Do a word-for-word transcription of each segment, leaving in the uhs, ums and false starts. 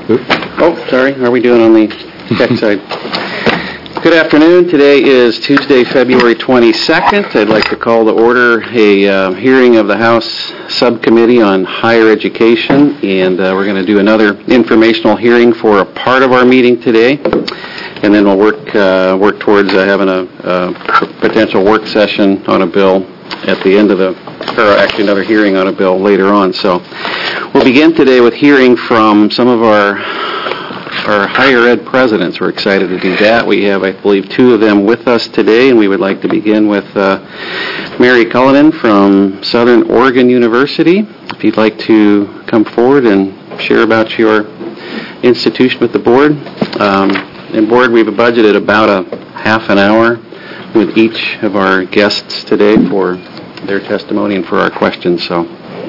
Oh, sorry. How are we doing on the tech side? Good afternoon. Today is Tuesday, February twenty-second. I'd like to call to order a uh, hearing of the House Subcommittee on Higher Education, and uh, we're going to do another informational hearing for a part of our meeting today, and then we'll work uh, work towards uh, having a, a potential work session on a bill at the end of the, or actually another hearing on a bill later on. So we'll begin today with hearing from some of our our higher ed presidents. We're excited to do that. We have, I believe, two of them with us today, and we would like to begin with uh, Mary Cullinan from Southern Oregon University. If you'd like to come forward and share about your institution with the board. Um, and board, we've budgeted about a half an hour with each of our guests today for their testimony and for our questions. So.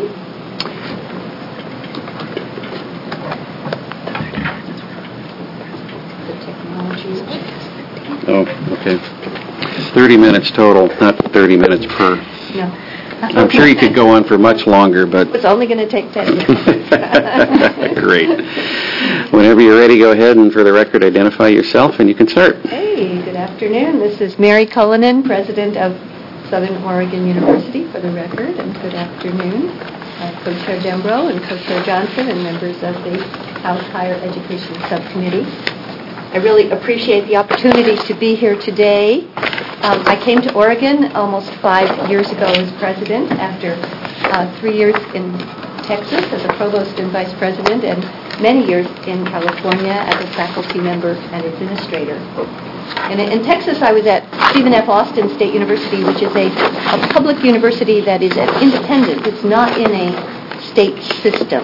Oh, okay. thirty minutes total, not thirty minutes per. No. I'm sure you could go on for much longer, but... It's only going to take ten minutes. Great. Whenever you're ready, go ahead and, for the record, identify yourself, and you can start. Hey, good afternoon. This is Mary Cullinan, president of Southern Oregon University, for the record, and good afternoon. Uh, Co-Chair Dembro and Co-Chair Johnson and members of the House Higher Education Subcommittee. I really appreciate the opportunity to be here today. Um, I came to Oregon almost five years ago as president after uh, three years in Texas as a provost and vice president and many years in California as a faculty member and administrator. And in Texas, I was at Stephen F. Austin State University, which is a, a public university that is independent. It's not in a state system.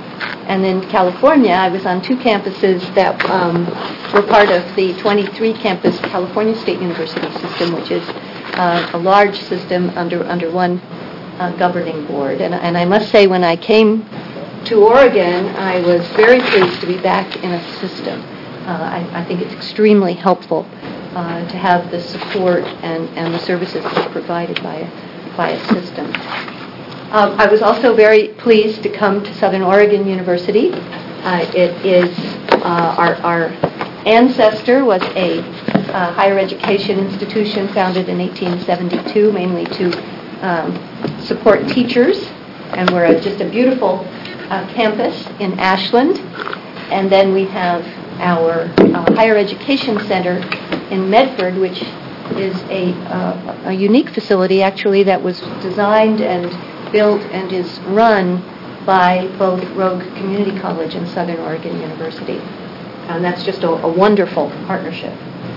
And in California, I was on two campuses that um, were part of the twenty-three campus California State University system, which is uh, a large system under under one uh, governing board. And, and I must say, when I came to Oregon, I was very pleased to be back in a system. Uh, I, I think it's extremely helpful uh, to have the support and, and the services that are provided by a, by a system. Um, I was also very pleased to come to Southern Oregon University. Uh, it is, uh, our, our ancestor was a uh, higher education institution founded in eighteen seventy-two, mainly to um, support teachers, and we're a, just a beautiful uh, campus in Ashland. And then we have our uh, higher education center in Medford, which is a, uh, a unique facility, actually, that was designed and built and is run by both Rogue Community College and Southern Oregon University. And that's just a, a wonderful partnership.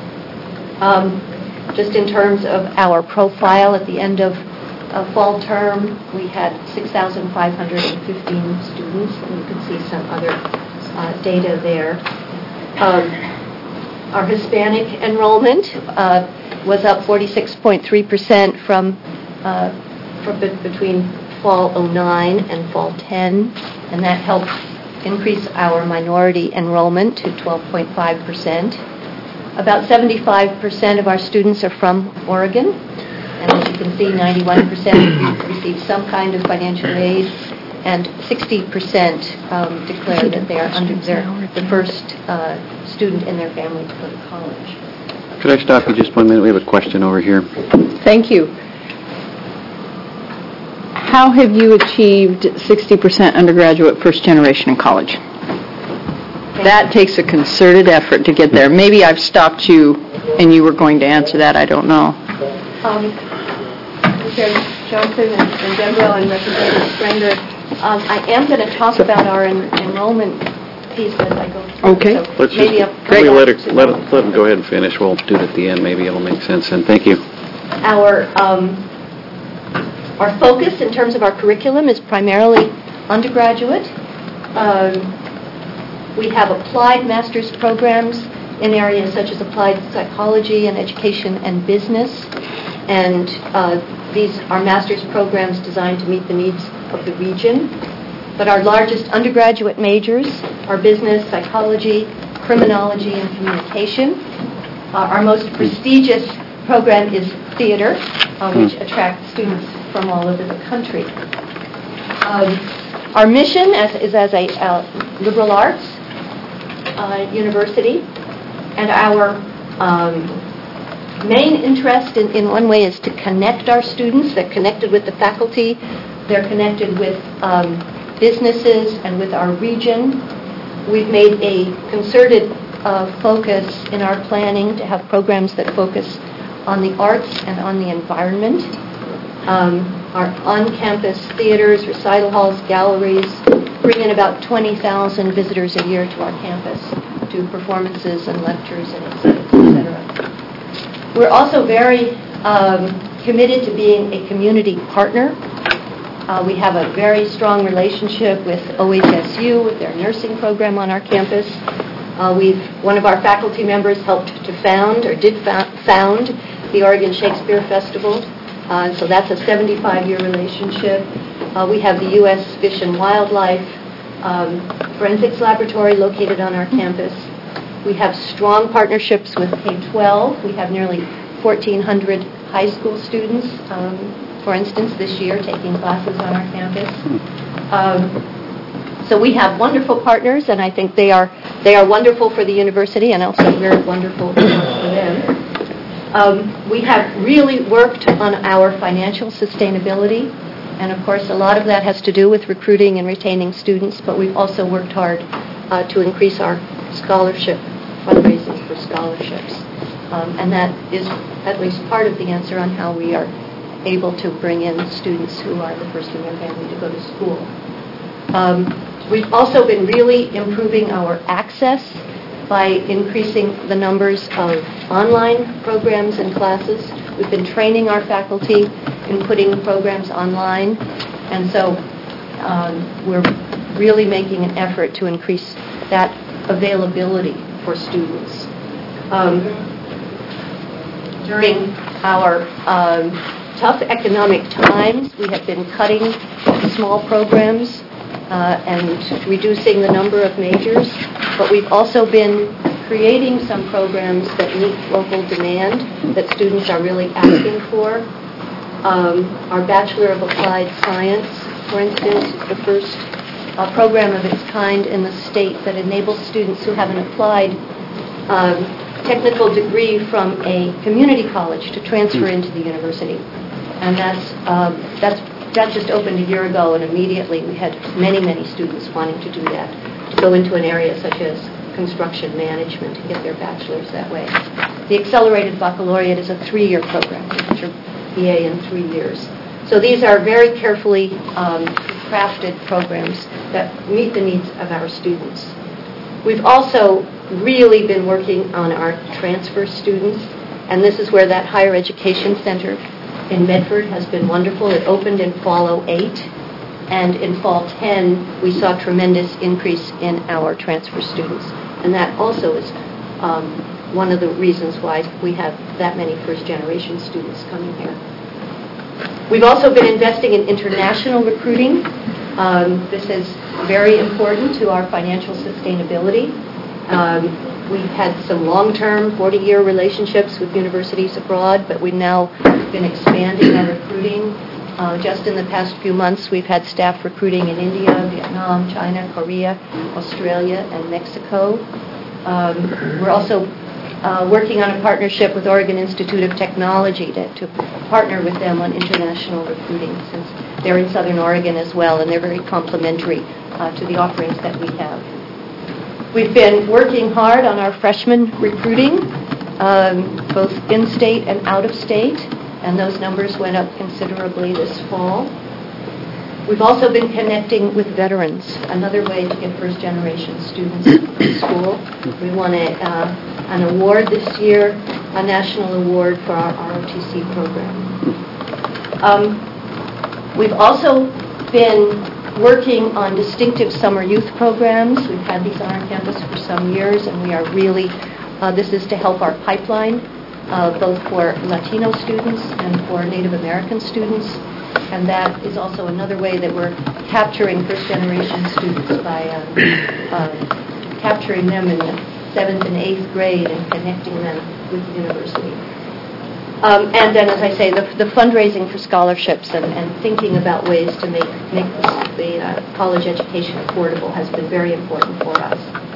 Um, just in terms of our profile, at the end of uh, fall term, we had six thousand five hundred fifteen students, and you can see some other uh, data there. Um, our Hispanic enrollment uh, was up forty-six point three percent from, uh, from be- between fall oh nine and fall ten, and that helped increase our minority enrollment to twelve point five percent. About seventy-five percent of our students are from Oregon, and as you can see, ninety-one percent receive some kind of financial aid, and sixty percent um, declare that they are under their, the first uh, student in their family to go to college. Could I stop you just one minute? We have a question over here. Thank you. How have you achieved sixty percent undergraduate first generation in college? That takes a concerted effort to get there. Maybe I've stopped you and you were going to answer that. I don't know. Um, Mister Johnson and, and Dembro and Representative Stranger, um, I am going to talk about our en- enrollment piece as I go through. Okay. So Let's maybe just I'll we let, it, let, it, let them go ahead and finish. We'll do it at the end. Maybe it'll make sense. And thank you. Our um, Our focus in terms of our curriculum is primarily undergraduate. Um, we have applied master's programs in areas such as applied psychology and education and business. And uh, these are master's programs designed to meet the needs of the region. But our largest undergraduate majors are business, psychology, criminology, and communication. Uh, our most prestigious program is theater, uh, which attracts students from all over the country. Um, our mission as, is as a uh, liberal arts uh, university, and our um, main interest in, in one way is to connect our students. They're connected with the faculty, they're connected with um, businesses and with our region. We've made a concerted uh, focus in our planning to have programs that focus on the arts and on the environment. Um, our on-campus theaters, recital halls, galleries bring in about twenty thousand visitors a year to our campus to performances and lectures and exhibits, et cetera. We're also very um, committed to being a community partner. Uh, we have a very strong relationship with O H S U, with their nursing program on our campus. Uh, we've one of our faculty members helped to found, or did fa- found, the Oregon Shakespeare Festival. Uh, so that's a seventy-five-year relationship. Uh, we have the U S Fish and Wildlife um, Forensics Laboratory located on our campus. We have strong partnerships with K twelve. We have nearly fourteen hundred high school students, um, for instance, this year taking classes on our campus. Um, so we have wonderful partners, and I think they are they are wonderful for the university, and also we're wonderful for them. Um, we have really worked on our financial sustainability, and of course a lot of that has to do with recruiting and retaining students, but we've also worked hard uh, to increase our scholarship, fundraising for scholarships. Um, and that is at least part of the answer on how we are able to bring in students who are the first in their family to go to school. Um, we've also been really improving our access by increasing the numbers of online programs and classes. We've been training our faculty in putting programs online, and so um, we're really making an effort to increase that availability for students. Um, during our um, tough economic times, we have been cutting small programs uh, and reducing the number of majors, but we've also been creating some programs that meet local demand that students are really asking for. Um, our Bachelor of Applied Science, for instance, is the first uh, program of its kind in the state that enables students who have an applied um, technical degree from a community college to transfer into the university. And that's um, that's that just opened a year ago, and immediately we had many, many students wanting to do that, to go into an area such as construction management and get their bachelor's that way. The Accelerated Baccalaureate is a three-year program. You get your B A in three years. So these are very carefully um, crafted programs that meet the needs of our students. We've also really been working on our transfer students, and this is where that higher education center in Medford has been wonderful. It opened in fall oh eight, and in fall ten we saw tremendous increase in our transfer students, and that also is um, one of the reasons why we have that many first-generation students coming here. We've also been investing in international recruiting. Um, this is very important to our financial sustainability. Um, We've had some long-term, forty-year relationships with universities abroad, but we've now been expanding our recruiting. Uh, just in the past few months, we've had staff recruiting in India, Vietnam, China, Korea, Australia, and Mexico. Um, we're also uh, working on a partnership with Oregon Institute of Technology to, to partner with them on international recruiting, since they're in Southern Oregon as well, and they're very complementary uh, to the offerings that we have. We've been working hard on our freshman recruiting, um, both in-state and out-of-state, and those numbers went up considerably this fall. We've also been connecting with veterans, another way to get first-generation students to school. We won a, uh, an award this year, a national award for our R O T C program. Um, we've also been working on distinctive summer youth programs. We've had these on our campus for some years, and we are really, uh, this is to help our pipeline, uh, both for Latino students and for Native American students. And that is also another way that we're capturing first-generation students by uh, uh, capturing them in the seventh and eighth grade and connecting them with the university. Um, and then, as I say, the, the fundraising for scholarships and, and thinking about ways to make, make the, the uh, college education affordable has been very important for us.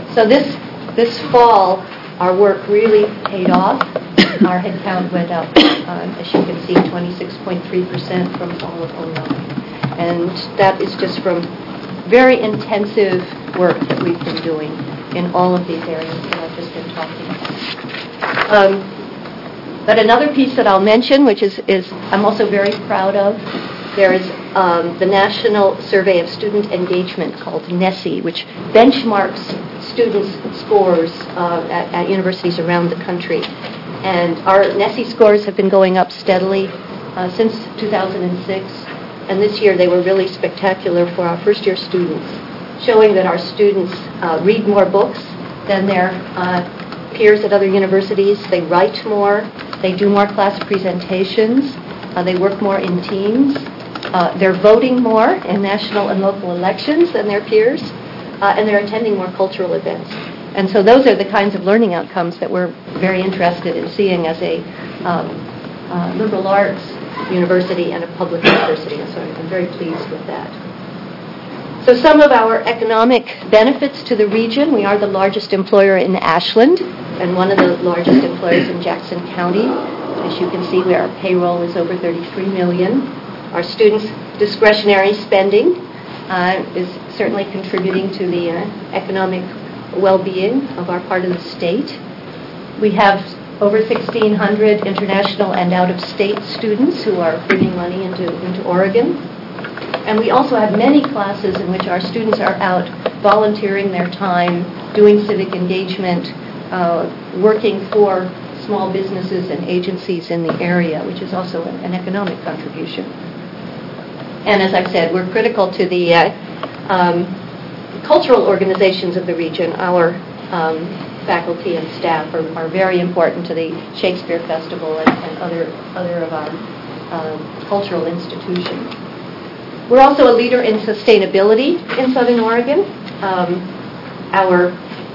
So this this fall, our work really paid off. Our headcount went up, uh, as you can see, twenty-six point three percent from all of oh nine. And that is just from very intensive work that we've been doing in all of these areas that I've just been talking about. Um, but another piece that I'll mention, which is, is I'm also very proud of, there is um, the National Survey of Student Engagement called NESSE, which benchmarks students' scores uh, at, at universities around the country. And our NESSE scores have been going up steadily uh, since two thousand six, and this year they were really spectacular for our first-year students, showing that our students uh, read more books than their uh, peers at other universities. They write more. They do more class presentations. Uh, they work more in teams. Uh, they're voting more in national and local elections than their peers, uh, and they're attending more cultural events. And so those are the kinds of learning outcomes that we're very interested in seeing as a um, uh, liberal arts university and a public university. And so I'm very pleased with that. So some of our economic benefits to the region: we are the largest employer in Ashland and one of the largest employers in Jackson County. As you can see, our payroll is over thirty-three million dollars. Our students' discretionary spending uh, is certainly contributing to the uh, economic well-being of our part of the state. We have over sixteen hundred international and out-of-state students who are bringing money into, into Oregon. And we also have many classes in which our students are out volunteering their time, doing civic engagement, uh, working for small businesses and agencies in the area, which is also an, an economic contribution. And as I've said, we're critical to the uh, um, cultural organizations of the region. Our um, faculty and staff are, are very important to the Shakespeare Festival and, and other, other of our um, cultural institutions. We're also a leader in sustainability in Southern Oregon. Um, our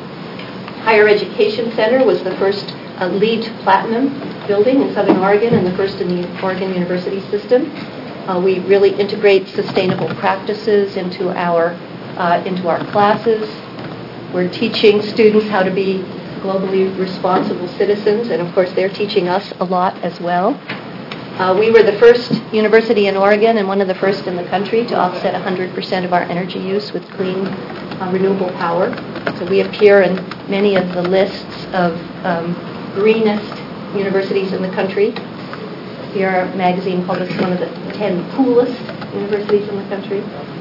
Higher Education Center was the first uh, LEED Platinum building in Southern Oregon and the first in the Oregon University system. Uh, we really integrate sustainable practices into our uh, into our classes. We're teaching students how to be globally responsible citizens, and of course they're teaching us a lot as well. Uh, we were the first university in Oregon and one of the first in the country to offset one hundred percent of our energy use with clean, uh, renewable power. So we appear in many of the lists of um, greenest universities in the country. Sierra Magazine published one of the ten coolest universities in the country.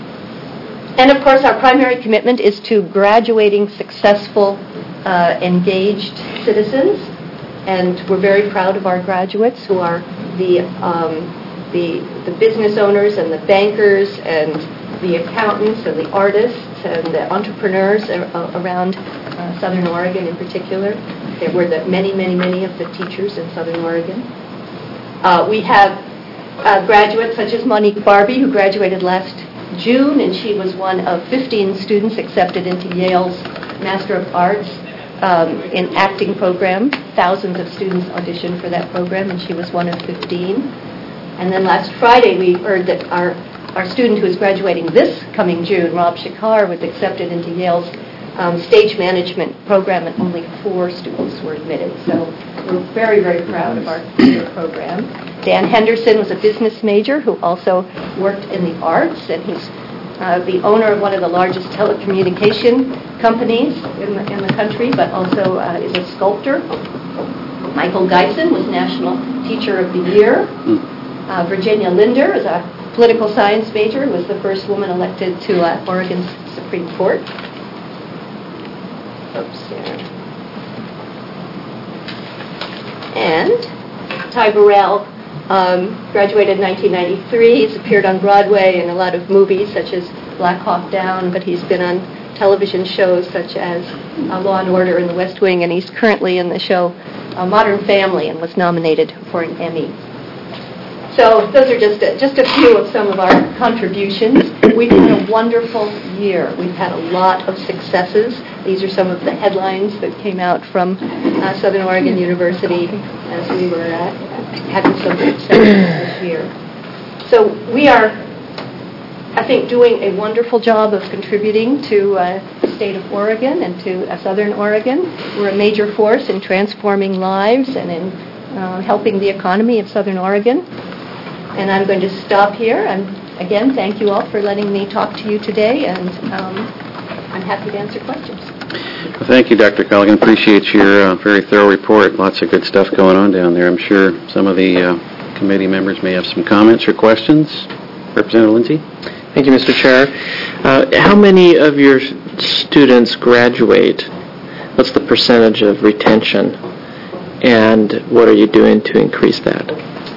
And of course, our primary commitment is to graduating successful, uh, engaged citizens. And we're very proud of our graduates who are the, um, the, the business owners and the bankers and the accountants and the artists and the entrepreneurs around uh, Southern Oregon in particular. There were the many, many, many of the teachers in Southern Oregon. Uh, we have uh, graduates such as Monique Barbie, who graduated last June, and she was one of fifteen students accepted into Yale's Master of Arts um, in acting program. Thousands of students auditioned for that program, and she was one of fifteen. And then last Friday, we heard that our, our student who is graduating this coming June, Rob Shakar, was accepted into Yale's um, stage management program, and only four students were admitted. So we're very, very proud of our program. Dan Henderson was a business major who also worked in the arts, and he's uh, the owner of one of the largest telecommunication companies in the, in the country, but also uh, is a sculptor. Michael Geisen was National Teacher of the Year. Uh, Virginia Linder is a political science major, was the first woman elected to uh, Oregon's Supreme Court. Oops, yeah. And Ty Burrell um, graduated in nineteen ninety-three. He's appeared on Broadway in a lot of movies, such as Black Hawk Down, but he's been on television shows such as uh, Law and Order and The West Wing, and he's currently in the show uh, Modern Family and was nominated for an Emmy. So those are just a, just a few of some of our contributions. We've had a wonderful year. We've had a lot of successes. These are some of the headlines that came out from uh, Southern Oregon University as we were uh, having some success this year. So we are I think, doing a wonderful job of contributing to uh, the state of Oregon and to uh, Southern Oregon. We're a major force in transforming lives and in uh, helping the economy of Southern Oregon. And I'm going to stop here. And again, thank you all for letting me talk to you today, and um, I'm happy to answer questions. Well, thank you, Doctor Culligan. Appreciate your uh, very thorough report. Lots of good stuff going on down there. I'm sure some of the uh, committee members may have some comments or questions. Representative Lindsay? Thank you, Mister Chair. Uh, how many of your students graduate? What's the percentage of retention? And what are you doing to increase that?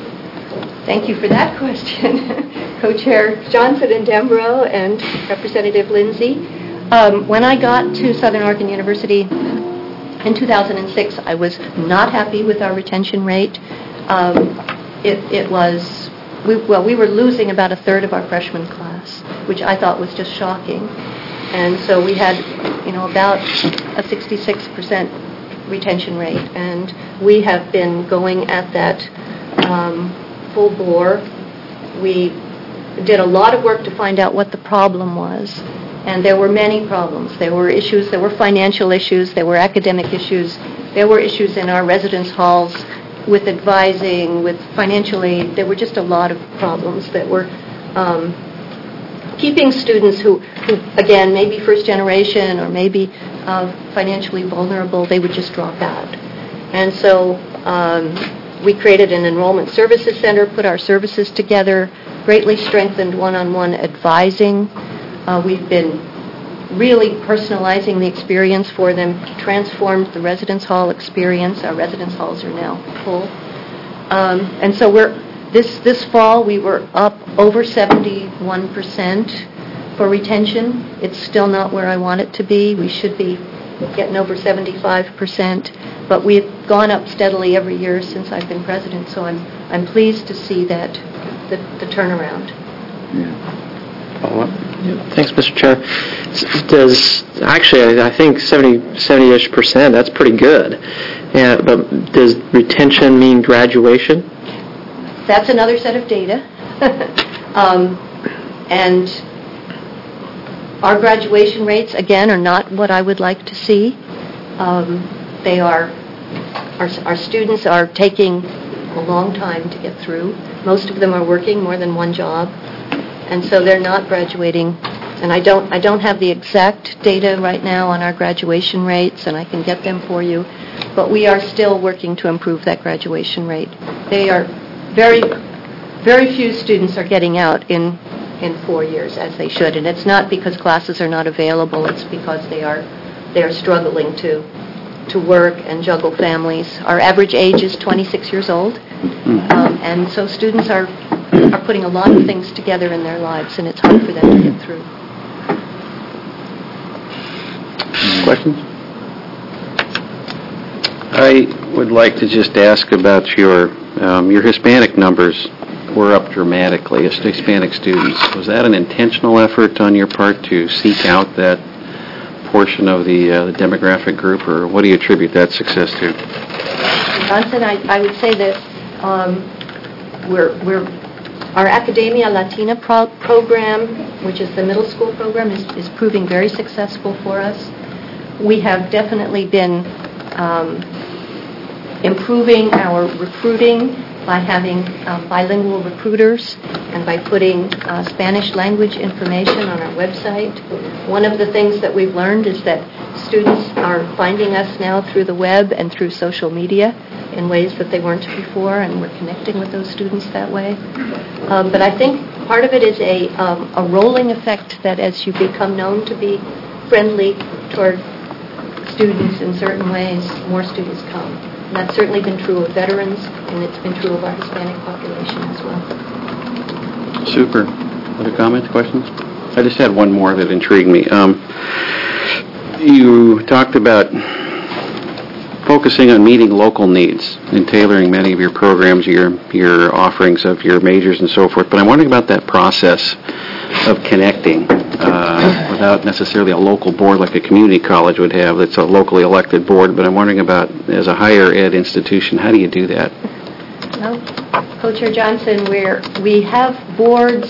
Thank you for that question, Co-Chair Johnson and Dembrow and Representative Lindsay. Um, when I got to Southern Oregon University in two thousand six, I was not happy with our retention rate. Um, it, it was, we, well, we were losing about a third of our freshman class, which I thought was just shocking. And so we had, you know, about a sixty-six percent retention rate. And we have been going at that um, full bore. We did a lot of work to find out what the problem was. And there were many problems. There were issues, there were financial issues, there were academic issues, there were issues in our residence halls with advising, with financial aid. There were just a lot of problems that were um, keeping students who, who, again, maybe first generation or maybe uh, financially vulnerable, they would just drop out. And so um, we created an enrollment services center, put our services together, greatly strengthened one-on-one advising. Uh, we've been really personalizing the experience for them, transformed the residence hall experience. Our residence halls are now full. Um, and so we're this this fall we were up over seventy-one percent for retention. It's still not where I want it to be. We should be getting over seventy-five percent, but we've gone up steadily every year since I've been president, so I'm I'm pleased to see that the, the turnaround. Yeah. Follow-up? Yeah, thanks, Mister Chair. Does actually, I think seventy, seventy-ish percent. That's pretty good. Yeah, but does retention mean graduation? That's another set of data, um, and our graduation rates again are not what I would like to see. Um, they are our our students are taking a long time to get through. Most of them are working more than one job. And so they're not graduating, and I don't I don't have the exact data right now on our graduation rates, and I can get them for you, but we are still working to improve that graduation rate. They are very, very few students are getting out in in four years as they should, and it's not because classes are not available, it's because they are they are struggling to to work and juggle families. Our average age is twenty-six years old, um, and so students are are putting a lot of things together in their lives, and it's hard for them to get through. Questions? I would like to just ask about your um, your Hispanic numbers were up dramatically, as Hispanic students. Was that an intentional effort on your part to seek out that portion of the, uh, the demographic group, or what do you attribute that success to? Johnson, I, I would say that um, we're we're Our Academia Latina pro- program, which is the middle school program, is, is proving very successful for us. We have definitely been um, improving our recruiting by having uh, bilingual recruiters and by putting uh, Spanish language information on our website. One of the things that we've learned is that students are finding us now through the web and through social media in ways that they weren't before, and we're connecting with those students that way. Um, but I think part of it is a, um, a rolling effect that as you become known to be friendly toward students in certain ways, more students come. And that's certainly been true of veterans, and it's been true of our Hispanic population as well. Super. Other comments, questions? I just had one more that intrigued me. Um, you talked about focusing on meeting local needs and tailoring many of your programs, your your offerings of your majors and so forth. But I'm wondering about that process of connecting uh, without necessarily a local board like a community college would have that's a locally elected board. But I'm wondering about, as a higher ed institution, how do you do that? Well, Co-Chair Johnson, we're, we have boards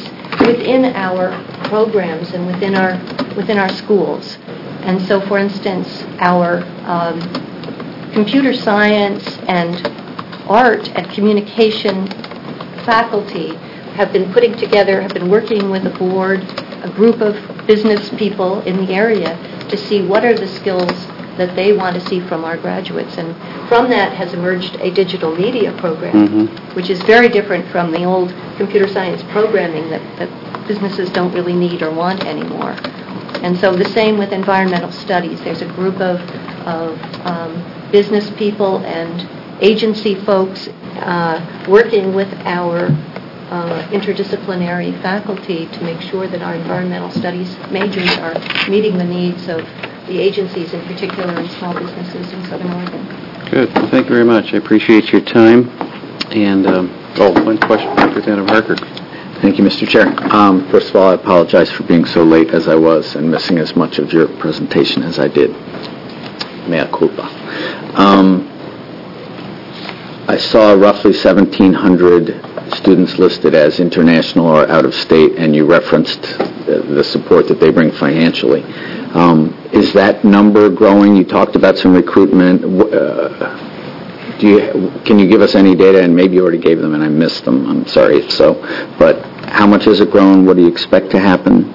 within our programs and within our within our schools. And so, for instance, our um, computer science and art and communication faculty have been putting together, have been working with a board, a group of business people in the area to see what are the skills that they want to see from our graduates. And from that has emerged a digital media program, mm-hmm. which is very different from the old computer science programming that, that businesses don't really need or want anymore. And so the same with environmental studies. There's a group of, of um, business people and agency folks uh, working with our uh, interdisciplinary faculty to make sure that our environmental studies majors are meeting the needs of the agencies, in particular in small businesses in Southern Oregon. Good. Well, thank you very much. I appreciate your time. And, um, oh, one question, Representative Harker. Thank you, Mister Chair. Um, first of all, I apologize for being so late as I was and missing as much of your presentation as I did. Mea culpa. Um, I saw roughly seventeen hundred students listed as international or out of state, and you referenced the, the support that they bring financially. Um, is that number growing? You talked about some recruitment. Uh, do you, can you give us any data? And maybe you already gave them and I missed them. I'm sorry if so. But how much has it grown? What do you expect to happen?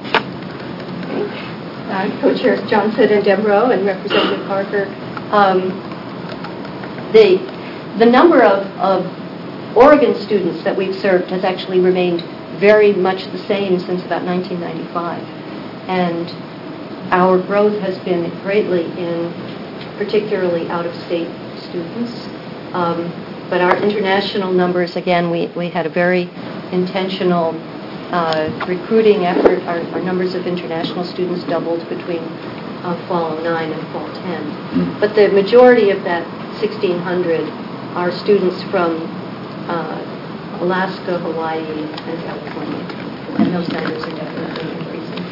Uh, Co-Chairs Johnson and Dembrow and Representative Parker. Um, the the number of, of Oregon students that we've served has actually remained very much the same since about nineteen ninety-five. And our growth has been greatly in particularly out-of-state students. Um, but our international numbers, again, we, we had a very intentional uh, recruiting effort. Our, our numbers of international students doubled between uh, fall oh nine and fall ten. Mm-hmm. But the majority of that sixteen hundred are students from uh, Alaska, Hawaii, and California. And those numbers are definitely increasing.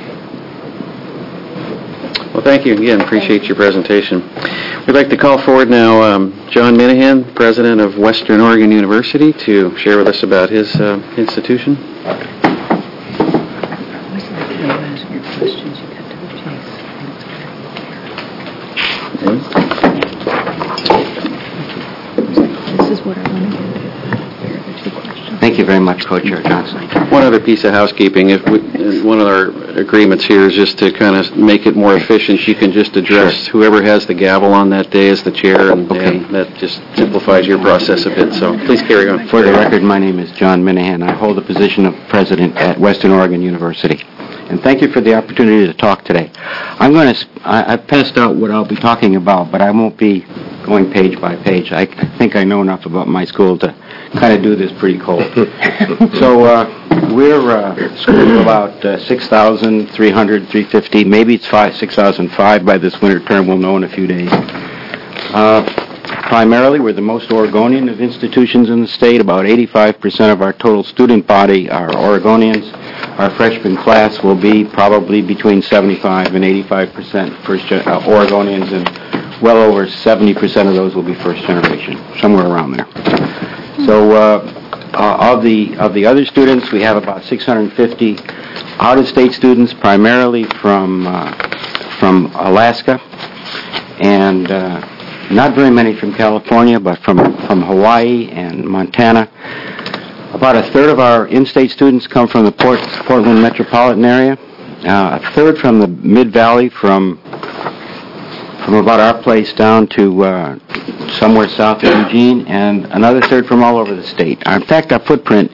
Well, thank you again. Appreciate your presentation. We'd like to call forward now um, John Minahan, president of Western Oregon University, to share with us about his uh, institution. This is what I want to get. Thank you very much, Co-Chair Johnson. One other piece of housekeeping. If we, one of our agreements here is just to kind of make it more efficient. You can just address sure. whoever has the gavel on that day as the chair, and, okay. and that just simplifies your process a bit. So please carry on. For the record, my name is John Minahan. I hold the position of president at Western Oregon University. And thank you for the opportunity to talk today. I'm going to, I, I've passed out what I'll be talking about, but I won't be going page by page. I, I think I know enough about my school to kind of do this pretty cold. So uh, we're a school of about uh, six thousand three hundred, three hundred fifty, maybe it's five, six thousand five by this winter term. We'll know in a few days. Uh, primarily, we're the most Oregonian of institutions in the state. About eighty-five percent of our total student body are Oregonians. Our freshman class will be probably between seventy-five and eighty-five percent first gen- uh, Oregonians, and well over seventy percent of those will be first generation, somewhere around there. So uh, uh, of the of the other students, we have about six hundred fifty out-of-state students, primarily from uh, from Alaska, and uh, not very many from California, but from from Hawaii and Montana. About a third of our in-state students come from the Port, Portland metropolitan area. Uh, a third from the Mid-Valley, from from about our place down to uh, somewhere south of Eugene, and another third from all over the state. In fact, our footprint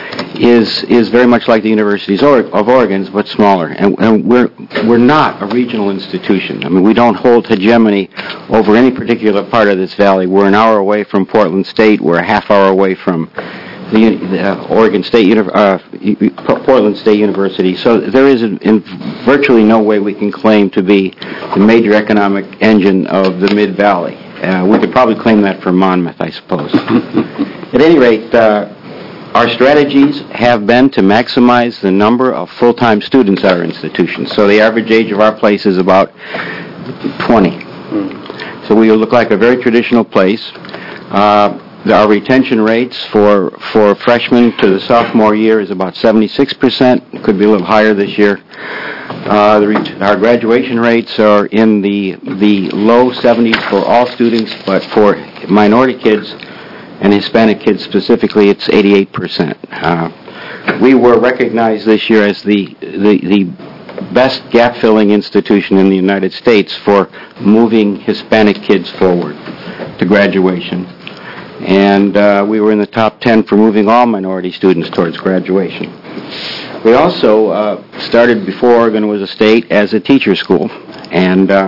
is is very much like the universities of Oregon's, but smaller. And, and we're we're not a regional institution. I mean, we don't hold hegemony over any particular part of this valley. We're an hour away from Portland State. We're a half hour away from the, the uh, Oregon State, Uni- uh, Portland State University. So there is in, in virtually no way we can claim to be the major economic engine of the Mid-Valley. Uh, we could probably claim that for Monmouth, I suppose. At any rate, uh, our strategies have been to maximize the number of full-time students at our institution. So the average age of our place is about twenty. So we look like a very traditional place. Uh, our retention rates for, for freshmen to the sophomore year is about seventy-six percent. Could be a little higher this year. Uh, the ret- our graduation rates are in the the low seventies for all students, but for minority kids and Hispanic kids specifically, it's eighty-eight percent. Uh, we were recognized this year as the the, the best gap-filling institution in the United States for moving Hispanic kids forward to graduation. And uh, we were in the top ten for moving all minority students towards graduation. We also uh, started before Oregon was a state as a teacher school, and uh,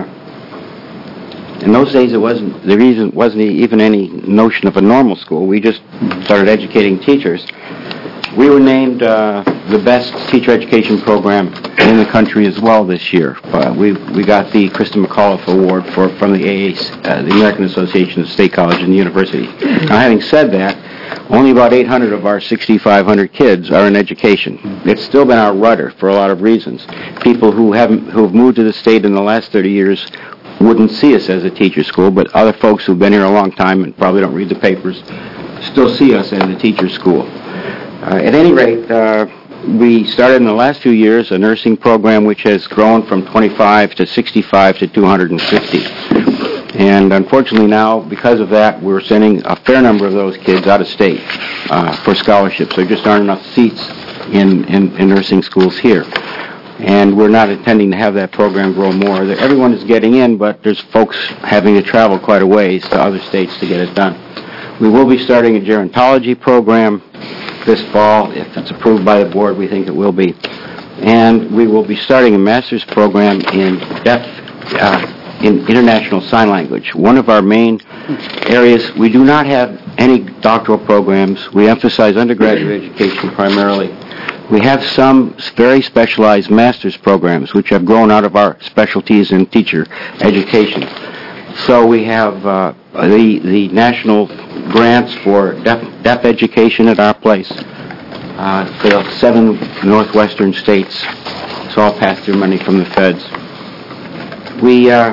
in those days it wasn't the reason wasn't even any notion of a normal school. We just started educating teachers. We were named uh, the best teacher education program in the country as well this year. Uh, we we got the Kristen McAuliffe Award for from the A A C, uh, the American Association of State Colleges and Universities. Now, having said that, only about eight hundred of our sixty-five hundred kids are in education. It's still been our rudder for a lot of reasons. People who haven't who have moved to the state in the last thirty years wouldn't see us as a teacher school, but other folks who've been here a long time and probably don't read the papers still see us as a teacher school. Uh, at any rate, uh, we started in the last few years a nursing program which has grown from twenty-five to sixty-five to two hundred fifty. And unfortunately now, because of that, we're sending a fair number of those kids out of state uh, for scholarships. There just aren't enough seats in, in, in nursing schools here. And we're not intending to have that program grow more. Everyone is getting in, but there's folks having to travel quite a ways to other states to get it done. We will be starting a gerontology program this fall. If it's approved by the board, we think it will be. And we will be starting a master's program in deaf, uh, in international sign language. One of our main areas, we do not have any doctoral programs. We emphasize undergraduate education primarily. We have some very specialized master's programs which have grown out of our specialties in teacher education. So we have uh, the the national grants for deaf, deaf education at our place uh, for the seven northwestern states. It's all pass-through money from the feds. We uh,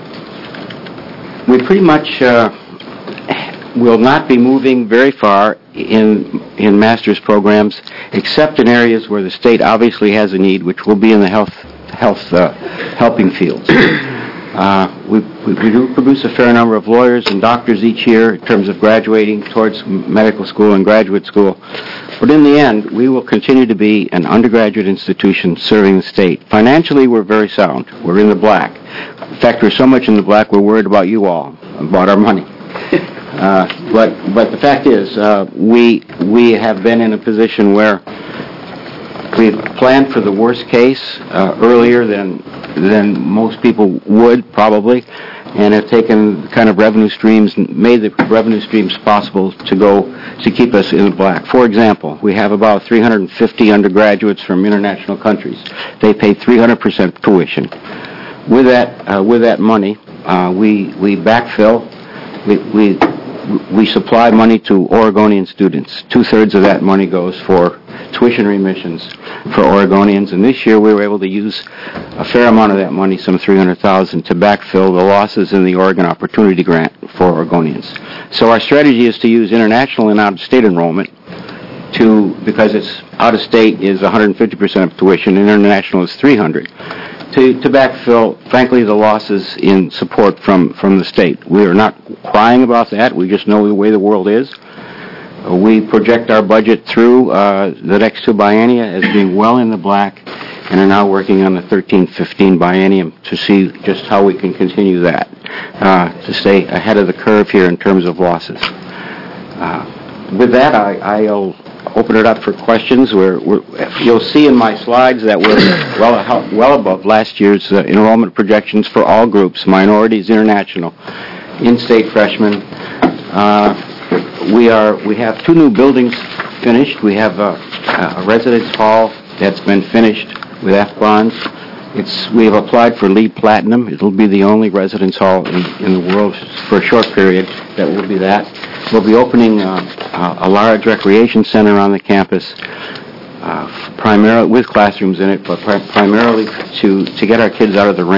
we pretty much uh, will not be moving very far in in master's programs, except in areas where the state obviously has a need, which will be in the health health uh, helping fields. Uh, we, we, we do produce a fair number of lawyers and doctors each year in terms of graduating towards medical school and graduate school. But in the end, we will continue to be an undergraduate institution serving the state. Financially, we're very sound. We're in the black. In fact, we're so much in the black, we're worried about you all, about our money. Uh, but but the fact is, uh, we we have been in a position where we've planned for the worst case uh, earlier than than most people would probably, and have taken the kind of revenue streams, made the revenue streams possible to go to keep us in the black. For example, we have about three hundred fifty undergraduates from international countries. They pay three hundred percent tuition. With that uh, with that money, uh, we we backfill. We we we supply money to Oregonian students. Two-thirds of that money goes for tuition remissions for Oregonians, and this year we were able to use a fair amount of that money, some three hundred thousand dollars, to backfill the losses in the Oregon Opportunity Grant for Oregonians. So our strategy is to use international and out-of-state enrollment to, because it's out-of-state is one hundred fifty percent of tuition, and international is three hundred, to, to backfill, frankly, the losses in support from, from the state. We are not crying about that. We just know the way the world is. We project our budget through uh, the next two biennia as being well in the black, and are now working on the thirteen fifteen biennium to see just how we can continue that, uh, to stay ahead of the curve here in terms of losses. Uh, with that, I, I'll open it up for questions. We're, we're, you'll see in my slides that we're well, well above last year's uh, enrollment projections for all groups, minorities, international, in-state freshmen. Uh, We are. We have two new buildings finished. We have a, a residence hall that's been finished with F bonds. It's. We have applied for LEED Platinum. It'll be the only residence hall in, in the world for a short period that will be that. We'll be opening uh, a large recreation center on the campus, uh, primarily with classrooms in it, but pri- primarily to to get our kids out of the rain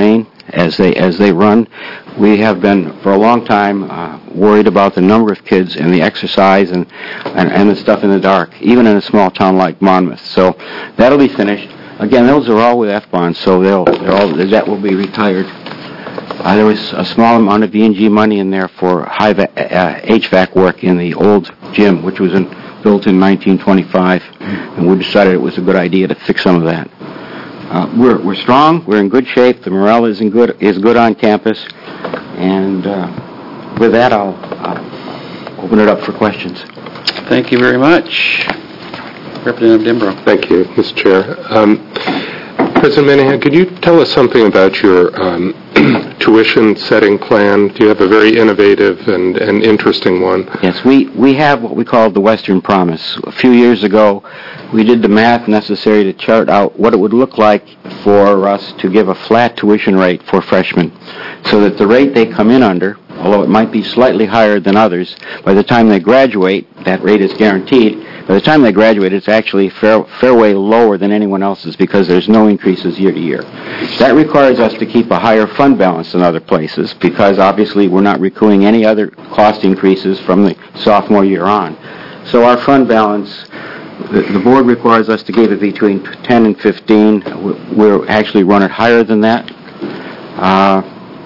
as they as they run. We have been, for a long time, uh, worried about the number of kids and the exercise and, and, and the stuff in the dark, even in a small town like Monmouth. So that'll be finished. Again, those are all with F-bonds, so they'll, they're all, the debt will be retired. Uh, there was a small amount of V and G money in there for high va- uh, H V A C work in the old gym, which was in, built in nineteen twenty-five, and we decided it was a good idea to fix some of that. Uh, we're we're strong. We're in good shape. The morale is in good is good on campus, and uh, with that, I'll, I'll open it up for questions. Thank you very much. Representative Dimbrow. Thank you, Mister Chair. Um, President Minahan, could you tell us something about your um, tuition setting plan? Do you have a very innovative and, and interesting one? Yes, we, we have what we call the Western Promise. A few years ago, we did the math necessary to chart out what it would look like for us to give a flat tuition rate for freshmen, so that the rate they come in under, although it might be slightly higher than others, by the time they graduate, that rate is guaranteed. By the time they graduate, it's actually fair, fairway lower than anyone else's because there's no increases year to year. That requires us to keep a higher fund balance than other places because obviously we're not recouping any other cost increases from the sophomore year on. So our fund balance, the, the board requires us to give it between ten and fifteen. We're actually run it higher than that. Uh,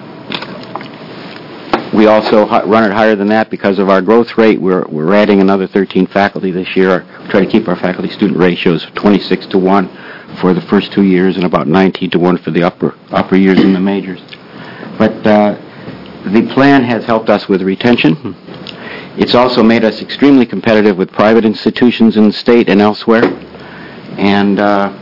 We also run it higher than that because of our growth rate. We're we're adding another thirteen faculty this year. We try to keep our faculty-student ratios twenty-six to one for the first two years and about nineteen to one for the upper upper years in the majors. But uh, the plan has helped us with retention. It's also made us extremely competitive with private institutions in the state and elsewhere. And uh,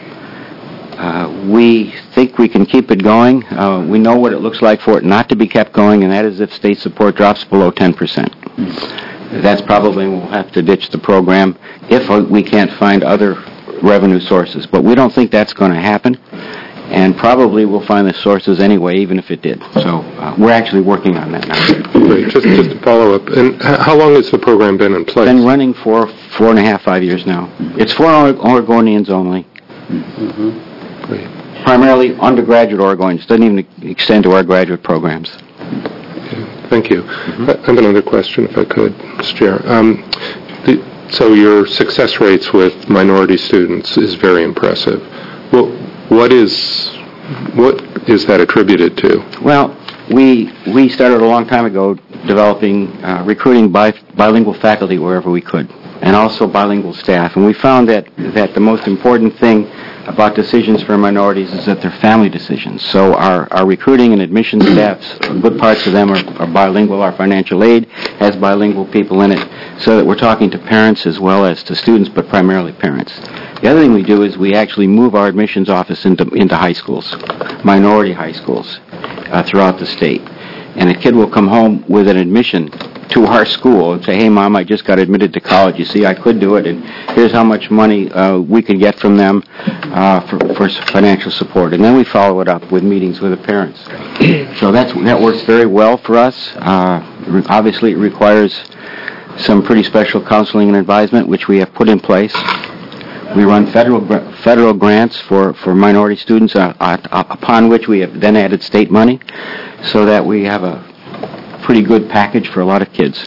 Uh, we think we can keep it going. Uh, we know what it looks like for it not to be kept going, and that is if state support drops below ten percent. That's probably when we'll have to ditch the program if we can't find other revenue sources. But we don't think that's going to happen, and probably we'll find the sources anyway, even if it did. So uh, we're actually working on that now. Great. Just, just to follow up, and h- how long has the program been in place? It's been running for four and a half, five years now. It's for Oregonians only. Mm-hmm. Great. Primarily undergraduate Oregonians. It doesn't even extend to our graduate programs. Okay. Thank you. Mm-hmm. I have another question, if I could, Mister Chair. Um, the, so your success rates with minority students is very impressive. Well, what is what is that attributed to? Well, we we started a long time ago developing uh, recruiting bi- bilingual faculty wherever we could, and also bilingual staff. And we found that that the most important thing about decisions for minorities is that they're family decisions. So our, our recruiting and admissions staffs, good parts of them are, are bilingual. Our financial aid has bilingual people in it, so that we're talking to parents as well as to students, but primarily parents. The other thing we do is we actually move our admissions office into, into high schools, minority high schools uh, throughout the state. And a kid will come home with an admission to our school and say, hey, Mom, I just got admitted to college. You see, I could do it, and here's how much money uh, we could get from them uh, for, for financial support. And then we follow it up with meetings with the parents. So that's, that works very well for us. Uh, re- obviously, it requires some pretty special counseling and advisement, which we have put in place. We run federal gra- federal grants for, for minority students, uh, uh, upon which we have then added state money, so that we have a pretty good package for a lot of kids.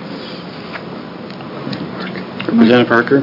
Representative Parker?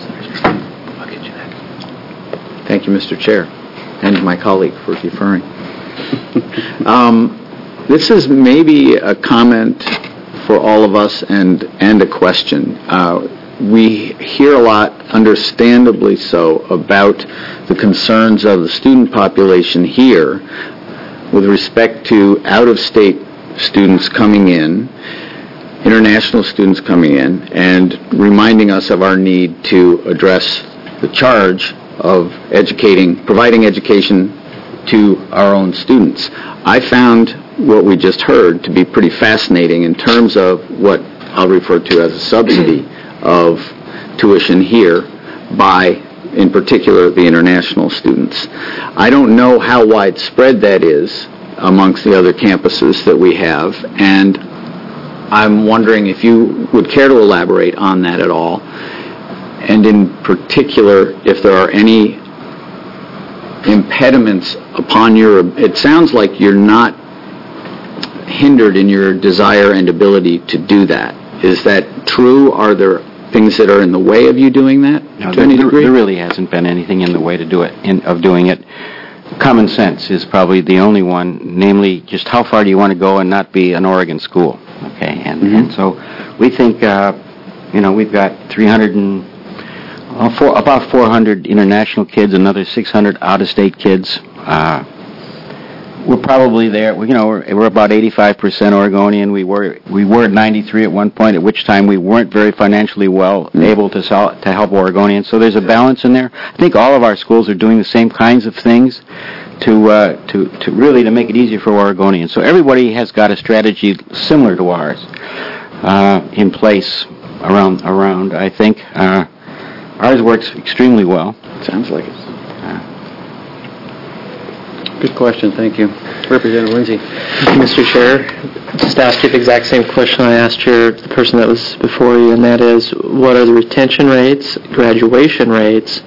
Thank you, Mister Chair, and my colleague for deferring. um, this is maybe a comment for all of us and, and a question. Uh, we hear a lot, understandably so, about the concerns of the student population here with respect to out-of-state students coming in, international students coming in, and reminding us of our need to address the charge of educating, providing education to our own students. I found what we just heard to be pretty fascinating in terms of what I'll refer to as a subsidy of tuition here by, in particular, the international students. I don't know how widespread that is amongst the other campuses that we have, and I'm wondering if you would care to elaborate on that at all, and in particular, if there are any impediments upon your, it sounds like you're not hindered in your desire and ability to do that. Is that true? Are there things that are in the way of you doing that No, to there, any there- degree? there really hasn't been anything in the way to do it, in, of doing it. Common sense is probably the only one, namely just how far do you want to go and not be an Oregon school, okay? And, Mhm. and so we think, uh, you know, we've got three hundred and, uh, four, about four hundred international kids, another six hundred out-of-state kids. Uh, we're probably there, we- you know, we're, we're about eighty-five percent Oregonian. We were we were at ninety-three at one point, at which time we weren't very financially well able to sell, to help Oregonians. So there's a balance in there. I think all of our schools are doing the same kinds of things to uh, to to really to make it easier for Oregonians. So everybody has got a strategy similar to ours uh, in place around around. I think uh, ours works extremely well. Sounds like it. Good question, thank you. Representative Lindsay. Mister Chair, just ask you the exact same question I asked your, the person that was before you, and that is, what are the retention rates, graduation rates,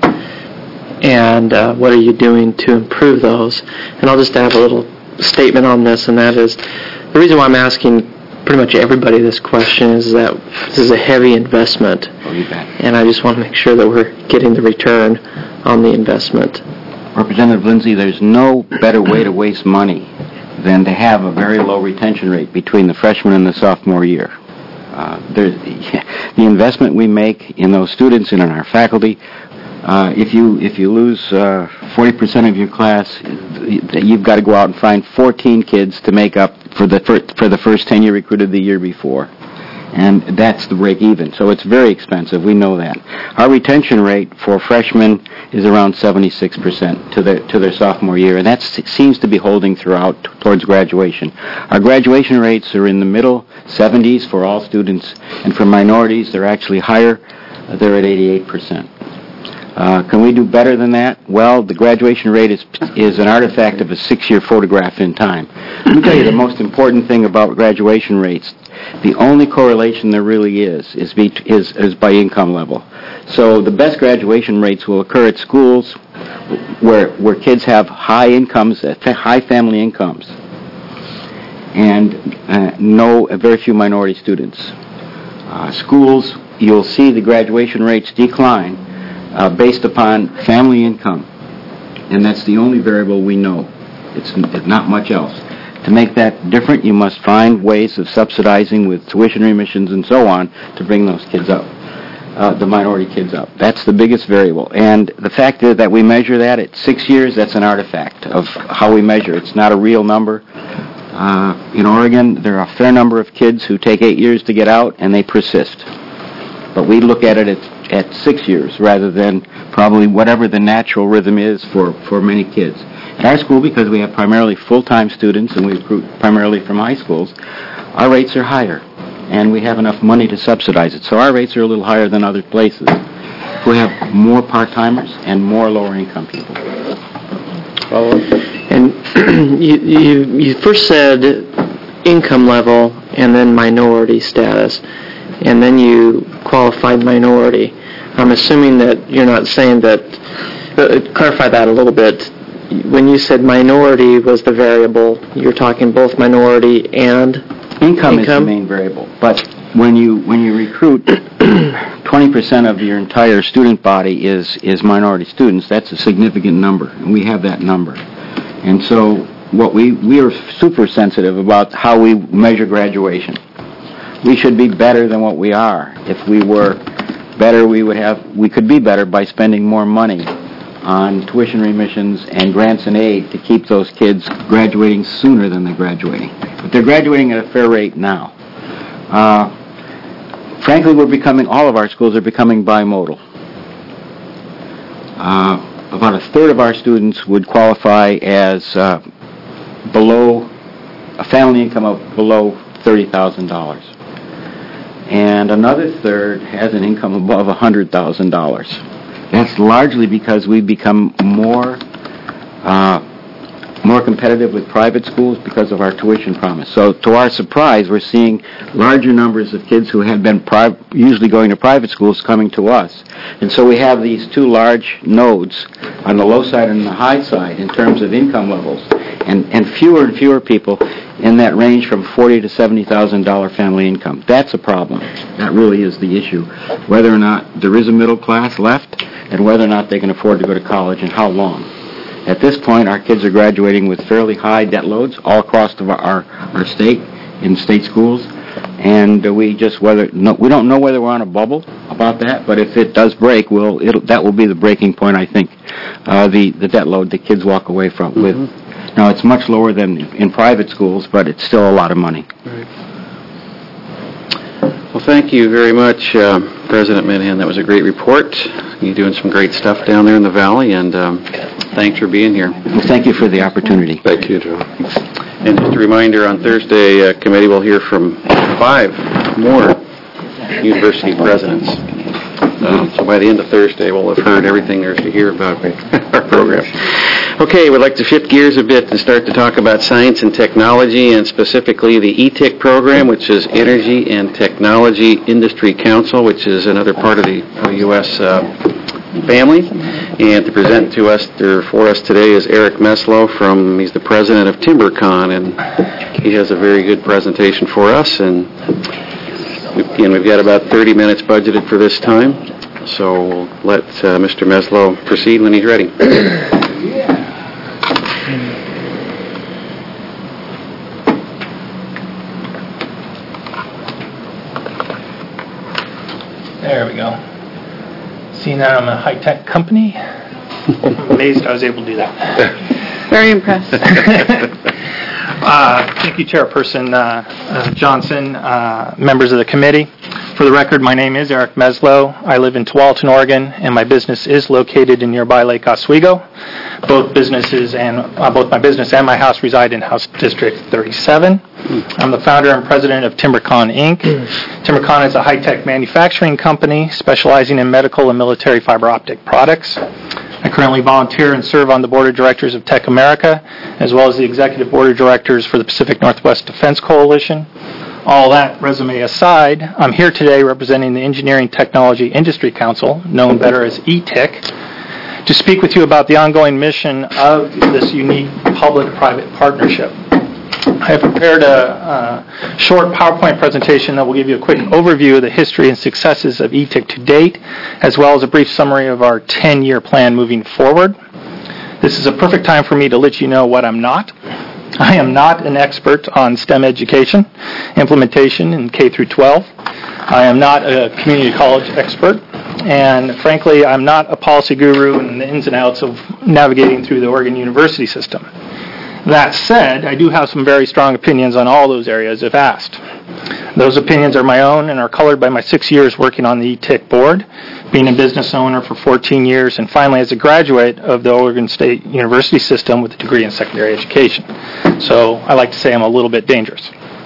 and uh, what are you doing to improve those? And I'll just add a little statement on this, and that is, the reason why I'm asking pretty much everybody this question is that this is a heavy investment, Oh, you bet. and I just want to make sure that we're getting the return on the investment. Representative Lindsay, there's no better way to waste money than to have a very low retention rate between the freshman and the sophomore year. Uh, there's, the investment we make in those students and in our faculty, uh, if you if you lose uh, forty percent of your class, you've got to go out and find fourteen kids to make up for the fir- for the first ten you recruited the year before. And that's the break even. So it's very expensive. We know that. Our retention rate for freshmen is around seventy-six percent to their to their sophomore year, and that seems to be holding throughout t- towards graduation. Our graduation rates are in the middle seventies for all students, and for minorities, they're actually higher. Uh, they're at eighty-eight percent. Uh, can we do better than that? Well, the graduation rate is is an artifact of a six-year photograph in time. Let me tell you the most important thing about graduation rates. The only correlation there really is is, be, is is by income level. So the best graduation rates will occur at schools where where kids have high incomes, uh, high family incomes, and uh, no uh, very few minority students. Uh, schools, you'll see the graduation rates decline uh, based upon family income, and that's the only variable we know. It's, it's not much else. To make that different, you must find ways of subsidizing with tuition remissions and so on to bring those kids up, uh, the minority kids up. That's the biggest variable. And the fact is that we measure that at six years, that's an artifact of how we measure. It's not a real number. Uh, in Oregon, there are a fair number of kids who take eight years to get out, and they persist. But we look at it at, at six years rather than probably whatever the natural rhythm is for, for many kids. At our school, because we have primarily full-time students and we recruit primarily from high schools, our rates are higher, and we have enough money to subsidize it. So our rates are a little higher than other places. We have more part-timers and more lower-income people. And you, you you first said income level and then minority status, and then you qualified minority. I'm assuming that you're not saying that, uh, clarify that a little bit. When you said minority was the variable, you're talking both minority and Income, income? is the main variable, but when you when you recruit twenty percent of your entire student body is is minority students, that's a significant number, and we have that number. And so what we we are super sensitive about how we measure graduation. We should be better than what we are. If we were better, we would have we could be better by spending more money on tuition remissions and grants and aid to keep those kids graduating sooner than they're graduating. But they're graduating at a fair rate now. Uh, frankly, we're becoming, all of our schools are becoming bimodal. Uh, about a third of our students would qualify as uh, below, a family income of below thirty thousand dollars. And another third has an income above one hundred thousand dollars. That's largely because we've become more uh, more competitive with private schools because of our tuition promise. So to our surprise, we're seeing larger numbers of kids who had been pri- usually going to private schools coming to us. And so we have these two large nodes on the low side and the high side in terms of income levels, and, and fewer and fewer people in that range from forty thousand to seventy thousand dollars family income. That's a problem. That really is the issue. Whether or not there is a middle class left, and whether or not they can afford to go to college and how long. At this point, our kids are graduating with fairly high debt loads all across the, our, our state, in state schools, and uh, we just, whether, no, we don't know whether we're on a bubble about that, but if it does break, we'll, it'll, that will be the breaking point, I think, uh, the, the debt load that kids walk away from with. Mm-hmm. Now, it's much lower than in private schools, but it's still a lot of money. Right. Well, thank you very much, uh, President Minahan. That was a great report. You're doing some great stuff down there in the valley, and um, thanks for being here. Well, thank you for the opportunity. Thank you, John. And just a reminder, on Thursday, uh, committee will hear from five more university presidents. Um, so by the end of Thursday, we'll have heard everything there is to hear about our program. Okay, we'd like to shift gears a bit and start to talk about science and technology, and specifically the E T I C program, which is Energy and Technology Industry Council, which is another part of the U S uh, family. And to present to us, or for us today, is Eric Meslow from, he's the president of TimberCon, and he has a very good presentation for us. And again, we've got about thirty minutes budgeted for this time, so we'll let uh, Mister Meslow proceed when he's ready. There we go. Seeing that I'm a high-tech company, I'm amazed I was able to do that. Very impressed. uh, thank you, Chairperson uh, uh, Johnson, uh, members of the committee. For the record, my name is Eric Meslow. I live in Tualatin, Oregon, and my business is located in nearby Lake Oswego. Both businesses and uh, both my business and my house reside in House District thirty-seven. I'm the founder and president of TimberCon, Incorporated. TimberCon is a high-tech manufacturing company specializing in medical and military fiber optic products. I currently volunteer and serve on the board of directors of Tech America, as well as the executive board of directors for the Pacific Northwest Defense Coalition. All that resume aside, I'm here today representing the Engineering Technology Industry Council, known better as E T I C, to speak with you about the ongoing mission of this unique public-private partnership. I have prepared a, a short PowerPoint presentation that will give you a quick overview of the history and successes of E T I C to date, as well as a brief summary of our ten-year plan moving forward. This is a perfect time for me to let you know what I'm not. I am not an expert on STEM education, implementation in K through twelve. I am not a community college expert, and frankly, I'm not a policy guru in the ins and outs of navigating through the Oregon University system. That said, I do have some very strong opinions on all those areas if asked. Those opinions are my own and are colored by my six years working on the E T I C board, being a business owner for fourteen years, and finally as a graduate of the Oregon State University system with a degree in secondary education. So I like to say I'm a little bit dangerous.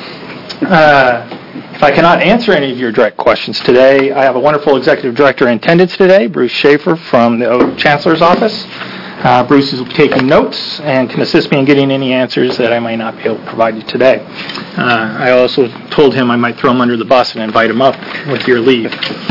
Uh, if I cannot answer any of your direct questions today, I have a wonderful executive director in attendance today, Bruce Schaefer from the Chancellor's office. Uh, Bruce is taking notes and can assist me in getting any answers that I might not be able to provide you today. Uh, I also told him I might throw him under the bus and invite him up with your leave.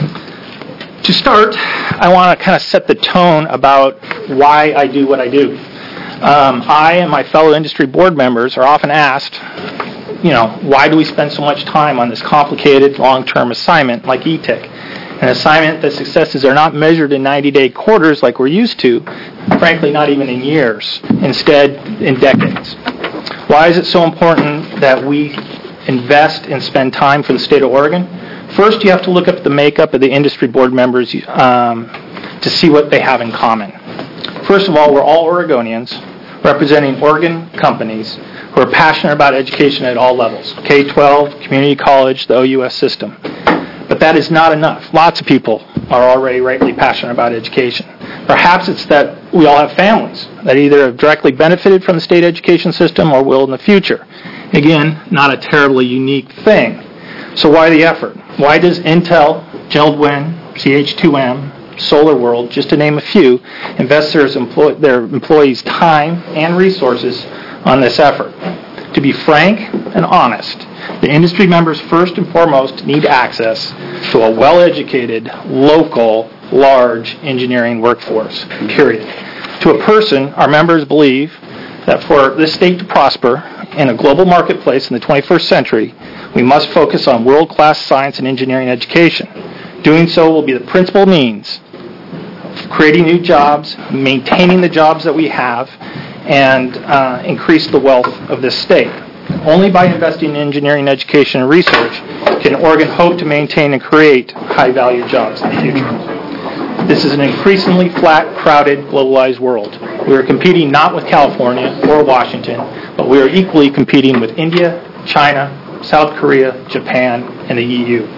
To start, I want to kind of set the tone about why I do what I do. Um, I and my fellow industry board members are often asked, you know, why do we spend so much time on this complicated long-term assignment like E T I C? An assignment that successes are not measured in ninety-day quarters like we're used to, frankly not even in years, instead in decades. Why is it so important that we invest and spend time for the state of Oregon? First, you have to look up the makeup of the industry board members um, to see what they have in common. First of all, we're all Oregonians representing Oregon companies who are passionate about education at all levels, K twelve, community college, the O U S system. But that is not enough. Lots of people are already rightly passionate about education. Perhaps it's that we all have families that either have directly benefited from the state education system or will in the future. Again, not a terribly unique thing. So why the effort? Why does Intel, JELD-WEN, C H two M, SolarWorld, just to name a few, invest their, employ- their employees' time and resources on this effort. To be frank and honest, the industry members first and foremost need access to a well-educated, local, large engineering workforce, period. To a person, our members believe that for this state to prosper in a global marketplace in the twenty-first century, we must focus on world-class science and engineering education. Doing so will be the principal means of creating new jobs, maintaining the jobs that we have, and uh, increase the wealth of this state. Only by investing in engineering education and research can Oregon hope to maintain and create high-value jobs in the future. This is an increasingly flat, crowded, globalized world. We are competing not with California or Washington, but we are equally competing with India, China, South Korea, Japan, and the E U.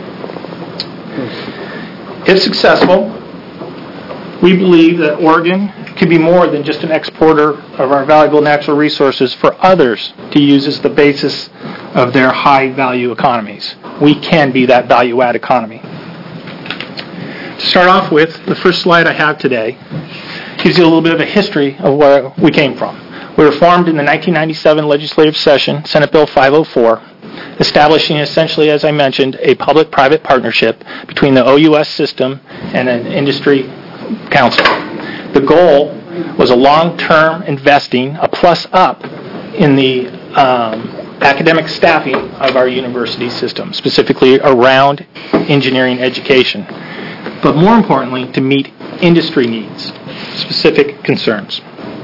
If successful, we believe that Oregon can be more than just an exporter of our valuable natural resources for others to use as the basis of their high-value economies. We can be that value-add economy. To start off with, the first slide I have today gives you a little bit of a history of where we came from. We were formed in the nineteen ninety-seven legislative session, Senate Bill five oh four, establishing essentially, as I mentioned, a public-private partnership between the O U S system and an industry council. The goal was a long-term investing, a plus-up in the um, academic staffing of our university system, specifically around engineering education. But more importantly, to meet industry needs, specific concerns.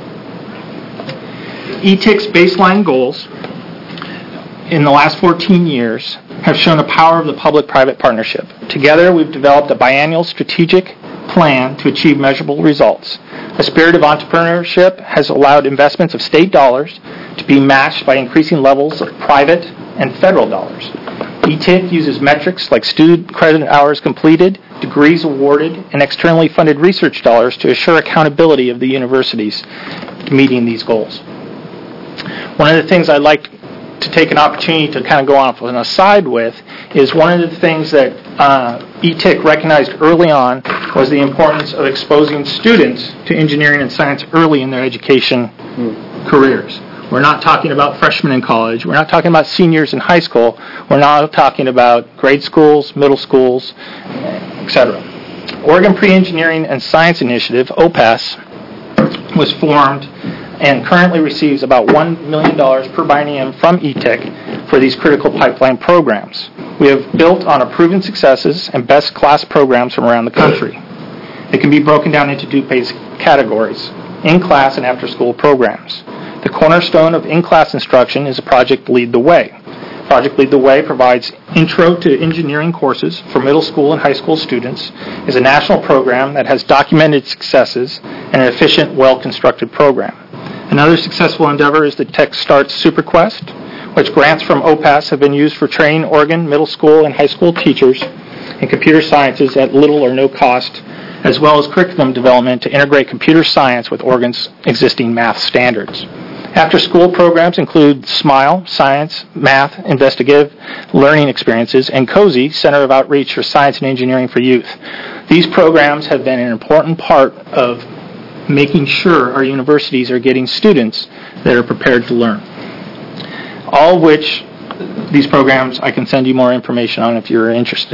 E T I C's baseline goals in the last fourteen years have shown the power of the public-private partnership. Together, we've developed a biannual strategic plan to achieve measurable results. A spirit of entrepreneurship has allowed investments of state dollars to be matched by increasing levels of private and federal dollars. E T I C uses metrics like student credit hours completed, degrees awarded, and externally funded research dollars to assure accountability of the universities meeting these goals. One of the things I'd like to take an opportunity to kind of go off on a side with is one of the things that uh, E T I C recognized early on was the importance of exposing students to engineering and science early in their education mm. careers. We're not talking about freshmen in college. We're not talking about seniors in high school. We're not talking about grade schools, middle schools, et cetera. Oregon Pre-Engineering and Science Initiative, O P A S, was formed and currently receives about one million dollars per biennium from E T I C for these critical pipeline programs. We have built on our proven successes and best-class programs from around the country. They can be broken down into two basic categories, in-class and after-school programs. The cornerstone of in-class instruction is a Project Lead the Way. Project Lead the Way provides intro to engineering courses for middle school and high school students, is a national program that has documented successes and an efficient, well-constructed program. Another successful endeavor is the TechStart SuperQuest, which grants from O P A S have been used for training Oregon middle school and high school teachers in computer sciences at little or no cost, as well as curriculum development to integrate computer science with Oregon's existing math standards. After-school programs include SMILE, Science, Math, Investigative Learning Experiences, and COSY, Center of Outreach for Science and Engineering for Youth. These programs have been an important part of making sure our universities are getting students that are prepared to learn. All of which, these programs, I can send you more information on if you're interested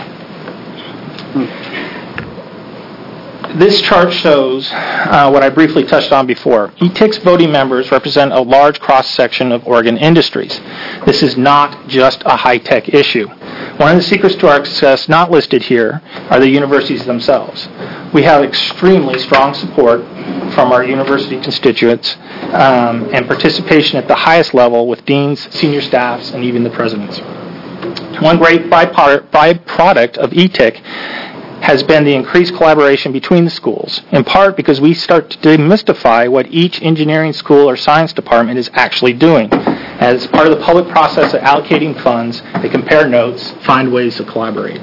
in. This chart shows uh, what I briefly touched on before. E T I C's voting members represent a large cross-section of Oregon industries. This is not just a high-tech issue. One of the secrets to our success not listed here are the universities themselves. We have extremely strong support from our university constituents um, and participation at the highest level with deans, senior staffs, and even the presidents. One great byproduct of E T I C has been the increased collaboration between the schools, in part because we start to demystify what each engineering school or science department is actually doing. As part of the public process of allocating funds, they compare notes, find ways to collaborate.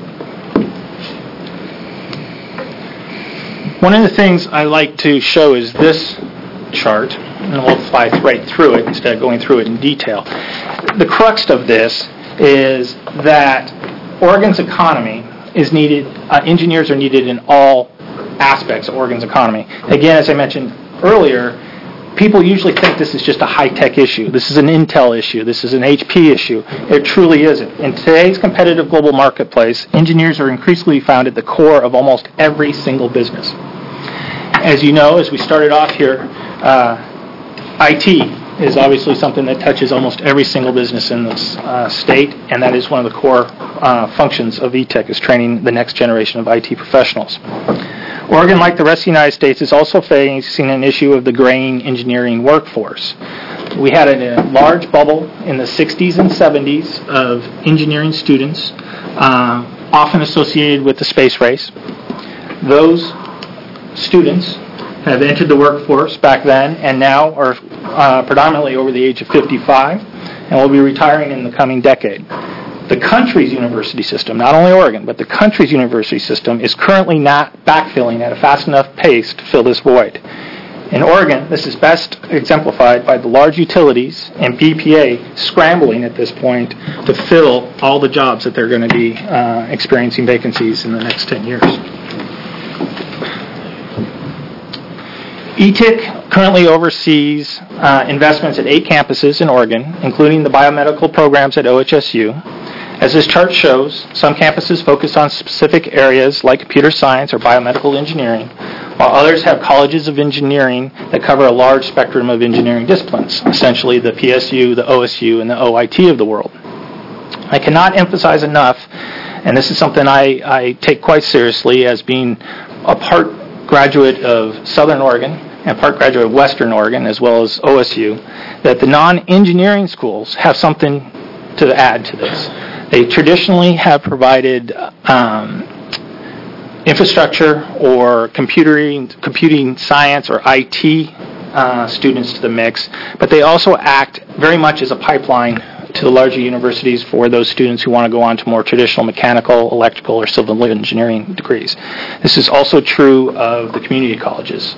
One of the things I like to show is this chart, and we'll fly right through it instead of going through it in detail. The crux of this is that Oregon's economy is needed, uh, engineers are needed in all aspects of Oregon's economy. Again, as I mentioned earlier, people usually think this is just a high-tech issue. This is an Intel issue. This is an H P issue. It truly isn't. In today's competitive global marketplace, engineers are increasingly found at the core of almost every single business. As you know, as we started off here, uh, I T is obviously something that touches almost every single business in this uh, state, and that is one of the core uh, functions of E T E C, is training the next generation of I T professionals. Oregon, like the rest of the United States, is also facing an issue of the graying engineering workforce. We had a, a large bubble in the sixties and seventies of engineering students, uh, often associated with the space race. Those students have entered the workforce back then and now are uh, predominantly over the age of fifty-five and will be retiring in the coming decade. The country's university system, not only Oregon, but the country's university system is currently not backfilling at a fast enough pace to fill this void. In Oregon, this is best exemplified by the large utilities and B P A scrambling at this point to fill all the jobs that they're going to be uh, experiencing vacancies in the next ten years. E T I C currently oversees uh, investments at eight campuses in Oregon, including the biomedical programs at O H S U. As this chart shows, some campuses focus on specific areas like computer science or biomedical engineering, while others have colleges of engineering that cover a large spectrum of engineering disciplines, essentially the P S U, the O S U, and the O I T of the world. I cannot emphasize enough, and this is something I, I take quite seriously as being a part graduate of Southern Oregon and part graduate of Western Oregon as well as O S U, that the non-engineering schools have something to add to this. They traditionally have provided um, infrastructure or computing, computing science or I T uh, students to the mix, but they also act very much as a pipeline to the larger universities for those students who want to go on to more traditional mechanical, electrical, or civil engineering degrees. This is also true of the community colleges.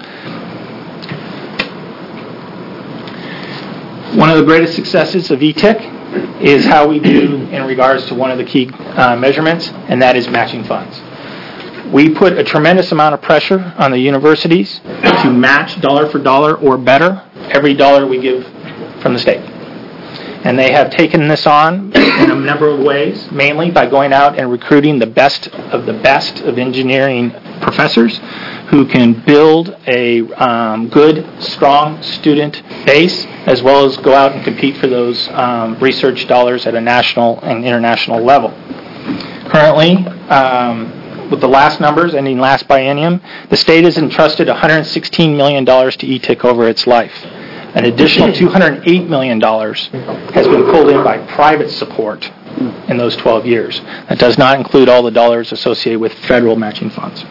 One of the greatest successes of E T I C is how we do in regards to one of the key uh, measurements, and that is matching funds. We put a tremendous amount of pressure on the universities to match dollar for dollar or better every dollar we give from the state. And they have taken this on in a number of ways, mainly by going out and recruiting the best of the best of engineering professors who can build a um, good, strong student base, as well as go out and compete for those um, research dollars at a national and international level. Currently, um, with the last numbers ending last biennium, the state has entrusted one hundred sixteen million dollars to E T I C over its life. An additional two hundred eight million dollars has been pulled in by private support in those twelve years. That does not include all the dollars associated with federal matching funds.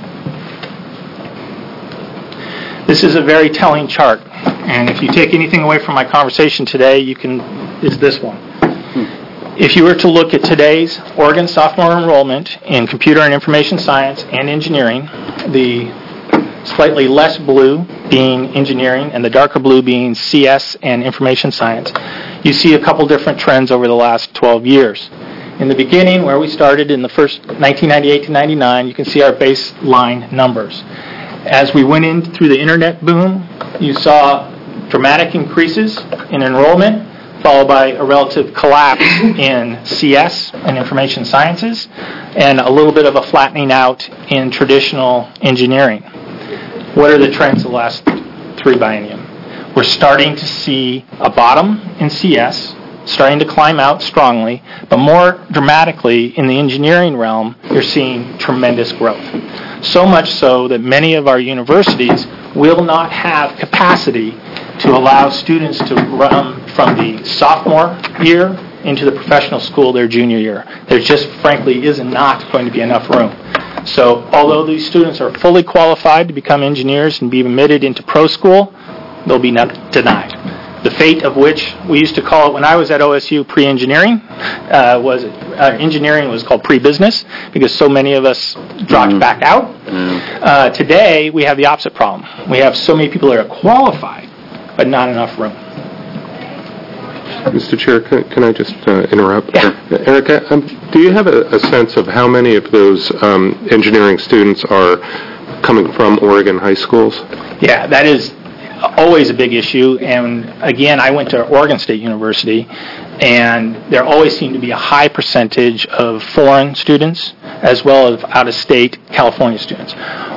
This is a very telling chart, and if you take anything away from my conversation today, you can is this one. If you were to look at today's Oregon sophomore enrollment in computer and information science and engineering, the slightly less blue being engineering and the darker blue being C S and information science, you see a couple different trends over the last twelve years. In the beginning, where we started in the first nineteen ninety-eight to ninety-nine, you can see our baseline numbers. As we went in through the internet boom, you saw dramatic increases in enrollment, followed by a relative collapse in C S and information sciences, and a little bit of a flattening out in traditional engineering. What are the trends of the last three biennium? We're starting to see a bottom in C S, starting to climb out strongly, but more dramatically in the engineering realm, you're seeing tremendous growth. So much so that many of our universities will not have capacity to allow students to run from the sophomore year into the professional school their junior year. There just frankly is not going to be enough room. So although these students are fully qualified to become engineers and be admitted into pro school, they'll be not denied. The fate of which we used to call it when I was at O S U pre-engineering, uh, was uh, engineering was called pre-business because so many of us dropped mm. back out. Mm. Uh, today we have the opposite problem. We have so many people that are qualified, but not enough room. Mister Chair, can, can I just uh, interrupt? Yeah. Uh, Erica, um, do you have a, a sense of how many of those um, engineering students are coming from Oregon high schools? Yeah, that is always a big issue. And again, I went to Oregon State University, and there always seemed to be a high percentage of foreign students as well as out-of-state California students.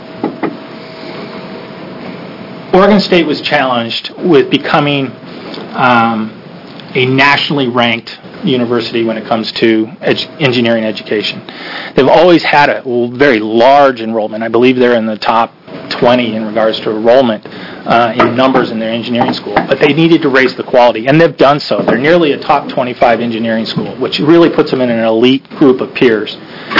Oregon State was challenged with becoming um, a nationally ranked university when it comes to edu- engineering education. They've always had a very large enrollment. I believe they're in the top twenty in regards to enrollment uh, in numbers in their engineering school, but they needed to raise the quality, and they've done so. They're nearly a top twenty-five engineering school, which really puts them in an elite group of peers.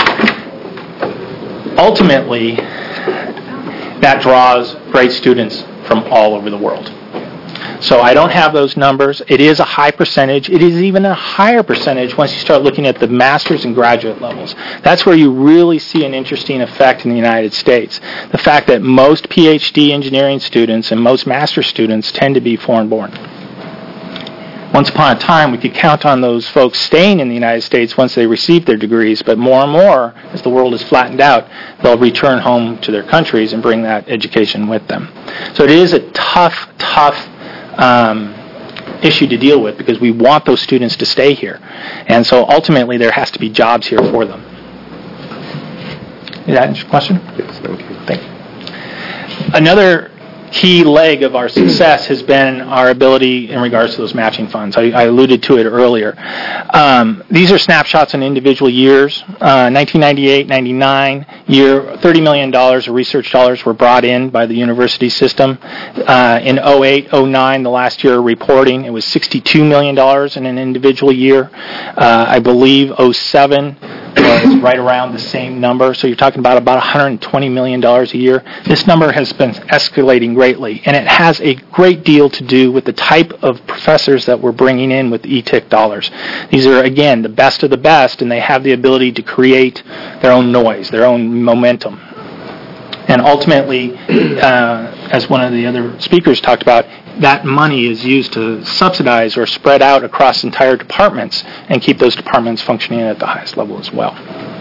Ultimately, that draws great students from all over the world. So I don't have those numbers. It is a high percentage. It is even a higher percentage once you start looking at the master's and graduate levels. That's where you really see an interesting effect in the United States. The fact that most P H D engineering students and most master's students tend to be foreign-born. Once upon a time, we could count on those folks staying in the United States once they receive their degrees, but more and more, as the world is flattened out, they'll return home to their countries and bring that education with them. So it is a tough, tough um, issue to deal with because we want those students to stay here. And so ultimately, there has to be jobs here for them. Is that answer your question? Yes, thank you. Thank you. Another key leg of our success has been our ability in regards to those matching funds. I, I alluded to it earlier. Um, these are snapshots in individual years. Uh, nineteen ninety-eight ninety-nine year, thirty million dollars of research dollars were brought in by the university system. Uh, in oh eight oh nine, the last year of reporting, it was sixty-two million dollars in an individual year. Uh, I believe oh seven was right around the same number. So you're talking about about one hundred twenty million dollars a year. This number has been escalating greatly, and it has a great deal to do with the type of professors that we're bringing in with E T I C dollars. These are, again, the best of the best, and they have the ability to create their own noise, their own momentum. And ultimately, uh, as one of the other speakers talked about, that money is used to subsidize or spread out across entire departments and keep those departments functioning at the highest level as well.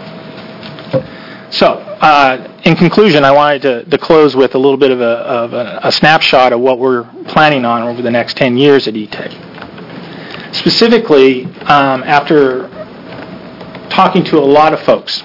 So, uh, in conclusion, I wanted to, to close with a little bit of, a, of a, a snapshot of what we're planning on over the next ten years at E T I C. Specifically, um, after talking to a lot of folks,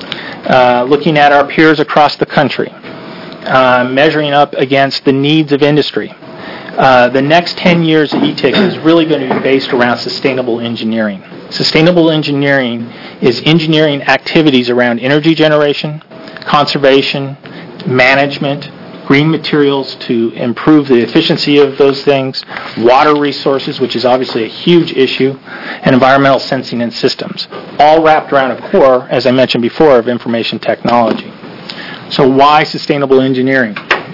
uh, looking at our peers across the country, uh, measuring up against the needs of industry, Uh, the next ten years at E T I C is really going to be based around sustainable engineering. Sustainable engineering is engineering activities around energy generation, conservation, management, green materials to improve the efficiency of those things, water resources, which is obviously a huge issue, and environmental sensing and systems, all wrapped around a core, as I mentioned before, of information technology. So why sustainable engineering?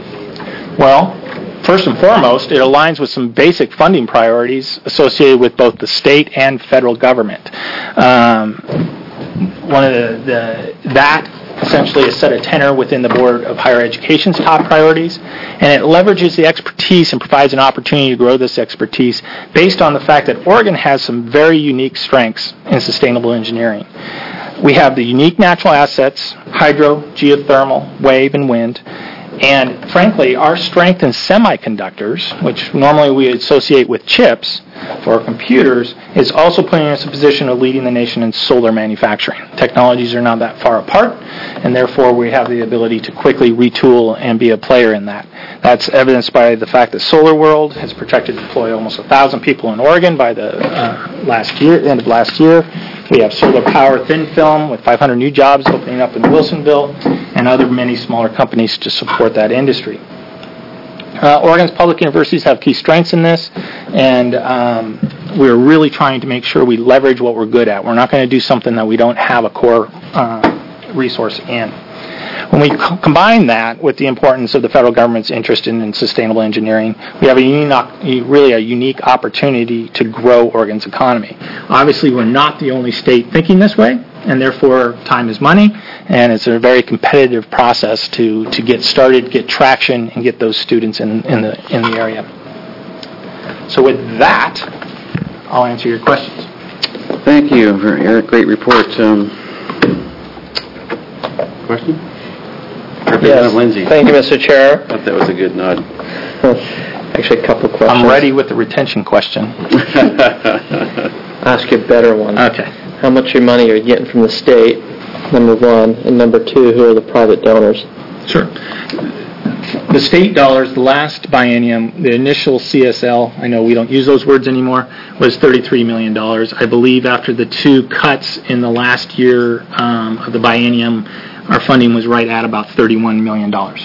Well, first and foremost, it aligns with some basic funding priorities associated with both the state and federal government. Um, one of the, the that essentially is set a tenor within the Board of Higher Education's top priorities, and it leverages the expertise and provides an opportunity to grow this expertise based on the fact that Oregon has some very unique strengths in sustainable engineering. We have the unique natural assets, hydro, geothermal, wave, and wind. And frankly, our strength in semiconductors, which normally we associate with chips for computers, is also putting us in a position of leading the nation in solar manufacturing. Technologies are not that far apart, and therefore we have the ability to quickly retool and be a player in that. That's evidenced by the fact that SolarWorld has projected to deploy almost one thousand people in Oregon by the uh, last year, end of last year. We have solar power thin film with five hundred new jobs opening up in Wilsonville, and other many smaller companies to support that industry. Uh, Oregon's public universities have key strengths in this, and um, we're really trying to make sure we leverage what we're good at. We're not going to do something that we don't have a core uh, resource in. When we co- combine that with the importance of the federal government's interest in, in sustainable engineering, we have a unique, really a unique opportunity to grow Oregon's economy. Obviously, we're not the only state thinking this way, and therefore time is money, and it's a very competitive process to, to get started, get traction, and get those students in, in the in the area. So with that, I'll answer your questions. Thank you, Eric. Great report. Um, question? Representative Lindsay. Thank you, Mister Chair. I thought that was a good nod. Actually, a couple questions. I'm ready with the retention question. I'll ask you a better one. Okay. How much of your money are you getting from the state, number one, and number two, who are the private donors? Sure. The state dollars, the last biennium, the initial C S L, I know we don't use those words anymore, was thirty-three million dollars. I believe after the two cuts in the last year um, of the biennium, our funding was right at about thirty-one million dollars.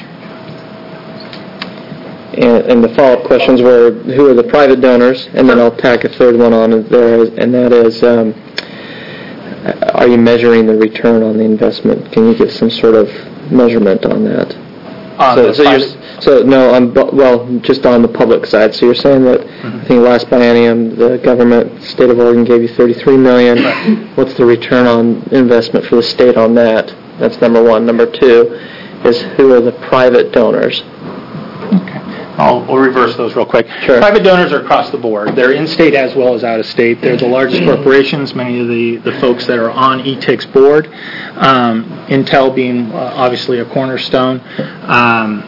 And, and the follow-up questions were, who are the private donors? And then I'll tack a third one on there, and that is, um, are you measuring the return on the investment? Can you give some sort of measurement on that? Uh, so, so, you're, so no, I'm well, just on the public side. So you're saying that mm-hmm. I think last biennium the government, state of Oregon, gave you thirty-three million dollars. Right. What's the return on investment for the state on that? That's number one. Number two is, who are the private donors? Okay. I'll, we'll reverse those real quick. Sure. Private donors are across the board. They're in-state as well as out-of-state. They're the largest corporations, many of the, the folks that are on E T I C's board, um, Intel being uh, obviously a cornerstone, um,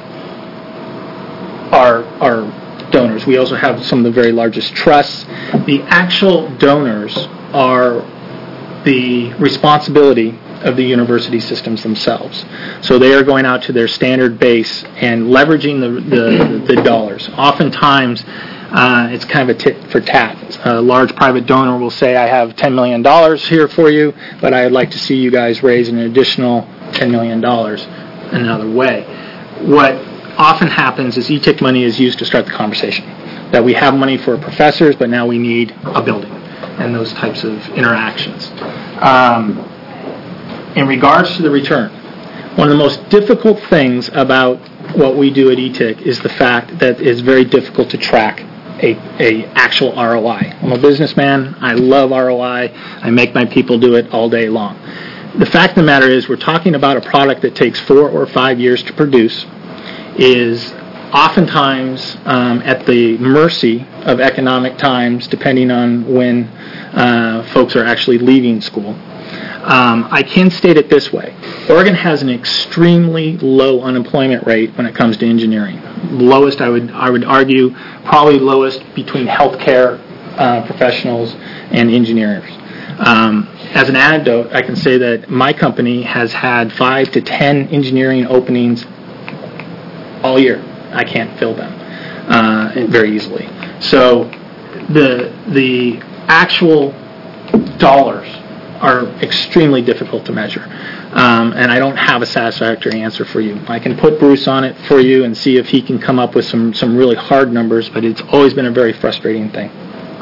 are, are donors. We also have some of the very largest trusts. The actual donors are the responsibility of the university systems themselves. So they are going out to their standard base and leveraging the the, the dollars. Oftentimes, uh, it's kind of a tit for tat. A large private donor will say, I have ten million dollars here for you, but I'd like to see you guys raise an additional ten million dollars another way. What often happens is E T I C money is used to start the conversation. That we have money for professors, but now we need a building and those types of interactions. Um, In regards to the return, one of the most difficult things about what we do at E T I C is the fact that it's very difficult to track a, a actual R O I. I'm a businessman. I love R O I. I make my people do it all day long. The fact of the matter is we're talking about a product that takes four or five years to produce, is oftentimes um, at the mercy of economic times, depending on when uh, folks are actually leaving school. Um, I can state it this way. Oregon has an extremely low unemployment rate when it comes to engineering. Lowest, I would I would argue, probably lowest between healthcare uh, professionals and engineers. Um, as an anecdote, I can say that my company has had five to ten engineering openings all year. I can't fill them uh, very easily. So the the actual dollars are extremely difficult to measure. Um, and I don't have a satisfactory answer for you. I can put Bruce on it for you and see if he can come up with some, some really hard numbers, but it's always been a very frustrating thing.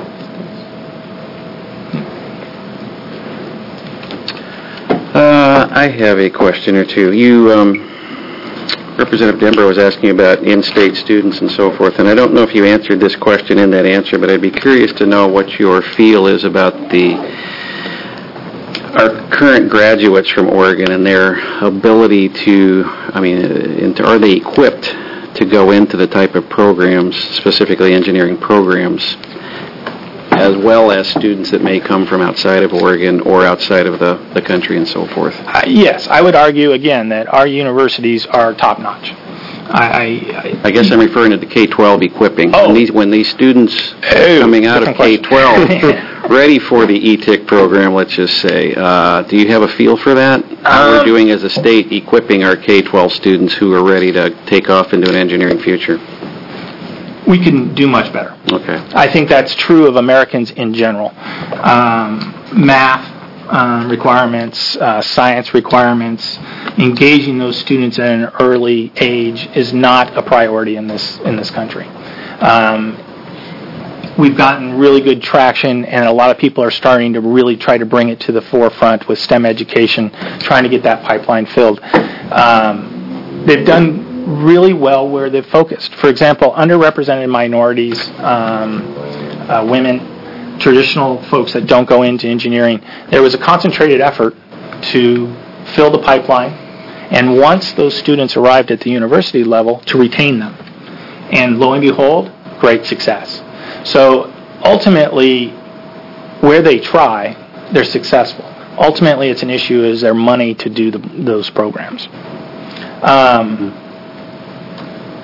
Uh, I have a question or two. You, um, Representative Dembrow was asking about in-state students and so forth, and I don't know if you answered this question in that answer, but I'd be curious to know what your feel is about the our current graduates from Oregon and their ability to, I mean, into, are they equipped to go into the type of programs, specifically engineering programs, as well as students that may come from outside of Oregon or outside of the, the country and so forth? Uh, yes, I would argue, again, that our universities are top-notch. I, I, I guess I'm referring to the K twelve equipping. Oh. When these, when these students oh, coming out of K twelve yeah. ready for the E T I C program, let's just say, uh, do you have a feel for that? How um, we're doing as a state equipping our K twelve students who are ready to take off into an engineering future? We can do much better. Okay. I think that's true of Americans in general. Um, math uh, requirements, uh, science requirements, engaging those students at an early age is not a priority in this in this country. Um, we've gotten really good traction, and a lot of people are starting to really try to bring it to the forefront with STEM education, trying to get that pipeline filled. Um, they've done really well where they've focused. For example, underrepresented minorities, um, uh, women, traditional folks that don't go into engineering, there was a concentrated effort to fill the pipeline, and once those students arrived at the university level, to retain them. And lo and behold, great success. So ultimately, where they try, they're successful. Ultimately, it's an issue, is there money to do the, those programs? Um,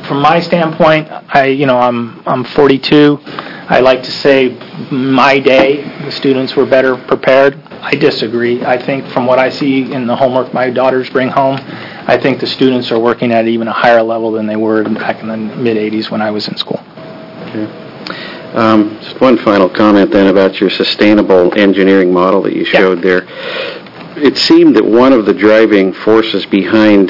from my standpoint, I, you know, I'm I'm forty-two. I like to say my day, the students were better prepared. I disagree. I think from what I see in the homework my daughters bring home, I think the students are working at even a higher level than they were back in the mid eighties when I was in school. Okay. Um, just one final comment then about your sustainable engineering model that you showed Yeah. there. It seemed that one of the driving forces behind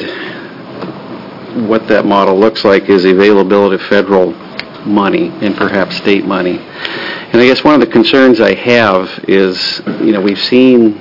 what that model looks like is the availability of federal money and perhaps state money. And I guess one of the concerns I have is, you know, we've seen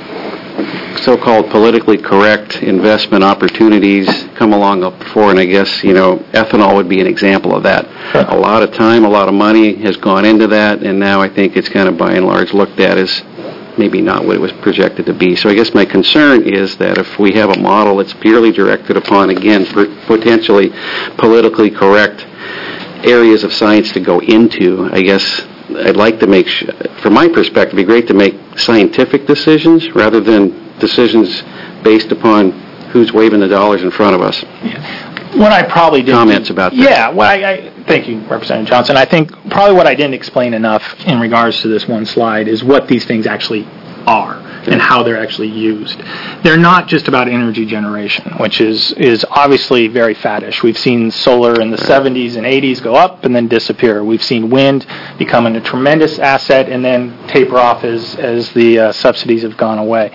so-called politically correct investment opportunities come along before, and I guess, you know, ethanol would be an example of that. A lot of time, a lot of money has gone into that, and now I think it's kind of by and large looked at as maybe not what it was projected to be. So I guess my concern is that if we have a model that's purely directed upon, again, for potentially politically correct areas of science to go into, I guess I'd like to make, sh- from my perspective, it'd be great to make scientific decisions rather than decisions based upon who's waving the dollars in front of us. What I probably didn't... Comments about that. Yeah, well, I, I, thank you, Representative Johnson. I think probably what I didn't explain enough in regards to this one slide is what these things actually are and how they're actually used. They're not just about energy generation, which is, is obviously very faddish. We've seen solar in the seventies and eighties go up and then disappear. We've seen wind becoming a tremendous asset and then taper off as, as the uh, subsidies have gone away.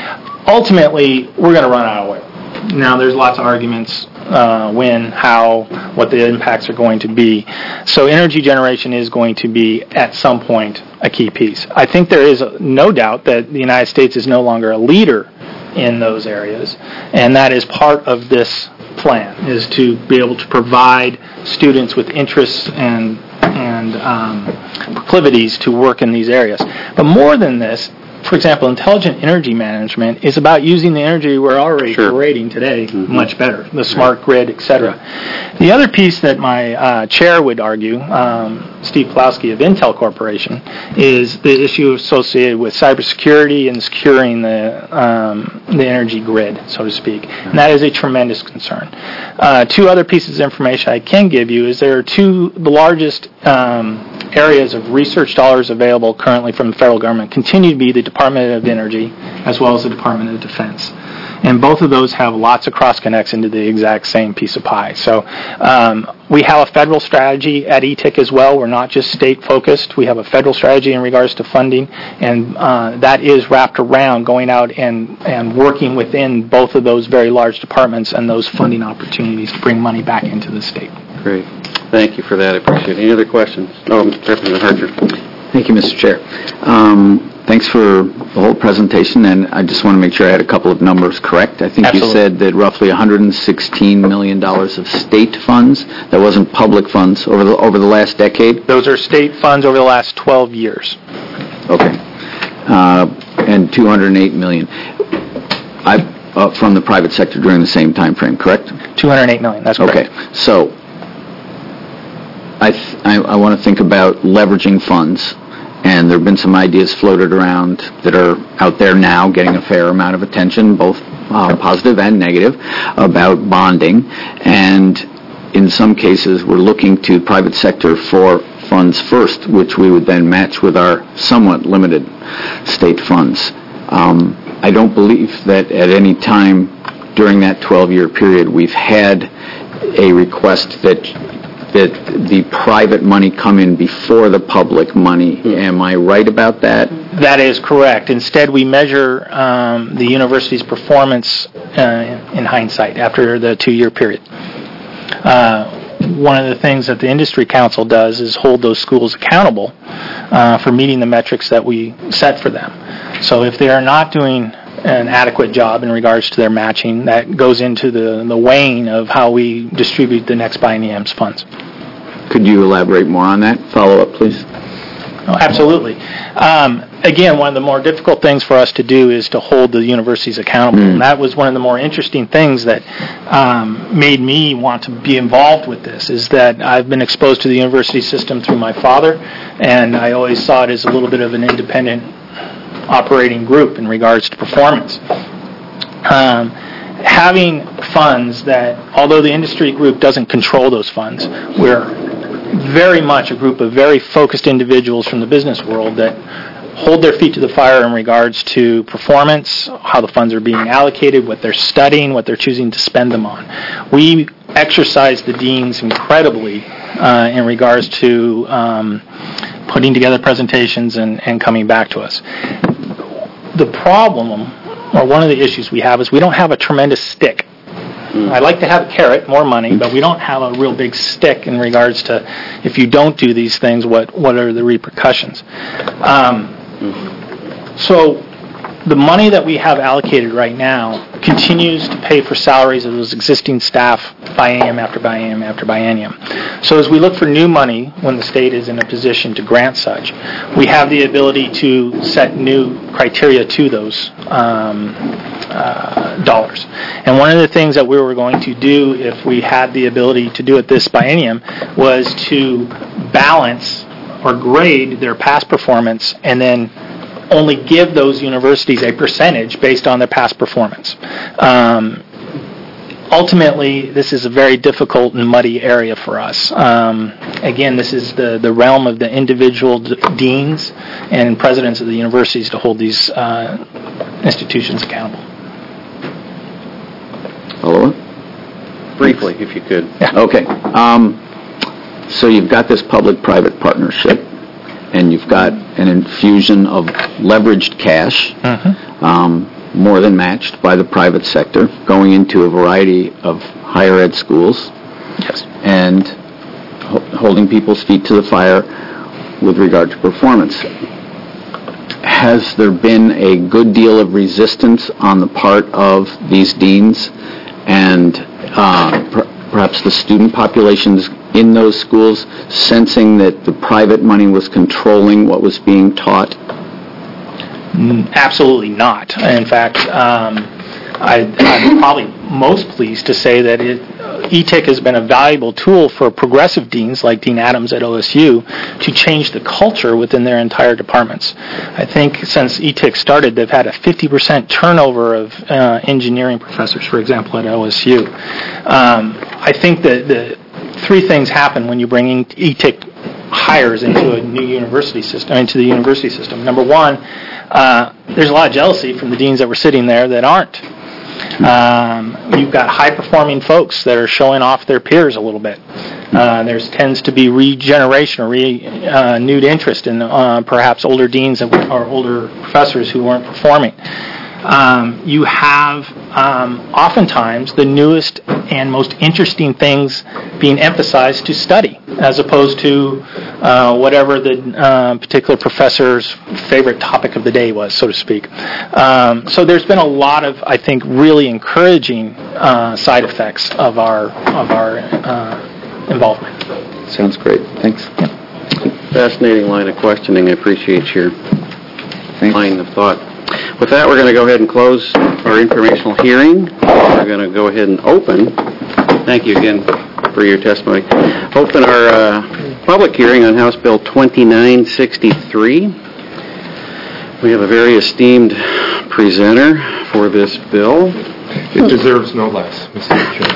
Ultimately, we're going to run out of oil. Now, there's lots of arguments, uh, when, how, what the impacts are going to be. So energy generation is going to be, at some point, a key piece. I think there is no doubt that the United States is no longer a leader in those areas, and that is part of this plan, is to be able to provide students with interests and, and um, proclivities to work in these areas. But more than this, for example, intelligent energy management is about using the energy we're already Sure. creating today Mm-hmm. much better, the smart grid, et cetera. The other piece that my uh, chair would argue, um, Steve Pawlowski of Intel Corporation, is the issue associated with cybersecurity and securing the um, the energy grid, so to speak. And that is a tremendous concern. Uh, two other pieces of information I can give you is there are two, the largest um, areas of research dollars available currently from the federal government continue to be the Department of Energy as well as the Department of Defense. And both of those have lots of cross-connects into the exact same piece of pie. So um, we have a federal strategy at E T I C as well. We're not just state-focused. We have a federal strategy in regards to funding, and uh, that is wrapped around going out and, and working within both of those very large departments and those funding opportunities to bring money back into the state. Great. Thank you for that. I appreciate it. Any other questions? Oh, Representative Harger. Thank you, Mister Chair. Um, Thanks for the whole presentation, and I just want to make sure I had a couple of numbers correct. I think Absolutely. you said that roughly one hundred sixteen million dollars of state funds, that wasn't public funds, over the over the last decade? Those are state funds over the last twelve years. Okay. Uh, And two hundred eight million dollars I, uh, from the private sector during the same time frame, correct? two hundred eight million dollars, that's correct. Okay, so I, th- I, I want to think about leveraging funds, and there have been some ideas floated around that are out there now getting a fair amount of attention, both uh, positive and negative, about bonding, and in some cases we're looking to private sector for funds first, which we would then match with our somewhat limited state funds. Um, I don't believe that at any time during that twelve-year period we've had a request that that the private money come in before the public money. Am I right about that? That is correct. Instead, we measure um, the university's performance uh, in hindsight after the two-year period. Uh, one of the things that the Industry Council does is hold those schools accountable uh, for meeting the metrics that we set for them. So if they are not doing an adequate job in regards to their matching, that goes into the, the weighing of how we distribute the next biennium's funds. Could you elaborate more on that? Follow up, please. Oh, absolutely. Um, again, one of the more difficult things for us to do is to hold the universities accountable. Mm. And that was one of the more interesting things that um, made me want to be involved with this, is that I've been exposed to the university system through my father, and I always saw it as a little bit of an independent operating group in regards to performance. Um, having funds that, although the industry group doesn't control those funds, we're very much a group of very focused individuals from the business world that hold their feet to the fire in regards to performance, how the funds are being allocated, what they're studying, what they're choosing to spend them on. We exercise the deans incredibly uh, in regards to um, putting together presentations and, and coming back to us. The problem, or one of the issues we have, is we don't have a tremendous stick. I'd like to have a carrot, more money, but we don't have a real big stick in regards to if you don't do these things, what, what are the repercussions. Um, so the money that we have allocated right now continues to pay for salaries of those existing staff biennium after biennium after biennium. So as we look for new money, when the state is in a position to grant such, we have the ability to set new criteria to those um, uh, dollars. And one of the things that we were going to do if we had the ability to do it this biennium was to balance or grade their past performance and then only give those universities a percentage based on their past performance. Um, ultimately, this is a very difficult and muddy area for us. Um, again, this is the, the realm of the individual d- deans and presidents of the universities to hold these uh, institutions accountable. Hello? Briefly, if you could. Yeah. Okay. Um, so you've got this public-private partnership, and you've got an infusion of leveraged cash, Mm-hmm. um, more than matched by the private sector, going into a variety of higher ed schools, Yes. and ho- holding people's feet to the fire with regard to performance. Has there been a good deal of resistance on the part of these deans and uh, per- perhaps the student populations in those schools, sensing that the private money was controlling what was being taught? Absolutely not. In fact, um, I, I'm probably most pleased to say that it, E T I C has been a valuable tool for progressive deans like Dean Adams at O S U to change the culture within their entire departments. I think since E T I C started, they've had a fifty percent turnover of uh, engineering professors, for example, at O S U. Um, I think that the three things happen when you bring in E T I C hires into a new university system, into the university system. Number one, uh, there's a lot of jealousy from the deans that were sitting there that aren't. Um, you've got high-performing folks that are showing off their peers a little bit. Uh, there tends to be regeneration or renewed uh, interest in uh, perhaps older deans or older professors who weren't performing. Um, you have um, oftentimes the newest and most interesting things being emphasized to study, as opposed to uh, whatever the uh, particular professor's favorite topic of the day was, so to speak. Um, so there's been a lot of, I think, really encouraging uh, side effects of our of our uh, involvement. Sounds great. Thanks. Fascinating line of questioning. I appreciate your Thanks. line of thought. With that, we're going to go ahead and close our informational hearing. We're going to go ahead and open. Thank you again for your testimony. Open our uh, public hearing on House Bill twenty-nine sixty-three. We have a very esteemed presenter for this bill. It deserves no less, Mister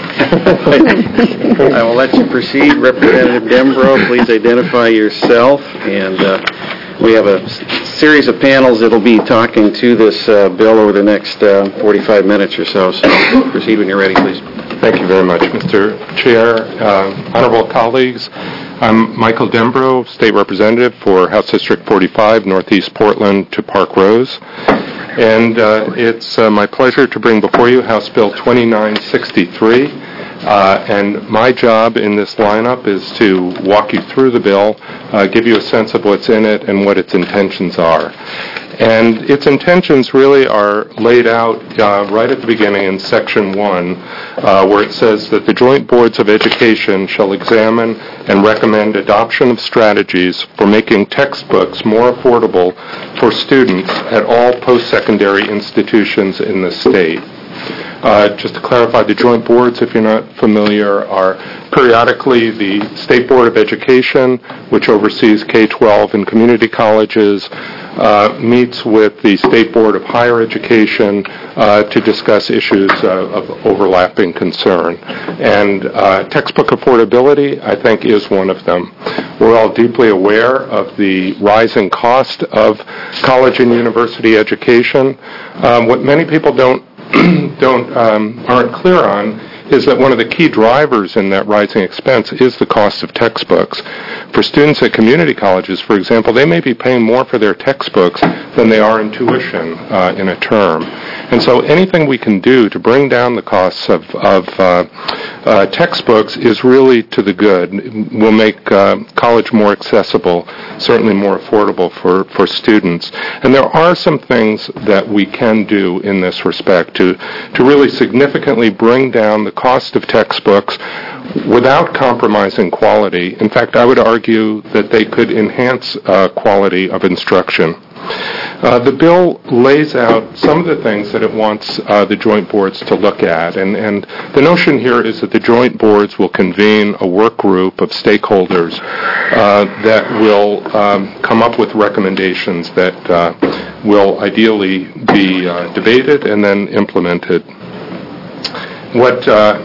Chairman. I will let you proceed. Representative Dembro, please identify yourself. And uh, we have a s- series of panels that will be talking to this uh, bill over the next uh, forty-five minutes or so. So proceed when you're ready, please. Thank you very much, Mister Chair. Uh, honorable colleagues, I'm Michael Dembro, State Representative for House District forty-five, Northeast Portland to Park Rose. And uh, it's uh, my pleasure to bring before you House Bill twenty-nine sixty-three. Uh, and my job in this lineup is to walk you through the bill, uh, give you a sense of what's in it and what its intentions are. And its intentions really are laid out uh, right at the beginning in Section one, uh, where it says that the Joint Boards of Education shall examine and recommend adoption of strategies for making textbooks more affordable for students at all post-secondary institutions in the state. Uh, just to clarify, the joint boards, if you're not familiar, are periodically the State Board of Education, which oversees K twelve and community colleges, uh, meets with the State Board of Higher Education uh, to discuss issues uh, of overlapping concern. And uh, textbook affordability, I think, is one of them. We're all deeply aware of the rising cost of college and university education. Um, what many people don't don't um, aren't clear on is that one of the key drivers in that rising expense is the cost of textbooks. For students at community colleges, for example, they may be paying more for their textbooks than they are in tuition uh, in a term. And so anything we can do to bring down the costs of, of uh, uh, textbooks is really to the good. Will make uh, college more accessible, certainly more affordable for, for students. And there are some things that we can do in this respect to, to really significantly bring down the cost of textbooks without compromising quality. In fact, I would argue that they could enhance uh, quality of instruction. Uh, the bill lays out some of the things that it wants uh, the joint boards to look at, and, and the notion here is that the joint boards will convene a work group of stakeholders uh, that will um, come up with recommendations that uh, will ideally be uh, debated and then implemented. What uh,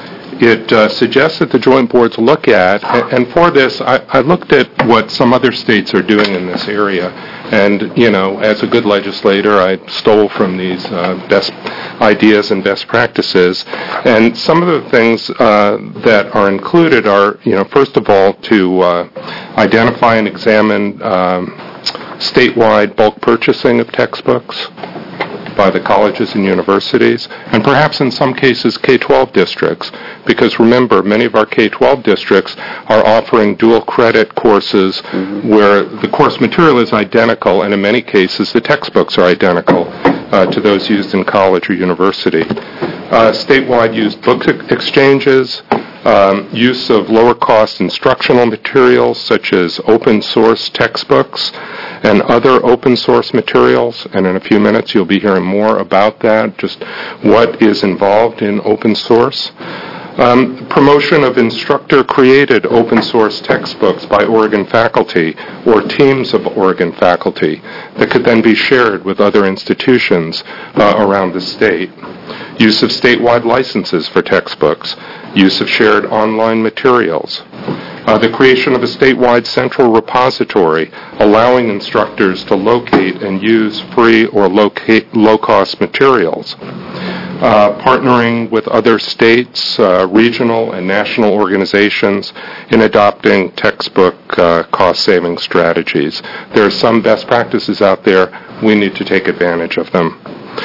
it uh, suggests that the joint boards look at, and, and for this, I, I looked at what some other states are doing in this area, and, you know, as a good legislator, I stole from these uh, best ideas and best practices, and some of the things uh, that are included are, you know, first of all, to uh, identify and examine um, statewide bulk purchasing of textbooks by the colleges and universities, and perhaps in some cases K twelve districts, because remember, many of our K twelve districts are offering dual credit courses mm-hmm. where the course material is identical, and in many cases the textbooks are identical uh, to those used in college or university. Uh, statewide used book exchanges, um, use of lower cost instructional materials such as open source textbooks and other open source materials, and in a few minutes you'll be hearing more about that, just what is involved in open source. Um, promotion of instructor-created open source textbooks by Oregon faculty or teams of Oregon faculty that could then be shared with other institutions uh, around the state. Use of statewide licenses for textbooks. Use of shared online materials. Uh, the creation of a statewide central repository allowing instructors to locate and use free or locate, low-cost materials. Uh, partnering with other states, uh, regional and national organizations in adopting textbook uh, cost-saving strategies. There are some best practices out there. We need to take advantage of them.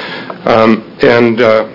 Um, and uh,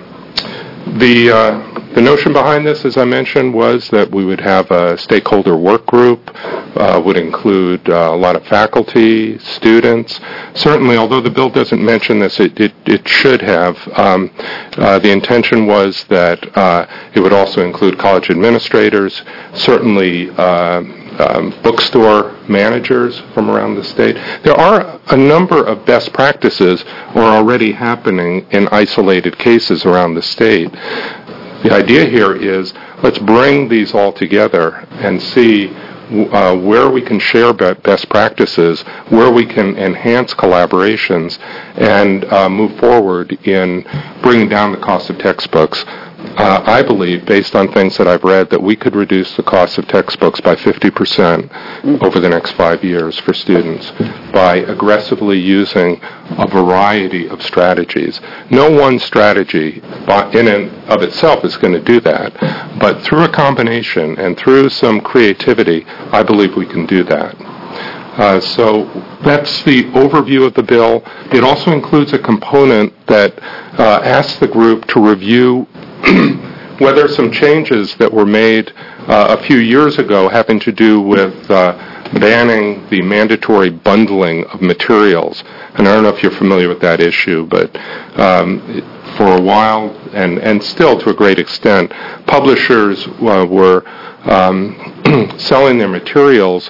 the uh, The notion behind this, as I mentioned, was that we would have a stakeholder work group, uh, would include uh, a lot of faculty, students. Certainly, although the bill doesn't mention this, it, it, it should have. Um, uh, the intention was that uh, it would also include college administrators, certainly uh, um, bookstore managers from around the state. There are a number of best practices are already happening in isolated cases around the state. The idea here is let's bring these all together and see uh, where we can share best practices, where we can enhance collaborations, and uh, move forward in bringing down the cost of textbooks. Uh, I believe, based on things that I've read, that we could reduce the cost of textbooks by fifty percent over the next five years for students by aggressively using a variety of strategies. No one strategy in and of itself is going to do that, but through a combination and through some creativity, I believe we can do that. Uh, so that's the overview of the bill. It also includes a component that uh, asks the group to review whether some changes that were made uh, a few years ago having to do with uh, banning the mandatory bundling of materials. And I don't know if you're familiar with that issue, but um, for a while, and, and still to a great extent, publishers uh, were um, selling their materials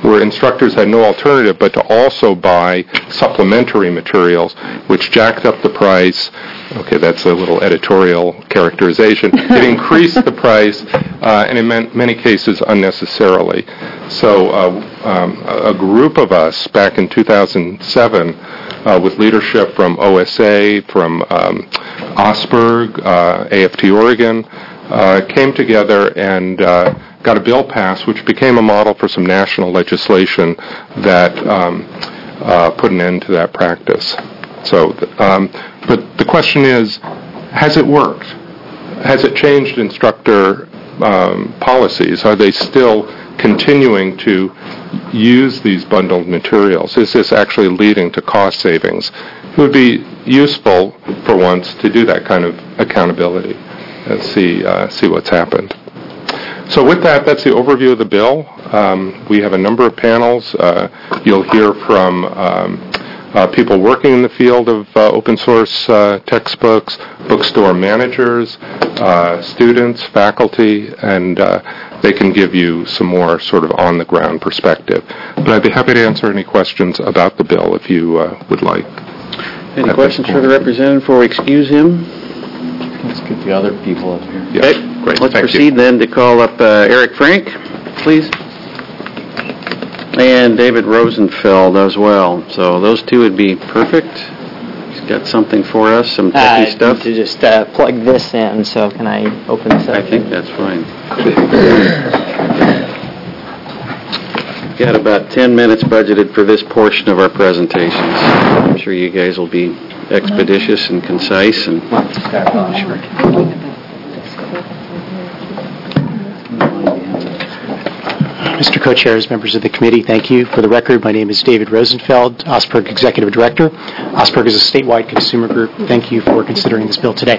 where instructors had no alternative but to also buy supplementary materials, which jacked up the price. Okay, that's a little editorial characterization. It increased the price, uh, and in man- many cases unnecessarily. So uh, um, a group of us back in two thousand seven, uh, with leadership from O S A, from um, Osberg, uh, A F T Oregon, uh, came together and uh, got a bill passed which became a model for some national legislation that um, uh, put an end to that practice. So, um, but the question is, has it worked? Has it changed instructor um, policies? Are they still continuing to use these bundled materials? Is this actually leading to cost savings? It would be useful for once to do that kind of accountability and see uh, see what's happened. So with that, that's the overview of the bill. Um, we have a number of panels. Uh, you'll hear from um, uh, people working in the field of uh, open source uh, textbooks, bookstore managers, uh, students, faculty, and uh, they can give you some more sort of on-the-ground perspective. But I'd be happy to answer any questions about the bill if you uh, would like. Any questions for the representative before we excuse him? Let's get the other people up here. Yeah. Okay, Great. let's Thank proceed you. then to call up uh, Eric Frank, please, and David Rosenfeld as well. So those two would be perfect. He's got something for us, some techie Uh, stuff. to just uh, plug this in, so can I open this up? I think that's fine. Got about ten minutes budgeted for this portion of our presentations. I'm sure you guys will be expeditious and concise. And Mister Co-Chairs, members of the committee, thank you. For the record, my name is David Rosenfeld, Osberg Executive Director. Osberg is a statewide consumer group. Thank you for considering this bill today.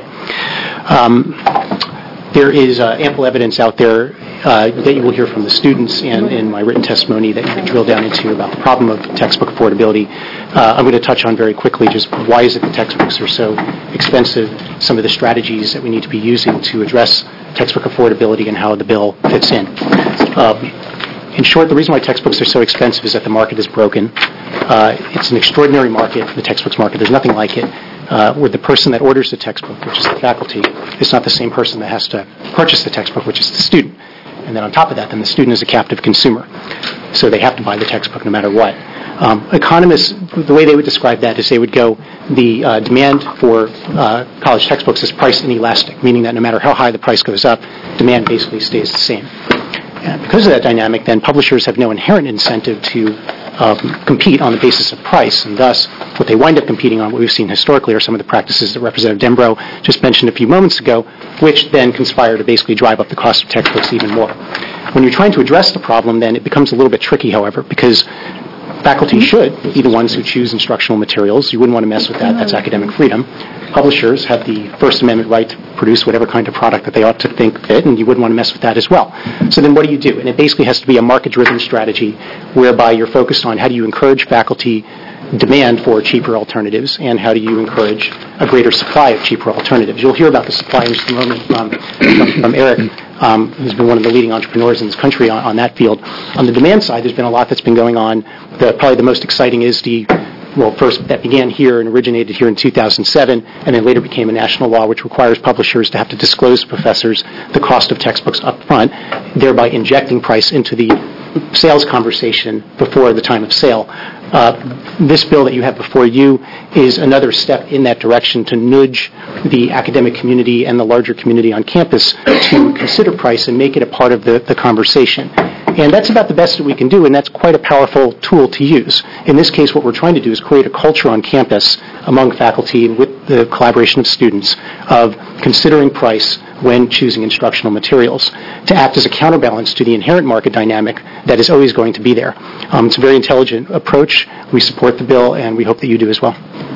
Um, there is uh, ample evidence out there uh, that you will hear from the students and in my written testimony that you can drill down into about the problem of textbook affordability. Uh, I'm going to touch on very quickly just why is it that textbooks are so expensive, some of the strategies that we need to be using to address textbook affordability and how the bill fits in. Um, In short, the reason why textbooks are so expensive is that the market is broken. Uh, it's an extraordinary market, the textbooks market. There's nothing like it, uh, where the person that orders the textbook, which is the faculty, is not the same person that has to purchase the textbook, which is the student. And then on top of that, then the student is a captive consumer. So they have to buy the textbook no matter what. Um, economists, the way they would describe that is they would go, the uh, demand for uh, college textbooks is price inelastic, meaning that no matter how high the price goes up, demand basically stays the same. And because of that dynamic, then publishers have no inherent incentive to um, compete on the basis of price, and thus what they wind up competing on, what we've seen historically, are some of the practices that Representative Dembrow just mentioned a few moments ago, which then conspire to basically drive up the cost of textbooks even more. When you're trying to address the problem, then it becomes a little bit tricky, however, because faculty should be the ones who choose instructional materials. You wouldn't want to mess with that. That's academic freedom. Publishers have the First Amendment right to produce whatever kind of product that they ought to think fit, and you wouldn't want to mess with that as well. So then what do you do? And it basically has to be a market-driven strategy whereby you're focused on how do you encourage faculty demand for cheaper alternatives, and how do you encourage a greater supply of cheaper alternatives. You'll hear about the supply in just a moment from, from, from Eric, um, who's been one of the leading entrepreneurs in this country on, on that field. On the demand side, there's been a lot that's been going on. The, probably the most exciting is the Well, first, that began here and originated here in two thousand seven, and then later became a national law which requires publishers to have to disclose to professors the cost of textbooks up front, thereby injecting price into the sales conversation before the time of sale. Uh, this bill that you have before you is another step in that direction to nudge the academic community and the larger community on campus to consider price and make it a part of the, the conversation. And that's about the best that we can do, and that's quite a powerful tool to use. In this case, what we're trying to do is create a culture on campus among faculty and with the collaboration of students of considering price when choosing instructional materials to act as a counterbalance to the inherent market dynamic that is always going to be there. Um, it's a very intelligent approach. We support the bill, and we hope that you do as well.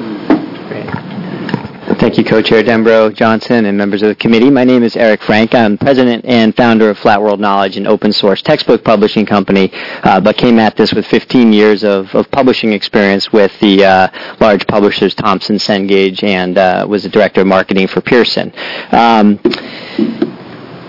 Thank you, Co-Chair Dembrow, Johnson, and members of the committee. My name is Eric Frank. I'm president and founder of Flat World Knowledge, an open source textbook publishing company, uh, but came at this with fifteen years of, of publishing experience with the uh, large publishers Thomson, Cengage, and uh, was the director of marketing for Pearson. Um,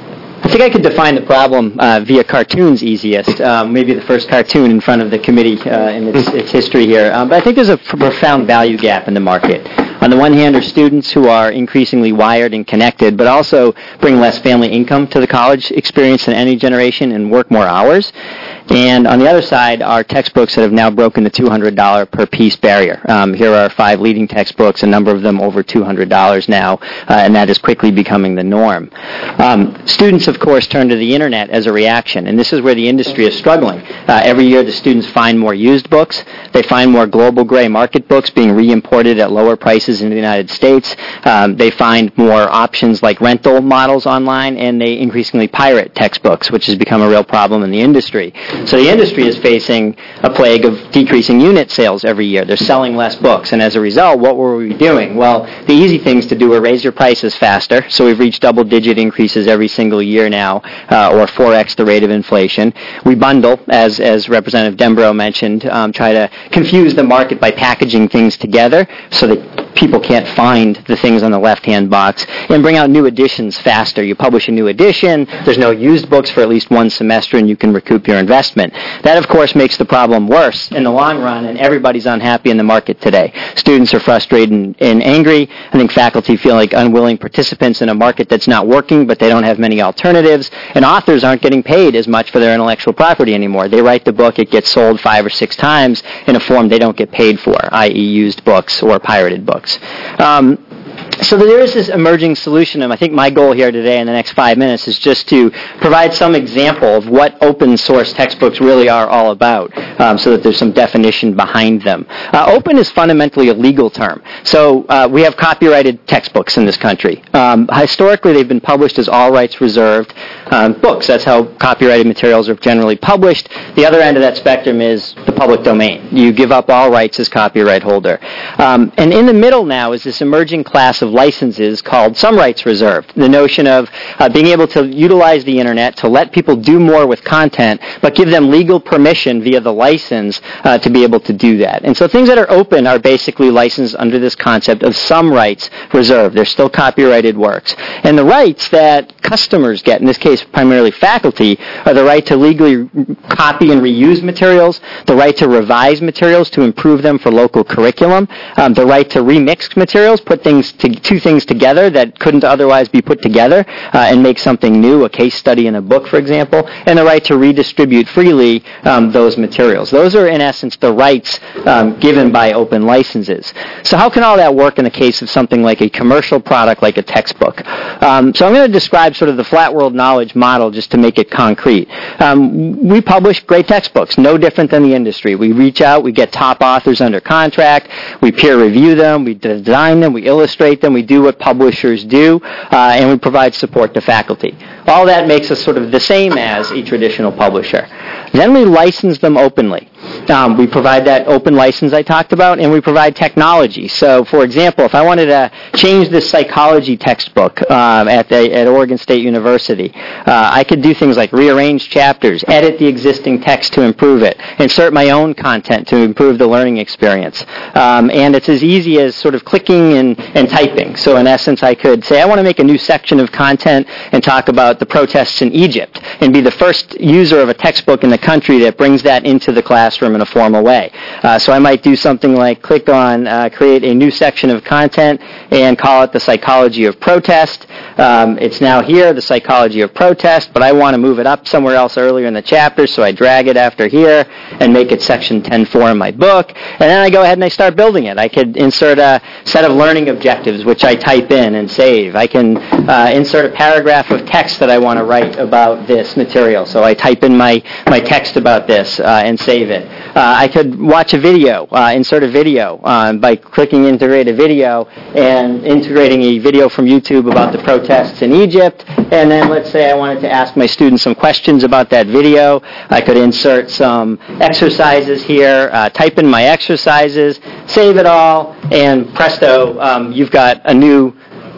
think I could define the problem uh, via cartoons easiest. Um, maybe the first cartoon in front of the committee uh, in its, its history here. Um, but I think there's a profound value gap in the market. On the one hand, are students who are increasingly wired and connected, but also bring less family income to the college experience than any generation and work more hours. And on the other side are textbooks that have now broken the two hundred dollars per piece barrier. Um, here are five leading textbooks, a number of them over two hundred dollars now, uh, and that is quickly becoming the norm. Um, students, of course, turn to the internet as a reaction, and this is where the industry is struggling. Uh, every year the students find more used books. They find more global gray market books being re-imported at lower prices in the United States. Um, they find more options like rental models online, and they increasingly pirate textbooks, which has become a real problem in the industry. So the industry is facing a plague of decreasing unit sales every year. They're selling less books, and as a result, what were we doing? Well, the easy things to do were raise your prices faster, so we've reached double-digit increases every single year now, uh, or four x the rate of inflation. We bundle, as, as Representative Dembrow mentioned, um, try to confuse the market by packaging things together so that people can't find the things on the left-hand box, and bring out new editions faster. You publish a new edition, there's no used books for at least one semester, and you can recoup your investment. That, of course, makes the problem worse in the long run, and everybody's unhappy in the market today. Students are frustrated and, and angry. I think faculty feel like unwilling participants in a market that's not working, but they don't have many alternatives, and authors aren't getting paid as much for their intellectual property anymore. They write the book, it gets sold five or six times in a form they don't get paid for, that is used books or pirated books. Um, So there is this emerging solution, and I think my goal here today in the next five minutes is just to provide some example of what open source textbooks really are all about, um, so that there's some definition behind them. Uh, open is fundamentally a legal term. So uh, we have copyrighted textbooks in this country. Um, historically, they've been published as all rights reserved um, books. That's how copyrighted materials are generally published. The other end of that spectrum is the public domain. You give up all rights as copyright holder. Um, and in the middle now is this emerging class of licenses called some rights reserved. The notion of uh, being able to utilize the internet to let people do more with content, but give them legal permission via the license uh, to be able to do that. And so things that are open are basically licensed under this concept of some rights reserved. They're still copyrighted works. And the rights that customers get, in this case primarily faculty, are the right to legally copy and reuse materials, the right to revise materials to improve them for local curriculum, um, the right to remix materials, put things to two things together that couldn't otherwise be put together uh, and make something new, a case study in a book, for example, and the right to redistribute freely um, those materials. Those are, in essence, the rights um, given by open licenses. So how can all that work in the case of something like a commercial product like a textbook? Um, so I'm going to describe sort of the Flat World Knowledge model just to make it concrete. Um, we publish great textbooks, no different than the industry. We reach out, we get top authors under contract, we peer review them, we design them, we illustrate them, we do what publishers do, uh, and we provide support to faculty. All that makes us sort of the same as a traditional publisher. Then we license them openly. Um, we provide that open license I talked about, and we provide technology. So, for example, if I wanted to change this psychology textbook um, at, the, at Oregon State University, uh, I could do things like rearrange chapters, edit the existing text to improve it, insert my own content to improve the learning experience. Um, and it's as easy as sort of clicking and, and typing. So, in essence, I could say, I want to make a new section of content and talk about the protests in Egypt, and be the first user of a textbook in the country that brings that into the classroom in a formal way. Uh, so I might do something like click on uh, create a new section of content and call it the psychology of protest. Um, it's now here, the psychology of protest, but I want to move it up somewhere else earlier in the chapter, so I drag it after here and make it section ten four in my book, and then I go ahead and I start building it. I could insert a set of learning objectives, which I type in and save. I can uh, insert a paragraph of text that I want to write about this material, so I type in my, my text about this uh, and save it. Uh, I could watch a video, uh, insert a video um, by clicking integrate a video and integrating a video from YouTube about the protests in Egypt. And then let's say I wanted to ask my students some questions about that video. I could insert some exercises here, uh, type in my exercises, save it all, and presto, um, you've got a new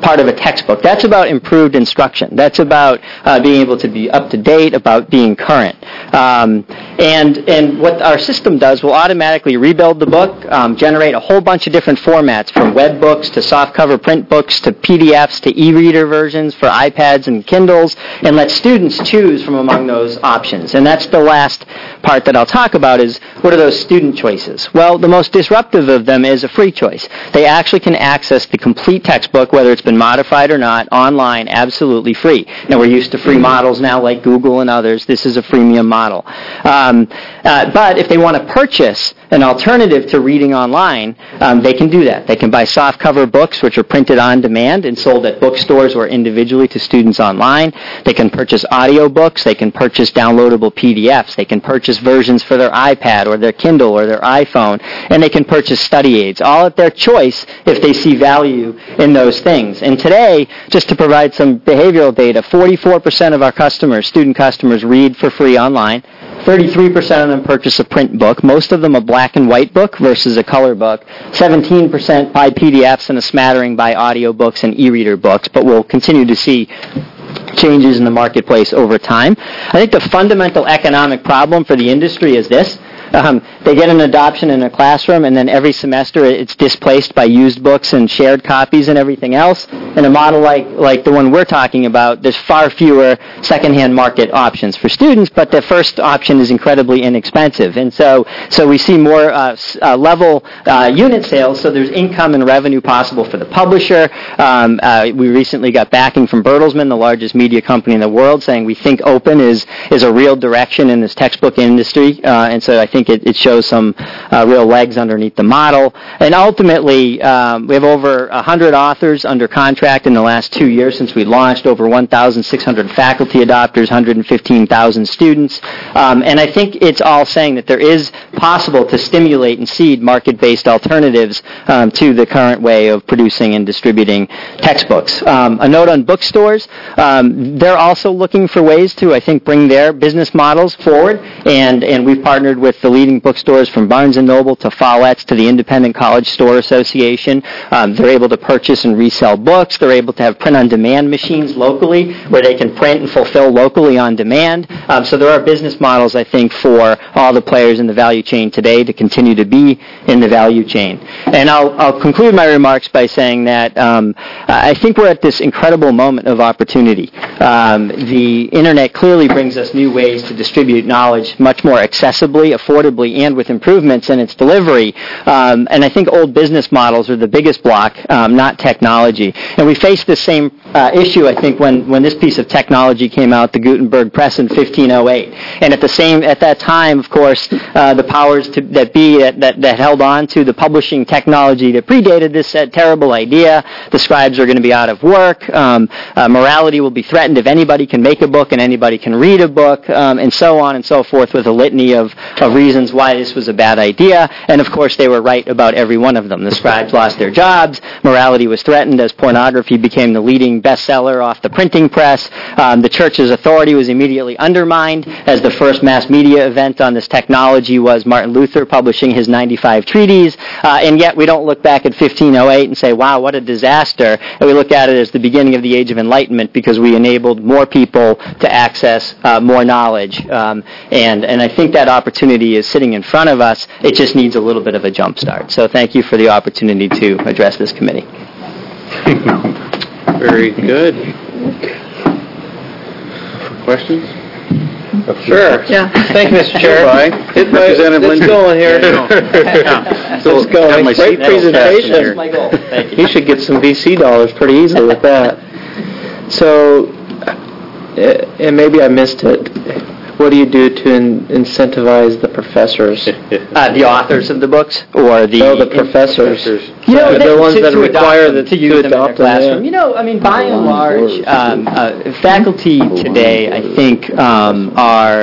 part of a textbook. That's about improved instruction. That's about uh, being able to be up to date, about being current. Um, and and what our system does will automatically rebuild the book, um, generate a whole bunch of different formats, from web books to softcover print books to P D Fs to e-reader versions for iPads and Kindles, and let students choose from among those options. And that's the last part that I'll talk about, is what are those student choices? Well, the most disruptive of them is a free choice. They actually can access the complete textbook, whether it's been modified or not, online, absolutely free. Now, we're used to free models now, like Google and others. This is a freemium model. Um, uh, but if they want to purchase an alternative to reading online, um, they can do that. They can buy softcover books, which are printed on demand and sold at bookstores or individually to students online. They can purchase audio books. They can purchase downloadable P D Fs. They can purchase versions for their iPad or their Kindle or their iPhone. And they can purchase study aids, all at their choice if they see value in those things. And today, just to provide some behavioral data, forty-four percent of our customers, student customers, read for free online. thirty-three percent of them purchase a print book, most of them a black and white book versus a color book. seventeen percent buy P D Fs and a smattering buy audio books and e-reader books, but we'll continue to see changes in the marketplace over time. I think the fundamental economic problem for the industry is this. Um, they get an adoption in a classroom, and then every semester it's displaced by used books and shared copies and everything else. In a model like, like the one we're talking about, there's far fewer secondhand market options for students, but the first option is incredibly inexpensive. And so so we see more uh, uh, level uh, unit sales, so there's income and revenue possible for the publisher. Um, uh, we recently got backing from Bertelsmann, the largest media company in the world, saying we think open is, is a real direction in this textbook industry. Uh, and so I think It, it shows some uh, real legs underneath the model. And ultimately, um, we have over one hundred authors under contract in the last two years since we launched, over one thousand six hundred faculty adopters, one hundred fifteen thousand students. Um, and I think it's all saying that there is possible to stimulate and seed market-based alternatives um, to the current way of producing and distributing textbooks. Um, a note on bookstores, um, they're also looking for ways to, I think, bring their business models forward. And, and we've partnered with the leading bookstores from Barnes and Noble to Follett's to the Independent College Store Association. Um, they're able to purchase and resell books. They're able to have print-on-demand machines locally where they can print and fulfill locally on demand. Um, so there are business models, I think, for all the players in the value chain today to continue to be in the value chain. And I'll, I'll conclude my remarks by saying that um, I think we're at this incredible moment of opportunity. Um, the Internet clearly brings us new ways to distribute knowledge much more accessibly, affordably, and with improvements in its delivery. Um, and I think old business models are the biggest block, um, not technology. And we faced the same uh, issue, I think, when, when this piece of technology came out, the Gutenberg Press in fifteen oh eight. And at the same, at that time, of course, uh, the powers to, that be that, that, that held on to the publishing technology that predated this said, terrible idea. The scribes are going to be out of work. Um, uh, morality will be threatened if anybody can make a book and anybody can read a book, um, and so on and so forth, with a litany of, of reasons why this was a bad idea. And of course, they were right about every one of them. The scribes lost their jobs. Morality was threatened as pornography became the leading bestseller off the printing press. Um, the church's authority was immediately undermined, as the first mass media event on this technology was Martin Luther publishing his ninety-five treatises. Uh, and yet we don't look back at fifteen oh eight and say, wow, what a disaster. And we look at it as the beginning of the Age of Enlightenment because we enabled more people to access uh, more knowledge. Um, and, and I think that opportunity is sitting in front of us. It just needs a little bit of a jump start. So thank you for the opportunity to address this committee. Very good. Questions? Sure. Yeah. Thank you, Mister Chair. Bye. Representative Let's Lindsay. go on here. Yeah. Let's go. Have my Great seatbelt presentation. fastened That's my goal. Thank you. You should get some V C dollars pretty easily with that. So, uh, and maybe I missed it. What do you do to in- incentivize the professors? Uh, the authors of the books, or the No, the professors. You know, the they- ones to- that to require adopt them, the, to use them in their adopt classroom. them. You know, I mean, by and large, um, uh, faculty today, I think, um, are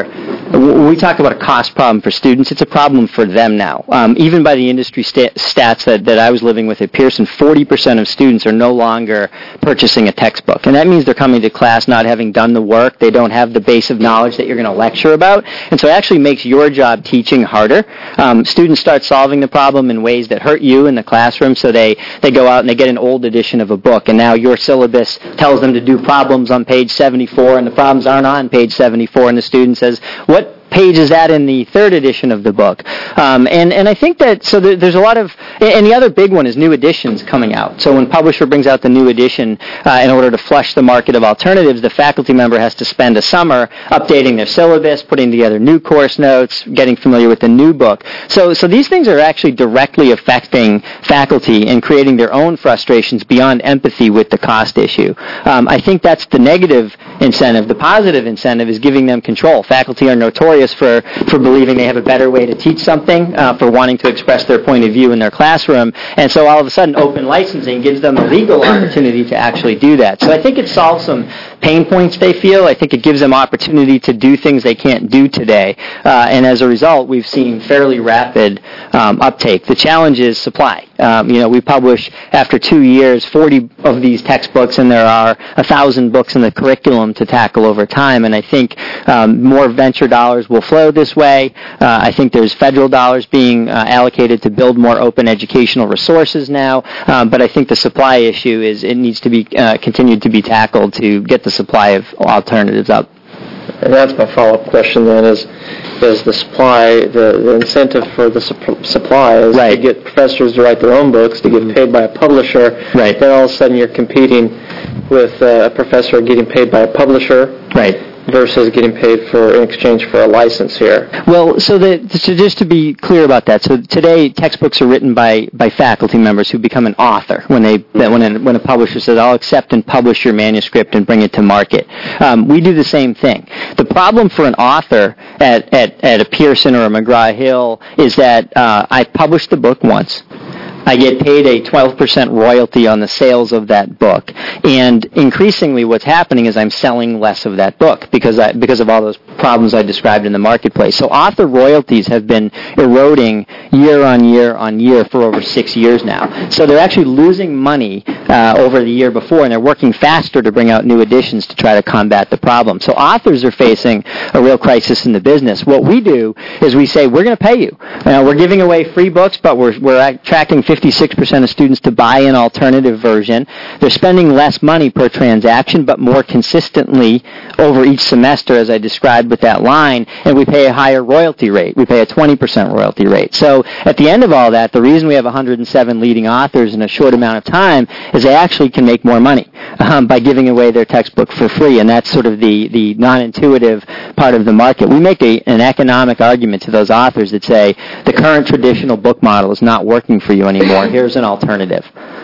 when we talk about a cost problem for students, it's a problem for them now. Um, even by the industry sta- stats that, that I was living with at Pearson, forty percent of students are no longer purchasing a textbook. And that means they're coming to class not having done the work. They don't have the base of knowledge that you're going to lecture about. And so it actually makes your job teaching harder. Um, students start solving the problem in ways that hurt you in the classroom, so they, they go out and they get an old edition of a book. And now your syllabus tells them to do problems on page seventy-four, and the problems aren't on page seventy-four, and the student says, what page is that in the third edition of the book? Um, and, and I think that, so there, there's a lot of, and the other big one is new editions coming out. So when publisher brings out the new edition, uh, in order to flush the market of alternatives, the faculty member has to spend a summer updating their syllabus, putting together new course notes, getting familiar with the new book. So, so these things are actually directly affecting faculty and creating their own frustrations beyond empathy with the cost issue. Um, I think that's the negative incentive. The positive incentive is giving them control. Faculty are notorious for, for believing they have a better way to teach something, uh, for wanting to express their point of view in their classroom, and so all of a sudden open licensing gives them a legal opportunity to actually do that. So I think it solves some pain points they feel. I think it gives them opportunity to do things they can't do today, uh, and as a result, we've seen fairly rapid um, uptake. The challenge is supply. Um, you know, we publish, after two years, forty of these textbooks, and there are one thousand books in the curriculum to tackle over time, and I think um, more venture dollars will flow this way. Uh, I think there's federal dollars being uh, allocated to build more open educational resources now, um, but I think the supply issue is, it needs to be uh, continued to be tackled to get the supply of alternatives up. And that's my follow-up question then, is is the supply, the, the incentive for the supp- supply is right. to get professors to write their own books, to get paid by a publisher. Right. Then all of a sudden you're competing with uh, a professor getting paid by a publisher. Right. Versus getting paid for in exchange for a license here. Well, so, the, so just to be clear about that, so today textbooks are written by, by faculty members who become an author when they when a, when a publisher says, I'll accept and publish your manuscript and bring it to market. Um, we do the same thing. The problem for an author at, at, at a Pearson or a McGraw-Hill is that uh, I published the book once. I get paid a twelve percent royalty on the sales of that book. And increasingly what's happening is I'm selling less of that book because I, because of all those problems I described in the marketplace. So author royalties have been eroding year on year on year for over six years now. So they're actually losing money uh, over the year before, and they're working faster to bring out new editions to try to combat the problem. So authors are facing a real crisis in the business. What we do is we say, we're going to pay you. Uh, we're giving away free books, but we're, we're attracting fifty-six percent of students to buy an alternative version. They're spending less money per transaction, but more consistently over each semester, as I described with that line, and we pay a higher royalty rate. We pay a twenty percent royalty rate. So at the end of all that, the reason we have one hundred seven leading authors in a short amount of time is they actually can make more money um, by giving away their textbook for free, and that's sort of the, the non-intuitive part of the market. We make a, an economic argument to those authors that say, the current traditional book model is not working for you anymore. Here's an alternative.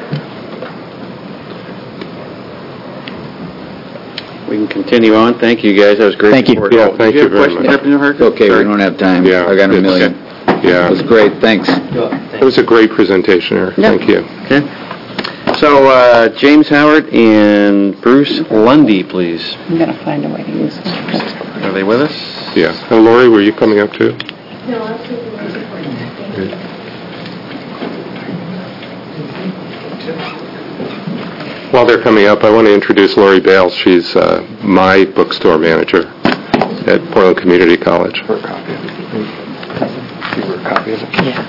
We can continue on. Thank you, guys. That was great. Thank you. report. Yeah, Oh, thank did you have a very question, much. Representative Harkin? Okay, we Sorry. don't have time. Yeah, I got a it's- million. Yeah. It was great, thanks. It was a great presentation, Eric. Yeah. Thank you. Okay. So, uh, James Howard and Bruce Lundy, please. I'm going to find a way to use this. Are they with us? Yeah. And Lori, were you coming up too? No, I'll take the music. While they're coming up, I want to introduce Lori Bales. She's uh, my bookstore manager at Portland Community College. For a copy of it. Give her a copy of it. Yeah.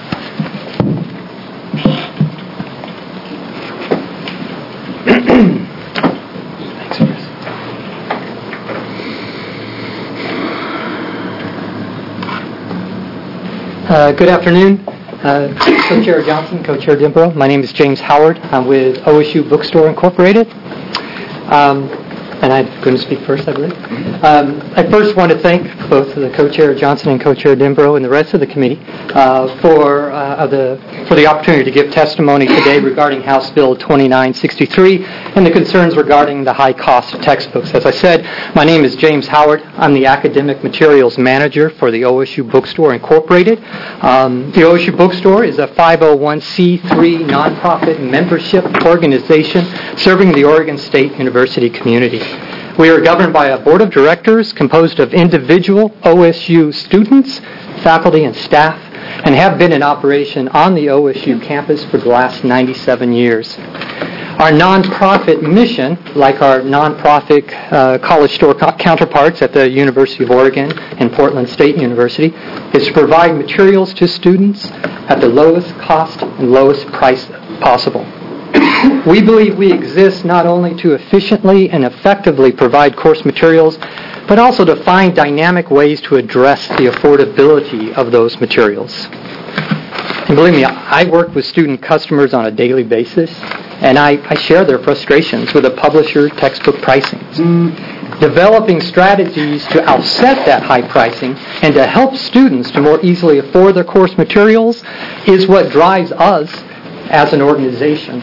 Uh, good afternoon, uh, Co-Chair Johnson, Co-Chair Dimbro. My name is James Howard. I'm with O S U Bookstore Incorporated. Um, and I'm going to speak first, I believe. Um, I first want to thank both the Co-Chair Johnson and Co-Chair Dimbro and the rest of the committee uh, for uh, the for the opportunity to give testimony today regarding House Bill twenty-nine sixty-three and the concerns regarding the high cost of textbooks. As I said, my name is James Howard. I'm the Academic Materials Manager for the O S U Bookstore Incorporated. Um, the O S U Bookstore is a five oh one c three nonprofit membership organization serving the Oregon State University community. We are governed by a board of directors composed of individual O S U students, faculty, and staff, and have been in operation on the O S U campus for the last ninety-seven years. Our nonprofit mission, like our nonprofit uh, college store co- counterparts at the University of Oregon and Portland State University, is to provide materials to students at the lowest cost and lowest price possible. We believe we exist not only to efficiently and effectively provide course materials, but also to find dynamic ways to address the affordability of those materials. And believe me, I work with student customers on a daily basis, and I, I share their frustrations with the publisher textbook pricings. Developing strategies to offset that high pricing and to help students to more easily afford their course materials is what drives us as an organization.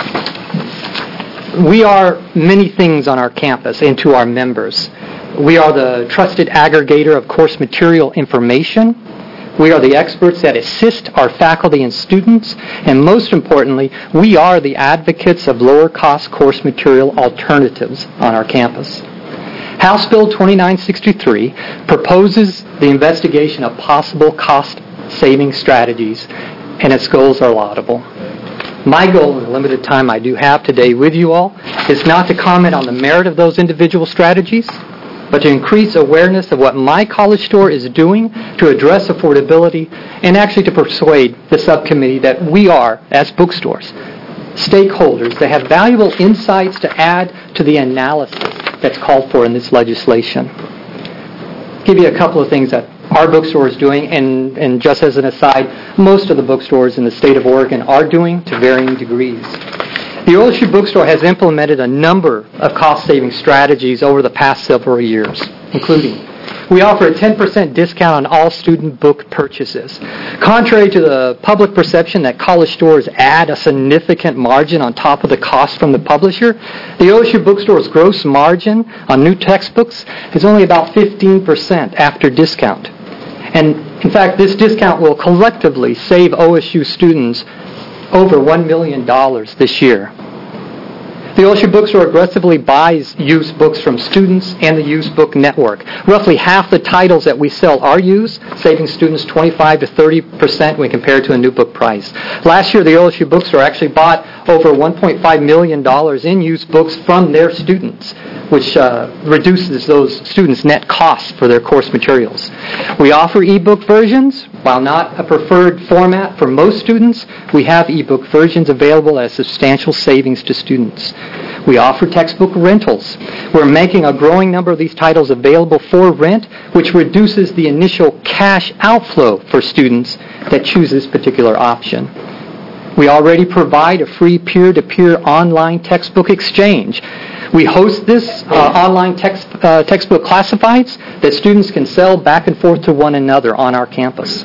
We are many things on our campus and to our members. We are the trusted aggregator of course material information. We are the experts that assist our faculty and students. And most importantly, we are the advocates of lower cost course material alternatives on our campus. House Bill twenty-nine sixty-three proposes the investigation of possible cost-saving strategies, and its goals are laudable. My goal in the limited time I do have today with you all is not to comment on the merit of those individual strategies, but to increase awareness of what my college store is doing to address affordability and actually to persuade the subcommittee that we are, as bookstores, stakeholders that have valuable insights to add to the analysis that's called for in this legislation. I'll give you a couple of things that our bookstore is doing, and, and just as an aside, most of the bookstores in the state of Oregon are doing to varying degrees. The O S U Bookstore has implemented a number of cost-saving strategies over the past several years, including we offer a ten percent discount on all student book purchases. Contrary to the public perception that college stores add a significant margin on top of the cost from the publisher, the O S U Bookstore's gross margin on new textbooks is only about fifteen percent after discount. And in fact, this discount will collectively save O S U students over one million dollars this year. The O S U Bookstore aggressively buys used books from students and the used book network. Roughly half the titles that we sell are used, saving students twenty-five to thirty percent when compared to a new book price. Last year, the O S U Bookstore actually bought over one point five million dollars in used books from their students, which uh, reduces those students' net costs for their course materials. We offer ebook versions. While not a preferred format for most students, we have ebook versions available at substantial savings to students. We offer textbook rentals. We're making a growing number of these titles available for rent, which reduces the initial cash outflow for students that choose this particular option. We already provide a free peer-to-peer online textbook exchange. We host this uh, online text, uh, textbook classifieds that students can sell back and forth to one another on our campus.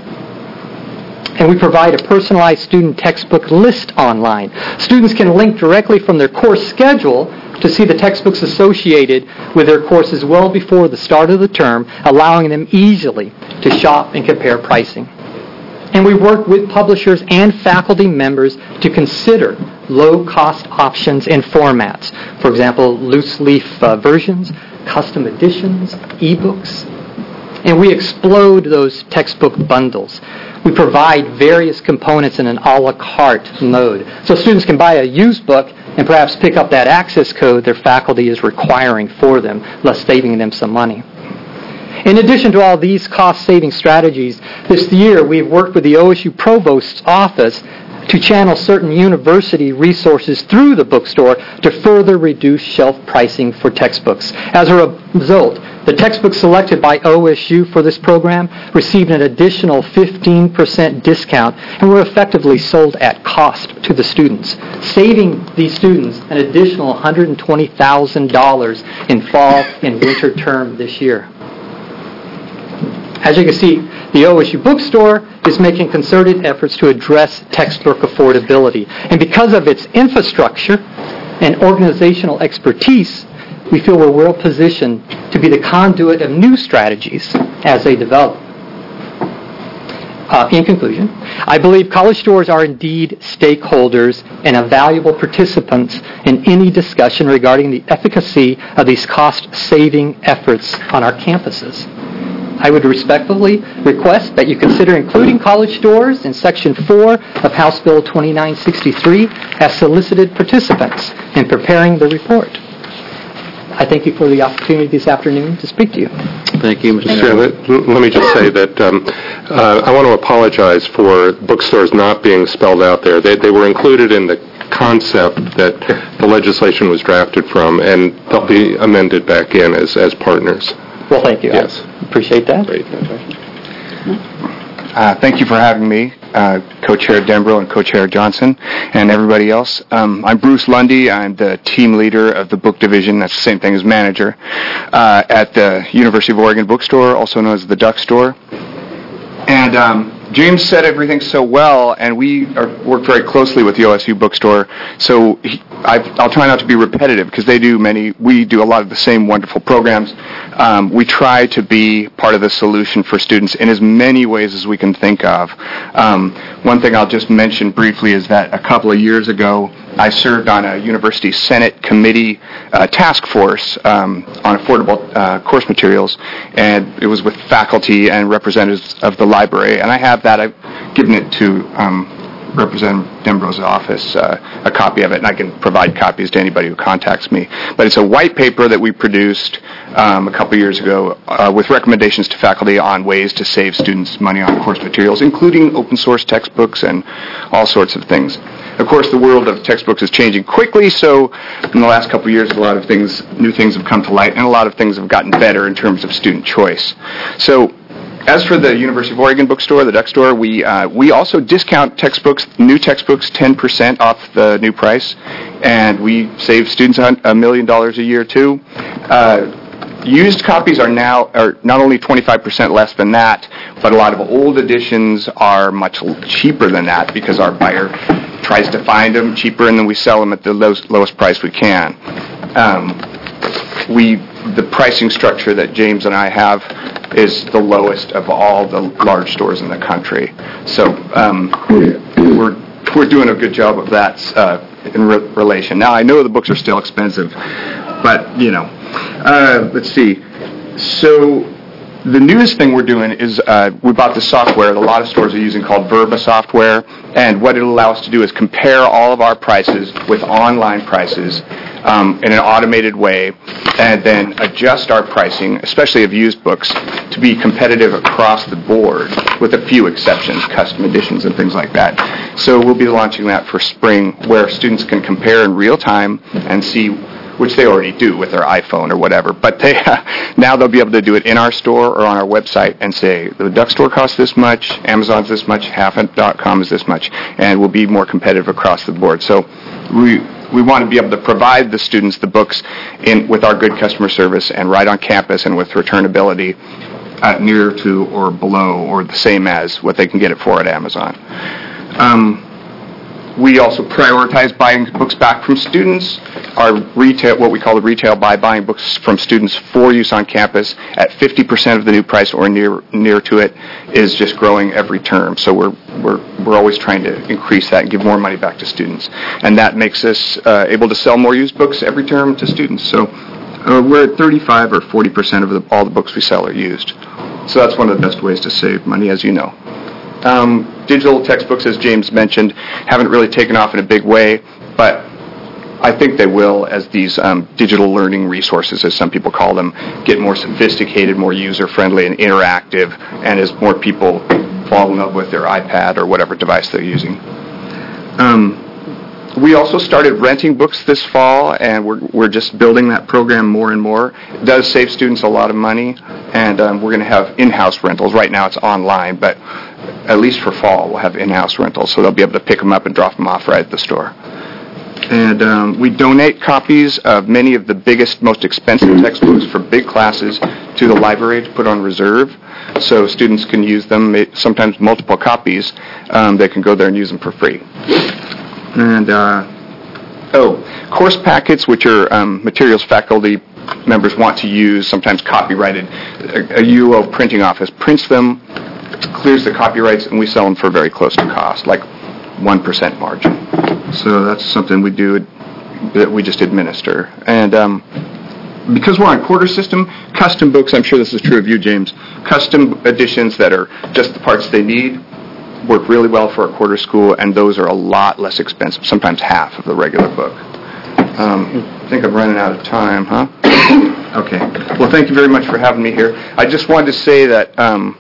And we provide a personalized student textbook list online. Students can link directly from their course schedule to see the textbooks associated with their courses well before the start of the term, allowing them easily to shop and compare pricing. And we work with publishers and faculty members to consider low-cost options and formats. For example, loose-leaf uh, versions, custom editions, ebooks. And we explode those textbook bundles. We provide various components in an a la carte mode. So students can buy a used book and perhaps pick up that access code their faculty is requiring for them, thus saving them some money. In addition to all these cost-saving strategies, this year we've worked with the O S U Provost's office to channel certain university resources through the bookstore to further reduce shelf pricing for textbooks. As a result, the textbooks selected by O S U for this program received an additional fifteen percent discount and were effectively sold at cost to the students, saving these students an additional one hundred twenty thousand dollars in fall and winter term this year. As you can see, the O S U Bookstore is making concerted efforts to address textbook affordability. And because of its infrastructure and organizational expertise, we feel we're well positioned to be the conduit of new strategies as they develop. Uh, in conclusion, I believe college stores are indeed stakeholders and a valuable participants in any discussion regarding the efficacy of these cost-saving efforts on our campuses. I would respectfully request that you consider including college stores in Section four of House Bill twenty-nine sixty-three as solicited participants in preparing the report. I thank you for the opportunity this afternoon to speak to you. Thank you, Mister Chair, let, let me just say that um, uh, I want to apologize for bookstores not being spelled out there. They, they were included in the concept that the legislation was drafted from, and they'll be amended back in as, as partners. Well, thank you. Yes. I appreciate that. Great. Uh, thank you for having me, uh, Co-Chair Dembro and Co-Chair Johnson, and everybody else. Um, I'm Bruce Lundy. I'm the team leader of the book division. That's the same thing as manager uh, at the University of Oregon Bookstore, also known as the Duck Store. And um, James said everything so well, and we are, work very closely with the O S U Bookstore. So he, I, I'll try not to be repetitive because they do many. We do a lot of the same wonderful programs. Um, we try to be part of the solution for students in as many ways as we can think of. Um, one thing I'll just mention briefly is that a couple of years ago, I served on a University Senate committee uh, task force um, on affordable uh, course materials, and it was with faculty and representatives of the library. And I have that. I've given it to um, Representative Dembro's office, uh, a copy of it, and I can provide copies to anybody who contacts me. But it's a white paper that we produced um, a couple years ago uh, with recommendations to faculty on ways to save students money on course materials, including open source textbooks and all sorts of things. Of course, the world of textbooks is changing quickly, so in the last couple of years, a lot of things, new things have come to light, and a lot of things have gotten better in terms of student choice. So, as for the University of Oregon Bookstore, the Duck Store, we uh, we also discount textbooks, new textbooks, ten percent off the new price, and we save students a million dollars a year too. Uh, Used copies are now are not only twenty-five percent less than that, but a lot of old editions are much cheaper than that because our buyer tries to find them cheaper, and then we sell them at the lowest, lowest price we can. Um, we the pricing structure that James and I have is the lowest of all the large stores in the country. So um, we're we're doing a good job of that uh, in re- relation. Now I know the books are still expensive, but you know. Uh, let's see. So the newest thing we're doing is uh, we bought the software that a lot of stores are using called Verba software, and what it'll allow us to do is compare all of our prices with online prices um, in an automated way, and then adjust our pricing, especially of used books, to be competitive across the board, with a few exceptions, custom editions and things like that. So we'll be launching that for spring, where students can compare in real time and see, which they already do with their iPhone or whatever, but they uh, now they'll be able to do it in our store or on our website and say, the Duck Store costs this much, Amazon's this much, half dot com is this much, and we'll be more competitive across the board. So we we want to be able to provide the students the books in with our good customer service and right on campus and with returnability uh, near to or below or the same as what they can get it for at Amazon. Um, We also prioritize buying books back from students. Our retail, what we call the retail buy, buying books from students for use on campus at fifty percent of the new price or near near to it, is just growing every term. So we're we're we're always trying to increase that and give more money back to students, and that makes us uh, able to sell more used books every term to students. So uh, we're at thirty-five or forty percent of the, all the books we sell are used. So that's one of the best ways to save money, as you know. Um, digital textbooks, as James mentioned, haven't really taken off in a big way, but I think they will as these um, digital learning resources, as some people call them, get more sophisticated, more user-friendly and interactive, and as more people fall in love with their iPad or whatever device they're using. Um, we also started renting books this fall, and we're we're just building that program more and more. It does save students a lot of money, and um, we're going to have in-house rentals. Right now it's online, but at least for fall we'll have in-house rentals, so they'll be able to pick them up and drop them off right at the store. And um, we donate copies of many of the biggest, most expensive textbooks for big classes to the library to put on reserve, so students can use them, sometimes multiple copies. Um, they can go there and use them for free. And, uh, oh, course packets, which are um, materials faculty members want to use, sometimes copyrighted. A, a U O printing office prints them, clears the copyrights, and we sell them for very close to cost, like one percent margin. So that's something we do that we just administer. And um, because we're on quarter system, custom books, I'm sure this is true of you, James, custom editions that are just the parts they need work really well for a quarter school, and those are a lot less expensive, sometimes half of the regular book. Um, I think I'm running out of time, huh? Okay. Well, thank you very much for having me here. I just wanted to say that um,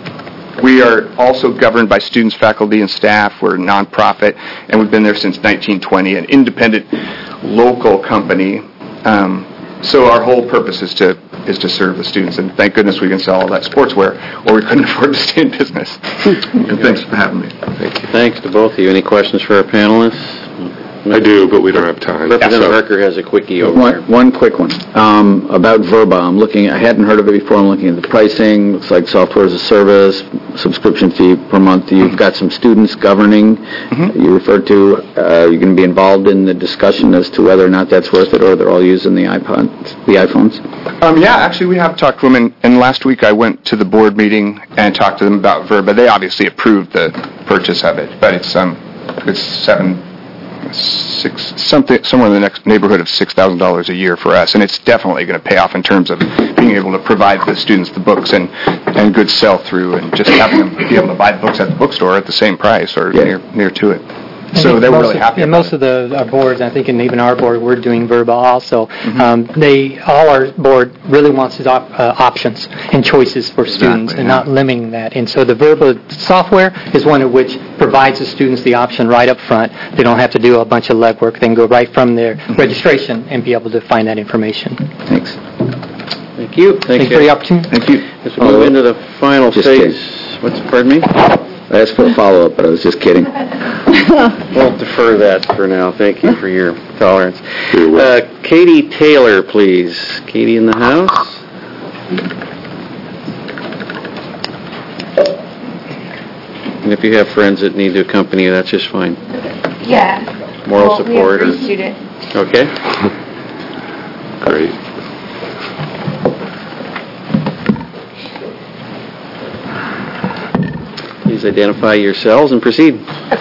we are also governed by students, faculty, and staff. We're a nonprofit, and we've been there since nineteen twenty, an independent local company. Um, so our whole purpose is to is to serve the students, and thank goodness we can sell all that sportswear, or we couldn't afford to stay in business. And thanks for having me. Thank you. Thanks to both of you. Any questions for our panelists? I do, but we don't have time. Representative So- Harker has a quickie over One, there. one quick one. Um, about Verba, I'm looking, I hadn't heard of it before, I'm looking at the pricing, looks like software as a service, subscription fee per month. You've got some students governing, Mm-hmm. you referred to, uh, you're going to be involved in the discussion as to whether or not that's worth it, or they're all using the iPods, the iPhones? Um, yeah, actually, we have talked to them, and, and last week I went to the board meeting and talked to them about Verba. They obviously approved the purchase of it, but it's um, it's seven, six, something, somewhere in the next neighborhood of six thousand dollars a year for us, and it's definitely going to pay off in terms of being able to provide the students the books and and good sell through, and just having them be able to buy the books at the bookstore at the same price or Yeah. near near to it. And So they were most really of- happy. And about most it. of the our boards, I think, and even our board, we're doing Verba also. Mm-hmm. Um, they all our board really wants is op, uh, options and choices for students, Exactly, and yeah. not limiting that. And so the Verba software is one of which provides the students the option right up front. They don't have to do a bunch of legwork. They can go right from their Mm-hmm. registration and be able to find that information. Thanks. Thank you. Thank you for the opportunity. Thank you. As we move into the final Just phase, what's, pardon me? I asked for a follow-up, but I was just kidding. We'll defer that for now. Thank you for your tolerance. You're welcome. Uh, Katie Taylor, please. Katie in the house? And if you have friends that need to accompany you, that's just fine. Yeah. Moral Well, we have support three or- students. Okay? Great. Please identify yourselves and proceed.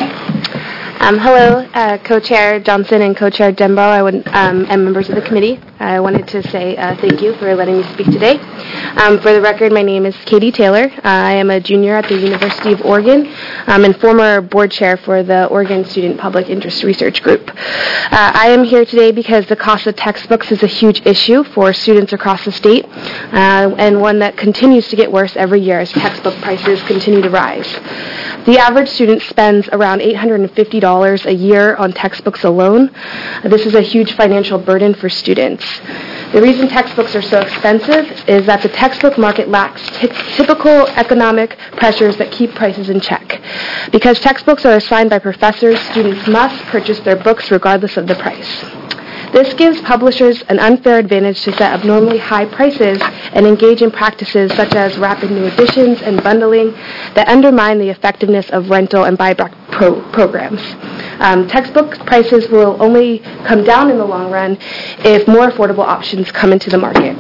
Um, hello, uh, Co-Chair Johnson and Co-Chair Dembo, I would, um, and members of the committee. I wanted to say uh, thank you for letting me speak today. Um, for the record, my name is Katie Taylor. Uh, I am a junior at the University of Oregon um, and former board chair for the Oregon Student Public Interest Research Group. Uh, I am here today because the cost of textbooks is a huge issue for students across the state, uh, and one that continues to get worse every year as textbook prices continue to rise. The average student spends around eight hundred fifty dollars a year on textbooks alone. This is a huge financial burden for students. The reason textbooks are so expensive is that the textbook market lacks t- typical economic pressures that keep prices in check. Because textbooks are assigned by professors, students must purchase their books regardless of the price. This gives publishers an unfair advantage to set abnormally high prices and engage in practices such as rapid new editions and bundling that undermine the effectiveness of rental and buyback pro- programs. Um, textbook prices will only come down in the long run if more affordable options come into the market.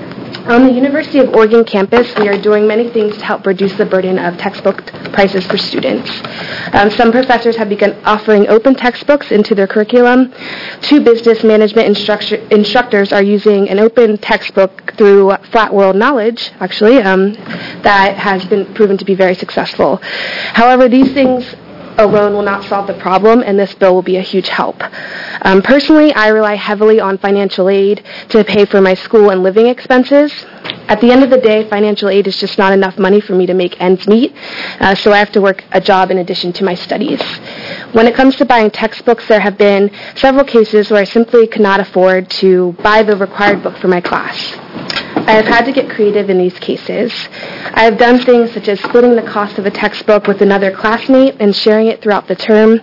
On the University of Oregon campus, we are doing many things to help reduce the burden of textbook prices for students. Um, some professors have begun offering open textbooks into their curriculum. Two business management instructor- instructors are using an open textbook through Flat World Knowledge, actually, um, that has been proven to be very successful. However, these things alone will not solve the problem, and this bill will be a huge help. Um, personally, I rely heavily on financial aid to pay for my school and living expenses. At the end of the day, financial aid is just not enough money for me to make ends meet, uh, so I have to work a job in addition to my studies. When it comes to buying textbooks, there have been several cases where I simply could not afford to buy the required book for my class. I have had to get creative in these cases. I have done things such as splitting the cost of a textbook with another classmate and sharing it throughout the term.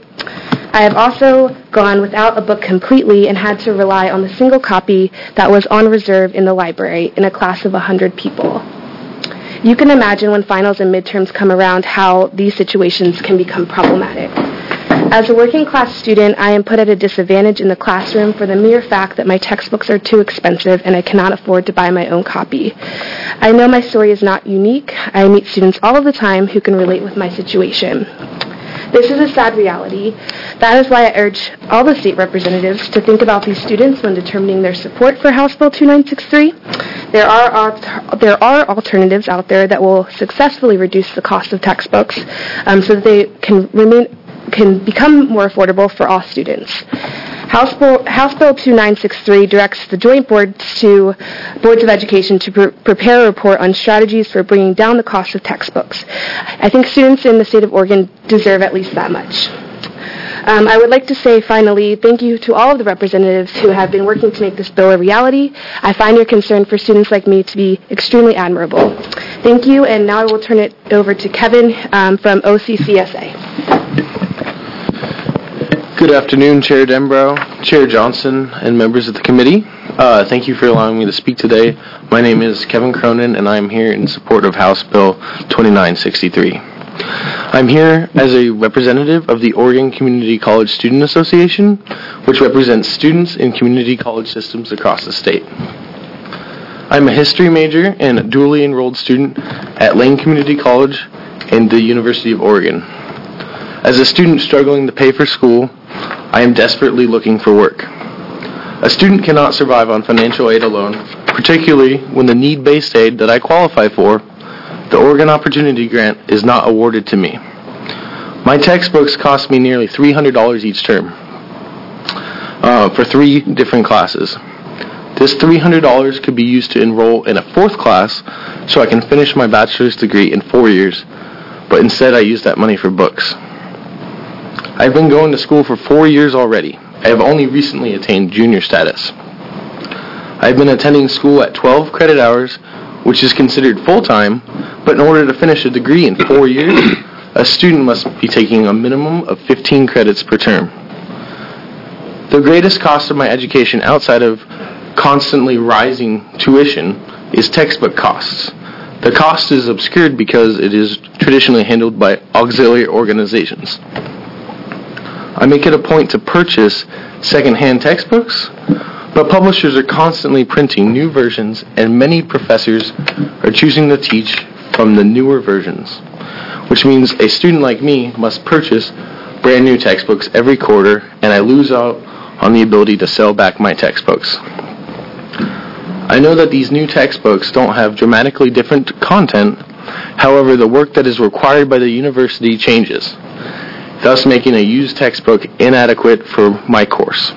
I have also gone without a book completely and had to rely on the single copy that was on reserve in the library in a class of one hundred people. You can imagine when finals and midterms come around how these situations can become problematic. As a working class student, I am put at a disadvantage in the classroom for the mere fact that my textbooks are too expensive and I cannot afford to buy my own copy. I know my story is not unique. I meet students all of the time who can relate with my situation. This is a sad reality. That is why I urge all the state representatives to think about these students when determining their support for House Bill two nine six three. There are al- there are alternatives out there that will successfully reduce the cost of textbooks um, so that they can remain can become more affordable for all students. House Bill, House Bill two nine six three directs the joint boards to boards of education to pre- prepare a report on strategies for bringing down the cost of textbooks. I think students in the state of Oregon deserve at least that much. Um, I would like to say, finally, thank you to all of the representatives who have been working to make this bill a reality. I find your concern for students like me to be extremely admirable. Thank you, and now I will turn it over to Kevin um, from O C C S A. Good afternoon, Chair Denbrow, Chair Johnson, and members of the committee. Uh, thank you for allowing me to speak today. My name is Kevin Cronin, and I am here in support of House Bill twenty-nine sixty-three. I'm here as a representative of the Oregon Community College Student Association, which represents students in community college systems across the state. I'm a history major and a dually enrolled student at Lane Community College and the University of Oregon. As a student struggling to pay for school, I am desperately looking for work. A student cannot survive on financial aid alone, particularly when the need-based aid that I qualify for, the Oregon Opportunity Grant, is not awarded to me. My textbooks cost me nearly three hundred dollars each term uh, for three different classes. This three hundred dollars could be used to enroll in a fourth class so I can finish my bachelor's degree in four years, but instead I use that money for books. I've been going to school for four years already. I have only recently attained junior status. I've been attending school at twelve credit hours, which is considered full-time, but in order to finish a degree in four years, a student must be taking a minimum of fifteen credits per term. The greatest cost of my education outside of constantly rising tuition is textbook costs. The cost is obscured because it is traditionally handled by auxiliary organizations. I make it a point to purchase second-hand textbooks, but publishers are constantly printing new versions, and many professors are choosing to teach from the newer versions, which means a student like me must purchase brand new textbooks every quarter, and I lose out on the ability to sell back my textbooks. I know that these new textbooks don't have dramatically different content, however, the work that is required by the university changes, thus making a used textbook inadequate for my course.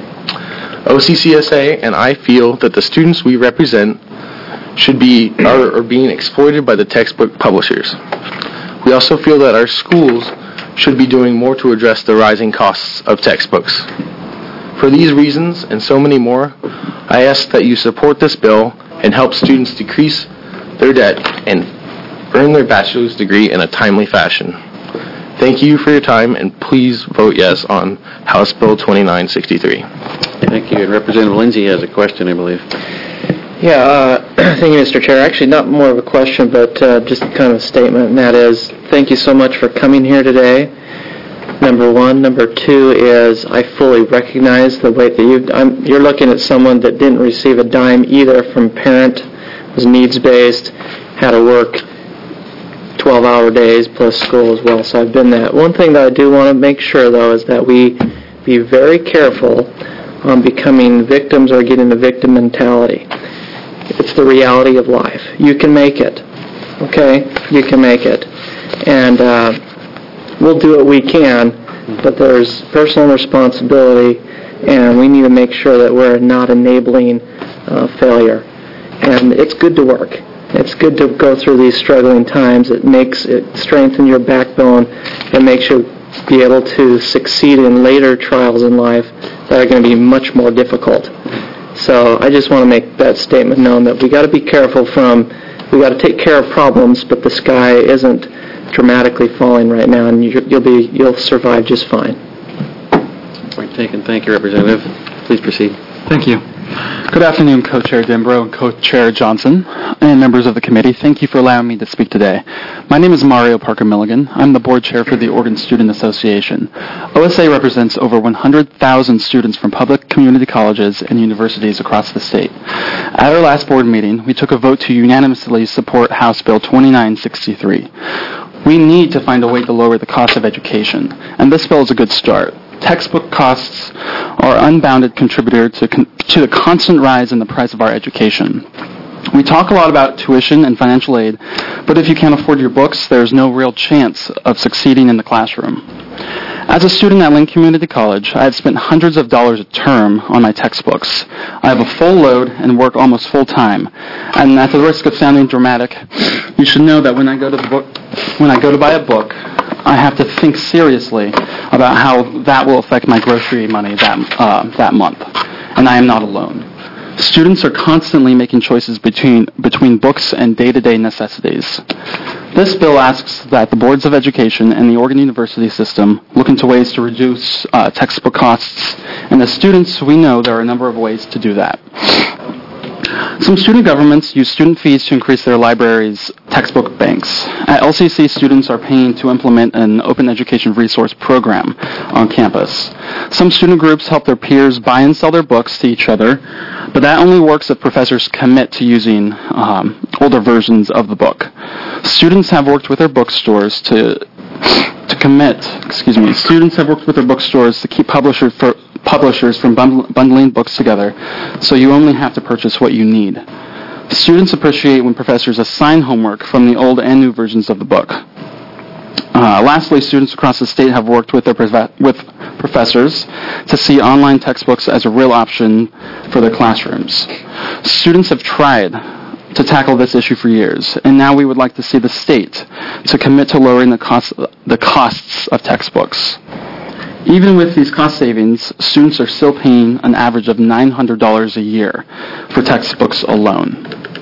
O C C S A and I feel that the students we represent should be are, are being exploited by the textbook publishers. We also feel that our schools should be doing more to address the rising costs of textbooks. For these reasons and so many more, I ask that you support this bill and help students decrease their debt and earn their bachelor's degree in a timely fashion. Thank you for your time, and please vote yes on House Bill twenty-nine sixty-three. Thank you. And Representative Lindsay has a question, I believe. Yeah, uh, thank you, Mister Chair. Actually, not more of a question, but uh, just kind of a statement, and that is, thank you so much for coming here today. Number one. Number two is I fully recognize the way that you I'm, you're looking at someone that didn't receive a dime either from parent, was needs-based, had to work twelve-hour days plus school as well, so I've been that. One thing that I do want to make sure, though, is that we be very careful on becoming victims or getting the victim mentality. It's the reality of life. You can make it, okay? You can make it. And uh, we'll do what we can, but there's personal responsibility, and we need to make sure that we're not enabling uh, failure. And it's good to work. It's good to go through these struggling times. It makes it strengthen your backbone and makes you be able to succeed in later trials in life that are going to be much more difficult. So I just want to make that statement known that we got to be careful from, we got to take care of problems, but the sky isn't dramatically falling right now, and you, you'll be you'll survive just fine. Point taken. Thank you, Representative. Please proceed. Thank you. Good afternoon, Co-Chair Dimbro and Co-Chair Johnson, and members of the committee. Thank you for allowing me to speak today. My name is Mario Parker Milligan. I'm the board chair for the Oregon Student Association. O S A represents over one hundred thousand students from public community colleges and universities across the state. At our last board meeting, we took a vote to unanimously support House Bill twenty-nine sixty-three. We need to find a way to lower the cost of education, and this bill is a good start. Textbook costs are an unbounded contributor to, con- to the constant rise in the price of our education. We talk a lot about tuition and financial aid, but if you can't afford your books, there's no real chance of succeeding in the classroom. As a student at Lynn Community College, I have spent hundreds of dollars a term on my textbooks. I have a full load and work almost full-time. And at the risk of sounding dramatic, you should know that when I go to the book, when I go to buy a book, I have to think seriously about how that will affect my grocery money that uh, that month. And I am not alone. Students are constantly making choices between between books and day-to-day necessities. This bill asks that the boards of education and the Oregon University system look into ways to reduce uh, textbook costs, and as students, we know there are a number of ways to do that. Some student governments use student fees to increase their libraries' textbook banks. At L C C, students are paying to implement an open education resource program on campus. Some student groups help their peers buy and sell their books to each other, but that only works if professors commit to using um, older versions of the book. Students have worked with their bookstores to to commit, excuse me, students have worked with their bookstores to keep publishers for publishers from bundle, bundling books together, so you only have to purchase what you need. Students appreciate when professors assign homework from the old and new versions of the book. Uh, lastly, students across the state have worked with their prof- with professors to see online textbooks as a real option for their classrooms. Students have tried to tackle this issue for years, and now we would like to see the state to commit to lowering the cost the costs of textbooks. Even with these cost savings, students are still paying an average of nine hundred dollars a year for textbooks alone.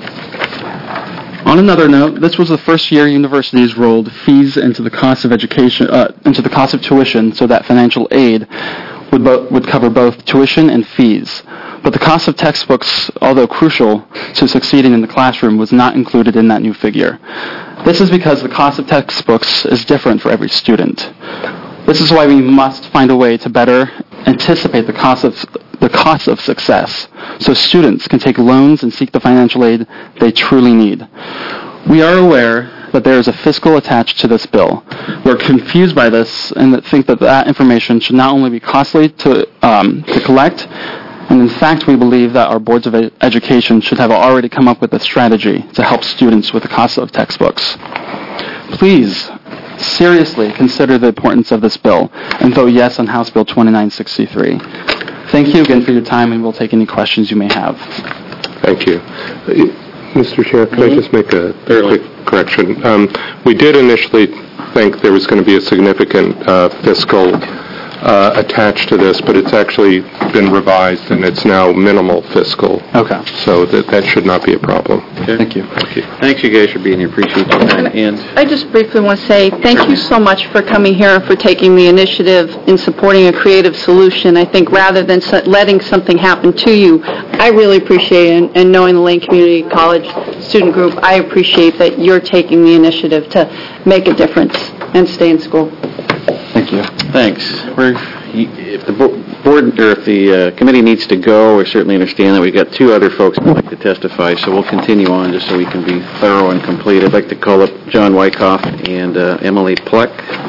On another note, this was the first year universities rolled fees into the cost of education, uh, into the cost of tuition, so that financial aid would bo- would cover both tuition and fees. But the cost of textbooks, although crucial to succeeding in the classroom, was not included in that new figure. This is because the cost of textbooks is different for every student. This is why we must find a way to better anticipate the cost of the cost of success, so students can take loans and seek the financial aid they truly need. We are aware that there is a fiscal attached to this bill. We're confused by this and think that that information should not only be costly to um, to collect, and in fact we believe that our boards of ed- education should have already come up with a strategy to help students with the cost of textbooks. Please seriously consider the importance of this bill and vote yes on House Bill twenty-nine sixty-three. Thank you again for your time, and we'll take any questions you may have. Thank you. Mister Chair, could I just make a quick correction? Um, we did initially think there was going to be a significant uh, fiscal uh, attached to this, but it's actually been revised, and it's now minimal fiscal. Okay. So that that should not be a problem. Okay. Thank you. Thank you. Thanks, you guys, for being here. Appreciate your time. And I just briefly want to say thank you so much for coming here and for taking the initiative in supporting a creative solution. I think rather than so- letting something happen to you, I really appreciate it, and, and knowing the Lane Community College student group, I appreciate that you're taking the initiative to make a difference and stay in school. Thank you. thanks. We're, if the bo- board, or if the uh, committee needs to go, we certainly understand that. We've got two other folks who'd like to testify, so we'll continue on just so we can be thorough and complete. I'd like to call up John Wyckoff and uh, Emily Pleck.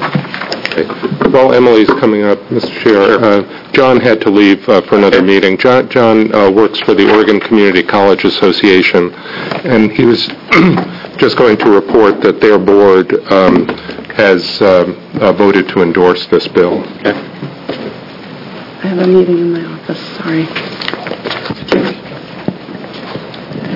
While Emily's coming up, Mister Chair, uh, John had to leave uh, for another meeting. John, John uh, works for the Oregon Community College Association, and he was just going to report that their board um, has um, uh, voted to endorse this bill. Okay. I have a meeting in my office, sorry.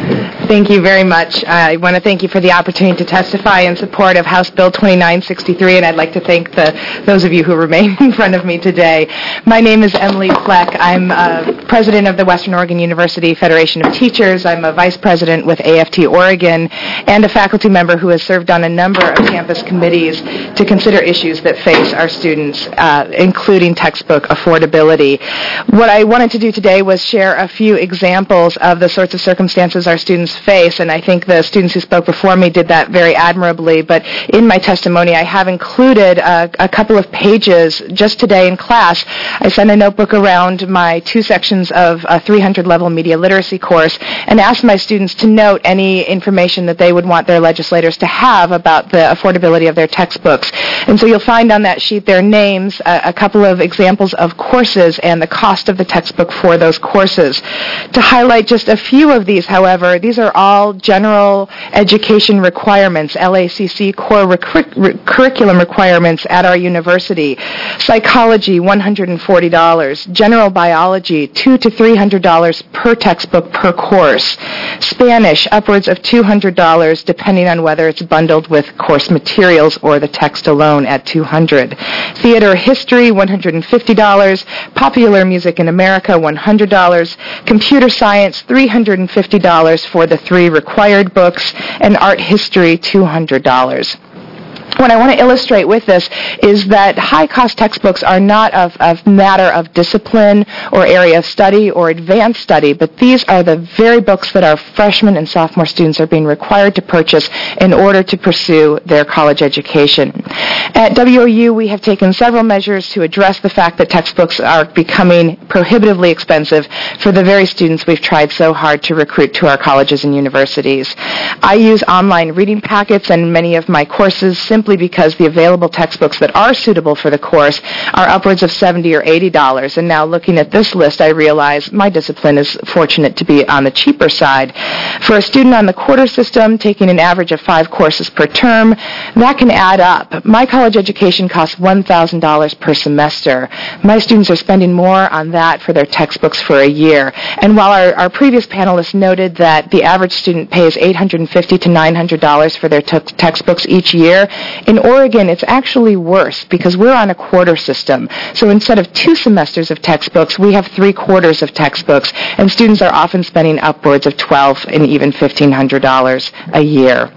Thank you very much. I want to thank you for the opportunity to testify in support of House Bill twenty-nine sixty-three, and I'd like to thank the, those of you who remain in front of me today. My name is Emily Fleck. I'm uh, president of the Western Oregon University Federation of Teachers. I'm a vice president with A F T Oregon and a faculty member who has served on a number of campus committees to consider issues that face our students, uh, including textbook affordability. What I wanted to do today was share a few examples of the sorts of circumstances our students face, and I think the students who spoke before me did that very admirably, but in my testimony I have included a, a couple of pages just today in class. I sent a notebook around my two sections of a three hundred level media literacy course and asked my students to note any information that they would want their legislators to have about the affordability of their textbooks. And so you'll find on that sheet their names, a, a couple of examples of courses and the cost of the textbook for those courses. To highlight just a few of these, however, these are all general education requirements, L A C C core recur- re- curriculum requirements at our university. Psychology, one hundred forty dollars. General biology, two hundred to three hundred dollars per textbook per course. Spanish, upwards of two hundred dollars, depending on whether it's bundled with course materials or the text alone at two hundred dollars. Theater history, one hundred fifty dollars. Popular music in America, one hundred dollars. Computer science, three hundred fifty dollars for the three required books, and art history, two hundred dollars. What I want to illustrate with this is that high-cost textbooks are not a, a matter of discipline or area of study or advanced study, but these are the very books that our freshman and sophomore students are being required to purchase in order to pursue their college education. At W O U, we have taken several measures to address the fact that textbooks are becoming prohibitively expensive for the very students we've tried so hard to recruit to our colleges and universities. I use online reading packets and many of my courses simply because the available textbooks that are suitable for the course are upwards of seventy dollars or eighty dollars. And now looking at this list, I realize my discipline is fortunate to be on the cheaper side. For a student on the quarter system, taking an average of five courses per term, that can add up. My college education costs one thousand dollars per semester. My students are spending more on that for their textbooks for a year. And while our, our previous panelists noted that the average student pays eight hundred fifty dollars to nine hundred dollars for their t- textbooks each year, in Oregon, it's actually worse because we're on a quarter system. So instead of two semesters of textbooks, we have three quarters of textbooks, and students are often spending upwards of twelve hundred dollars and even fifteen hundred dollars a year.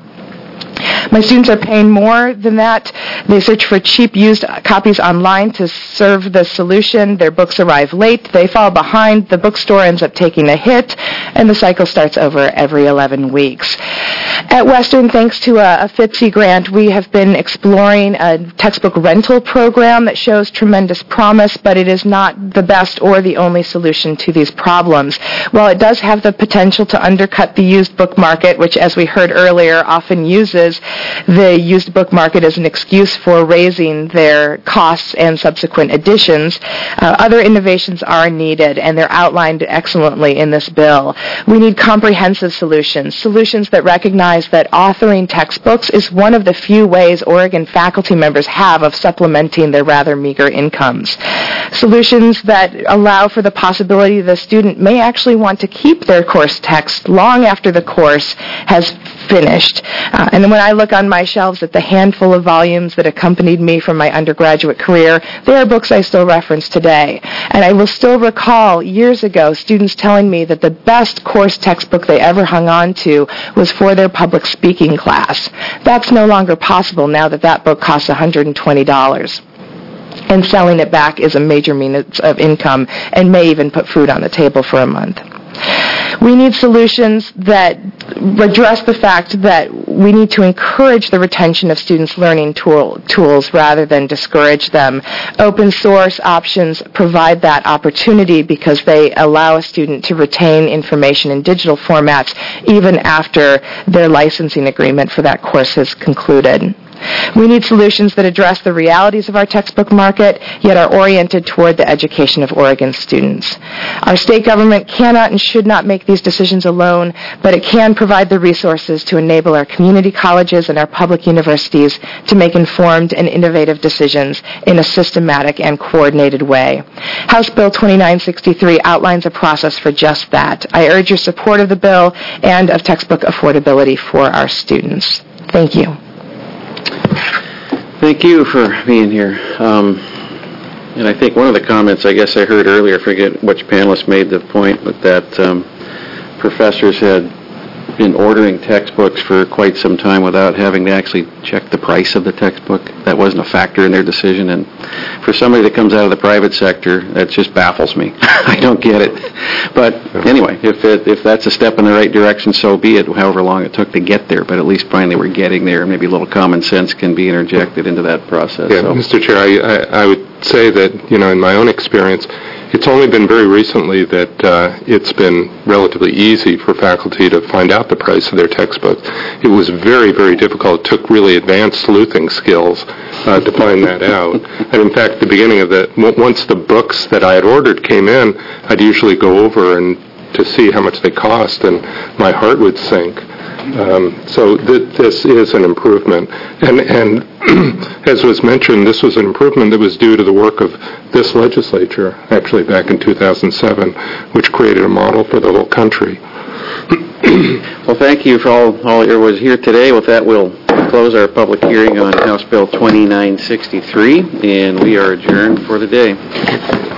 My students are paying more than that. They search for cheap used copies online to serve the solution. Their books arrive late. They fall behind. The bookstore ends up taking a hit, and the cycle starts over every eleven weeks. At Western, thanks to a, a F I T C grant, we have been exploring a textbook rental program that shows tremendous promise, but it is not the best or the only solution to these problems. While it does have the potential to undercut the used book market, which, as we heard earlier, often uses the used book market as an excuse for raising their costs and subsequent additions, uh, other innovations are needed, and they're outlined excellently in this bill. We need comprehensive solutions, solutions that recognize that authoring textbooks is one of the few ways Oregon faculty members have of supplementing their rather meager incomes. Solutions that allow for the possibility the student may actually want to keep their course text long after the course has finished. Uh, and when I look on my shelves at the handful of volumes that accompanied me from my undergraduate career, they are books I still reference today. And I will still recall years ago students telling me that the best course textbook they ever hung on to was for their public speaking class. That's no longer possible now that that book costs one hundred twenty dollars. And selling it back is a major means of income and may even put food on the table for a month. We need solutions that address the fact that we need to encourage the retention of students' learning tool, tools rather than discourage them. Open source options provide that opportunity because they allow a student to retain information in digital formats even after their licensing agreement for that course has concluded. We need solutions that address the realities of our textbook market, yet are oriented toward the education of Oregon students. Our state government cannot and should not make these decisions alone, but it can provide the resources to enable our community colleges and our public universities to make informed and innovative decisions in a systematic and coordinated way. House Bill twenty-nine sixty-three outlines a process for just that. I urge your support of the bill and of textbook affordability for our students. Thank you. Thank you for being here. Um, and I think one of the comments I guess I heard earlier, I forget which panelist made the point, but that um, professors had been ordering textbooks for quite some time without having to actually check the price of the textbook. That wasn't a factor in their decision. And for somebody that comes out of the private sector, that just baffles me. I don't get it. But anyway, if it, if that's a step in the right direction, so be it, however long it took to get there. But at least finally we're getting there. Maybe a little common sense can be interjected into that process. Yeah, so. Mister Chair, I, I, I would say that, you know, in my own experience, it's only been very recently that uh, it's been relatively easy for faculty to find out the price of their textbooks. It was very, very difficult. It took really advanced sleuthing skills uh, to find that out. And in fact, the beginning of the, once the books that I had ordered came in, I'd usually go over and to see how much they cost, and my heart would sink. Um, so th- this is an improvement. And, and as was mentioned, this was an improvement that was due to the work of this legislature, actually back in two thousand seven, which created a model for the whole country. Well, thank you for all, all your was here today. With that, we'll close our public hearing on House Bill twenty-nine sixty-three, and we are adjourned for the day.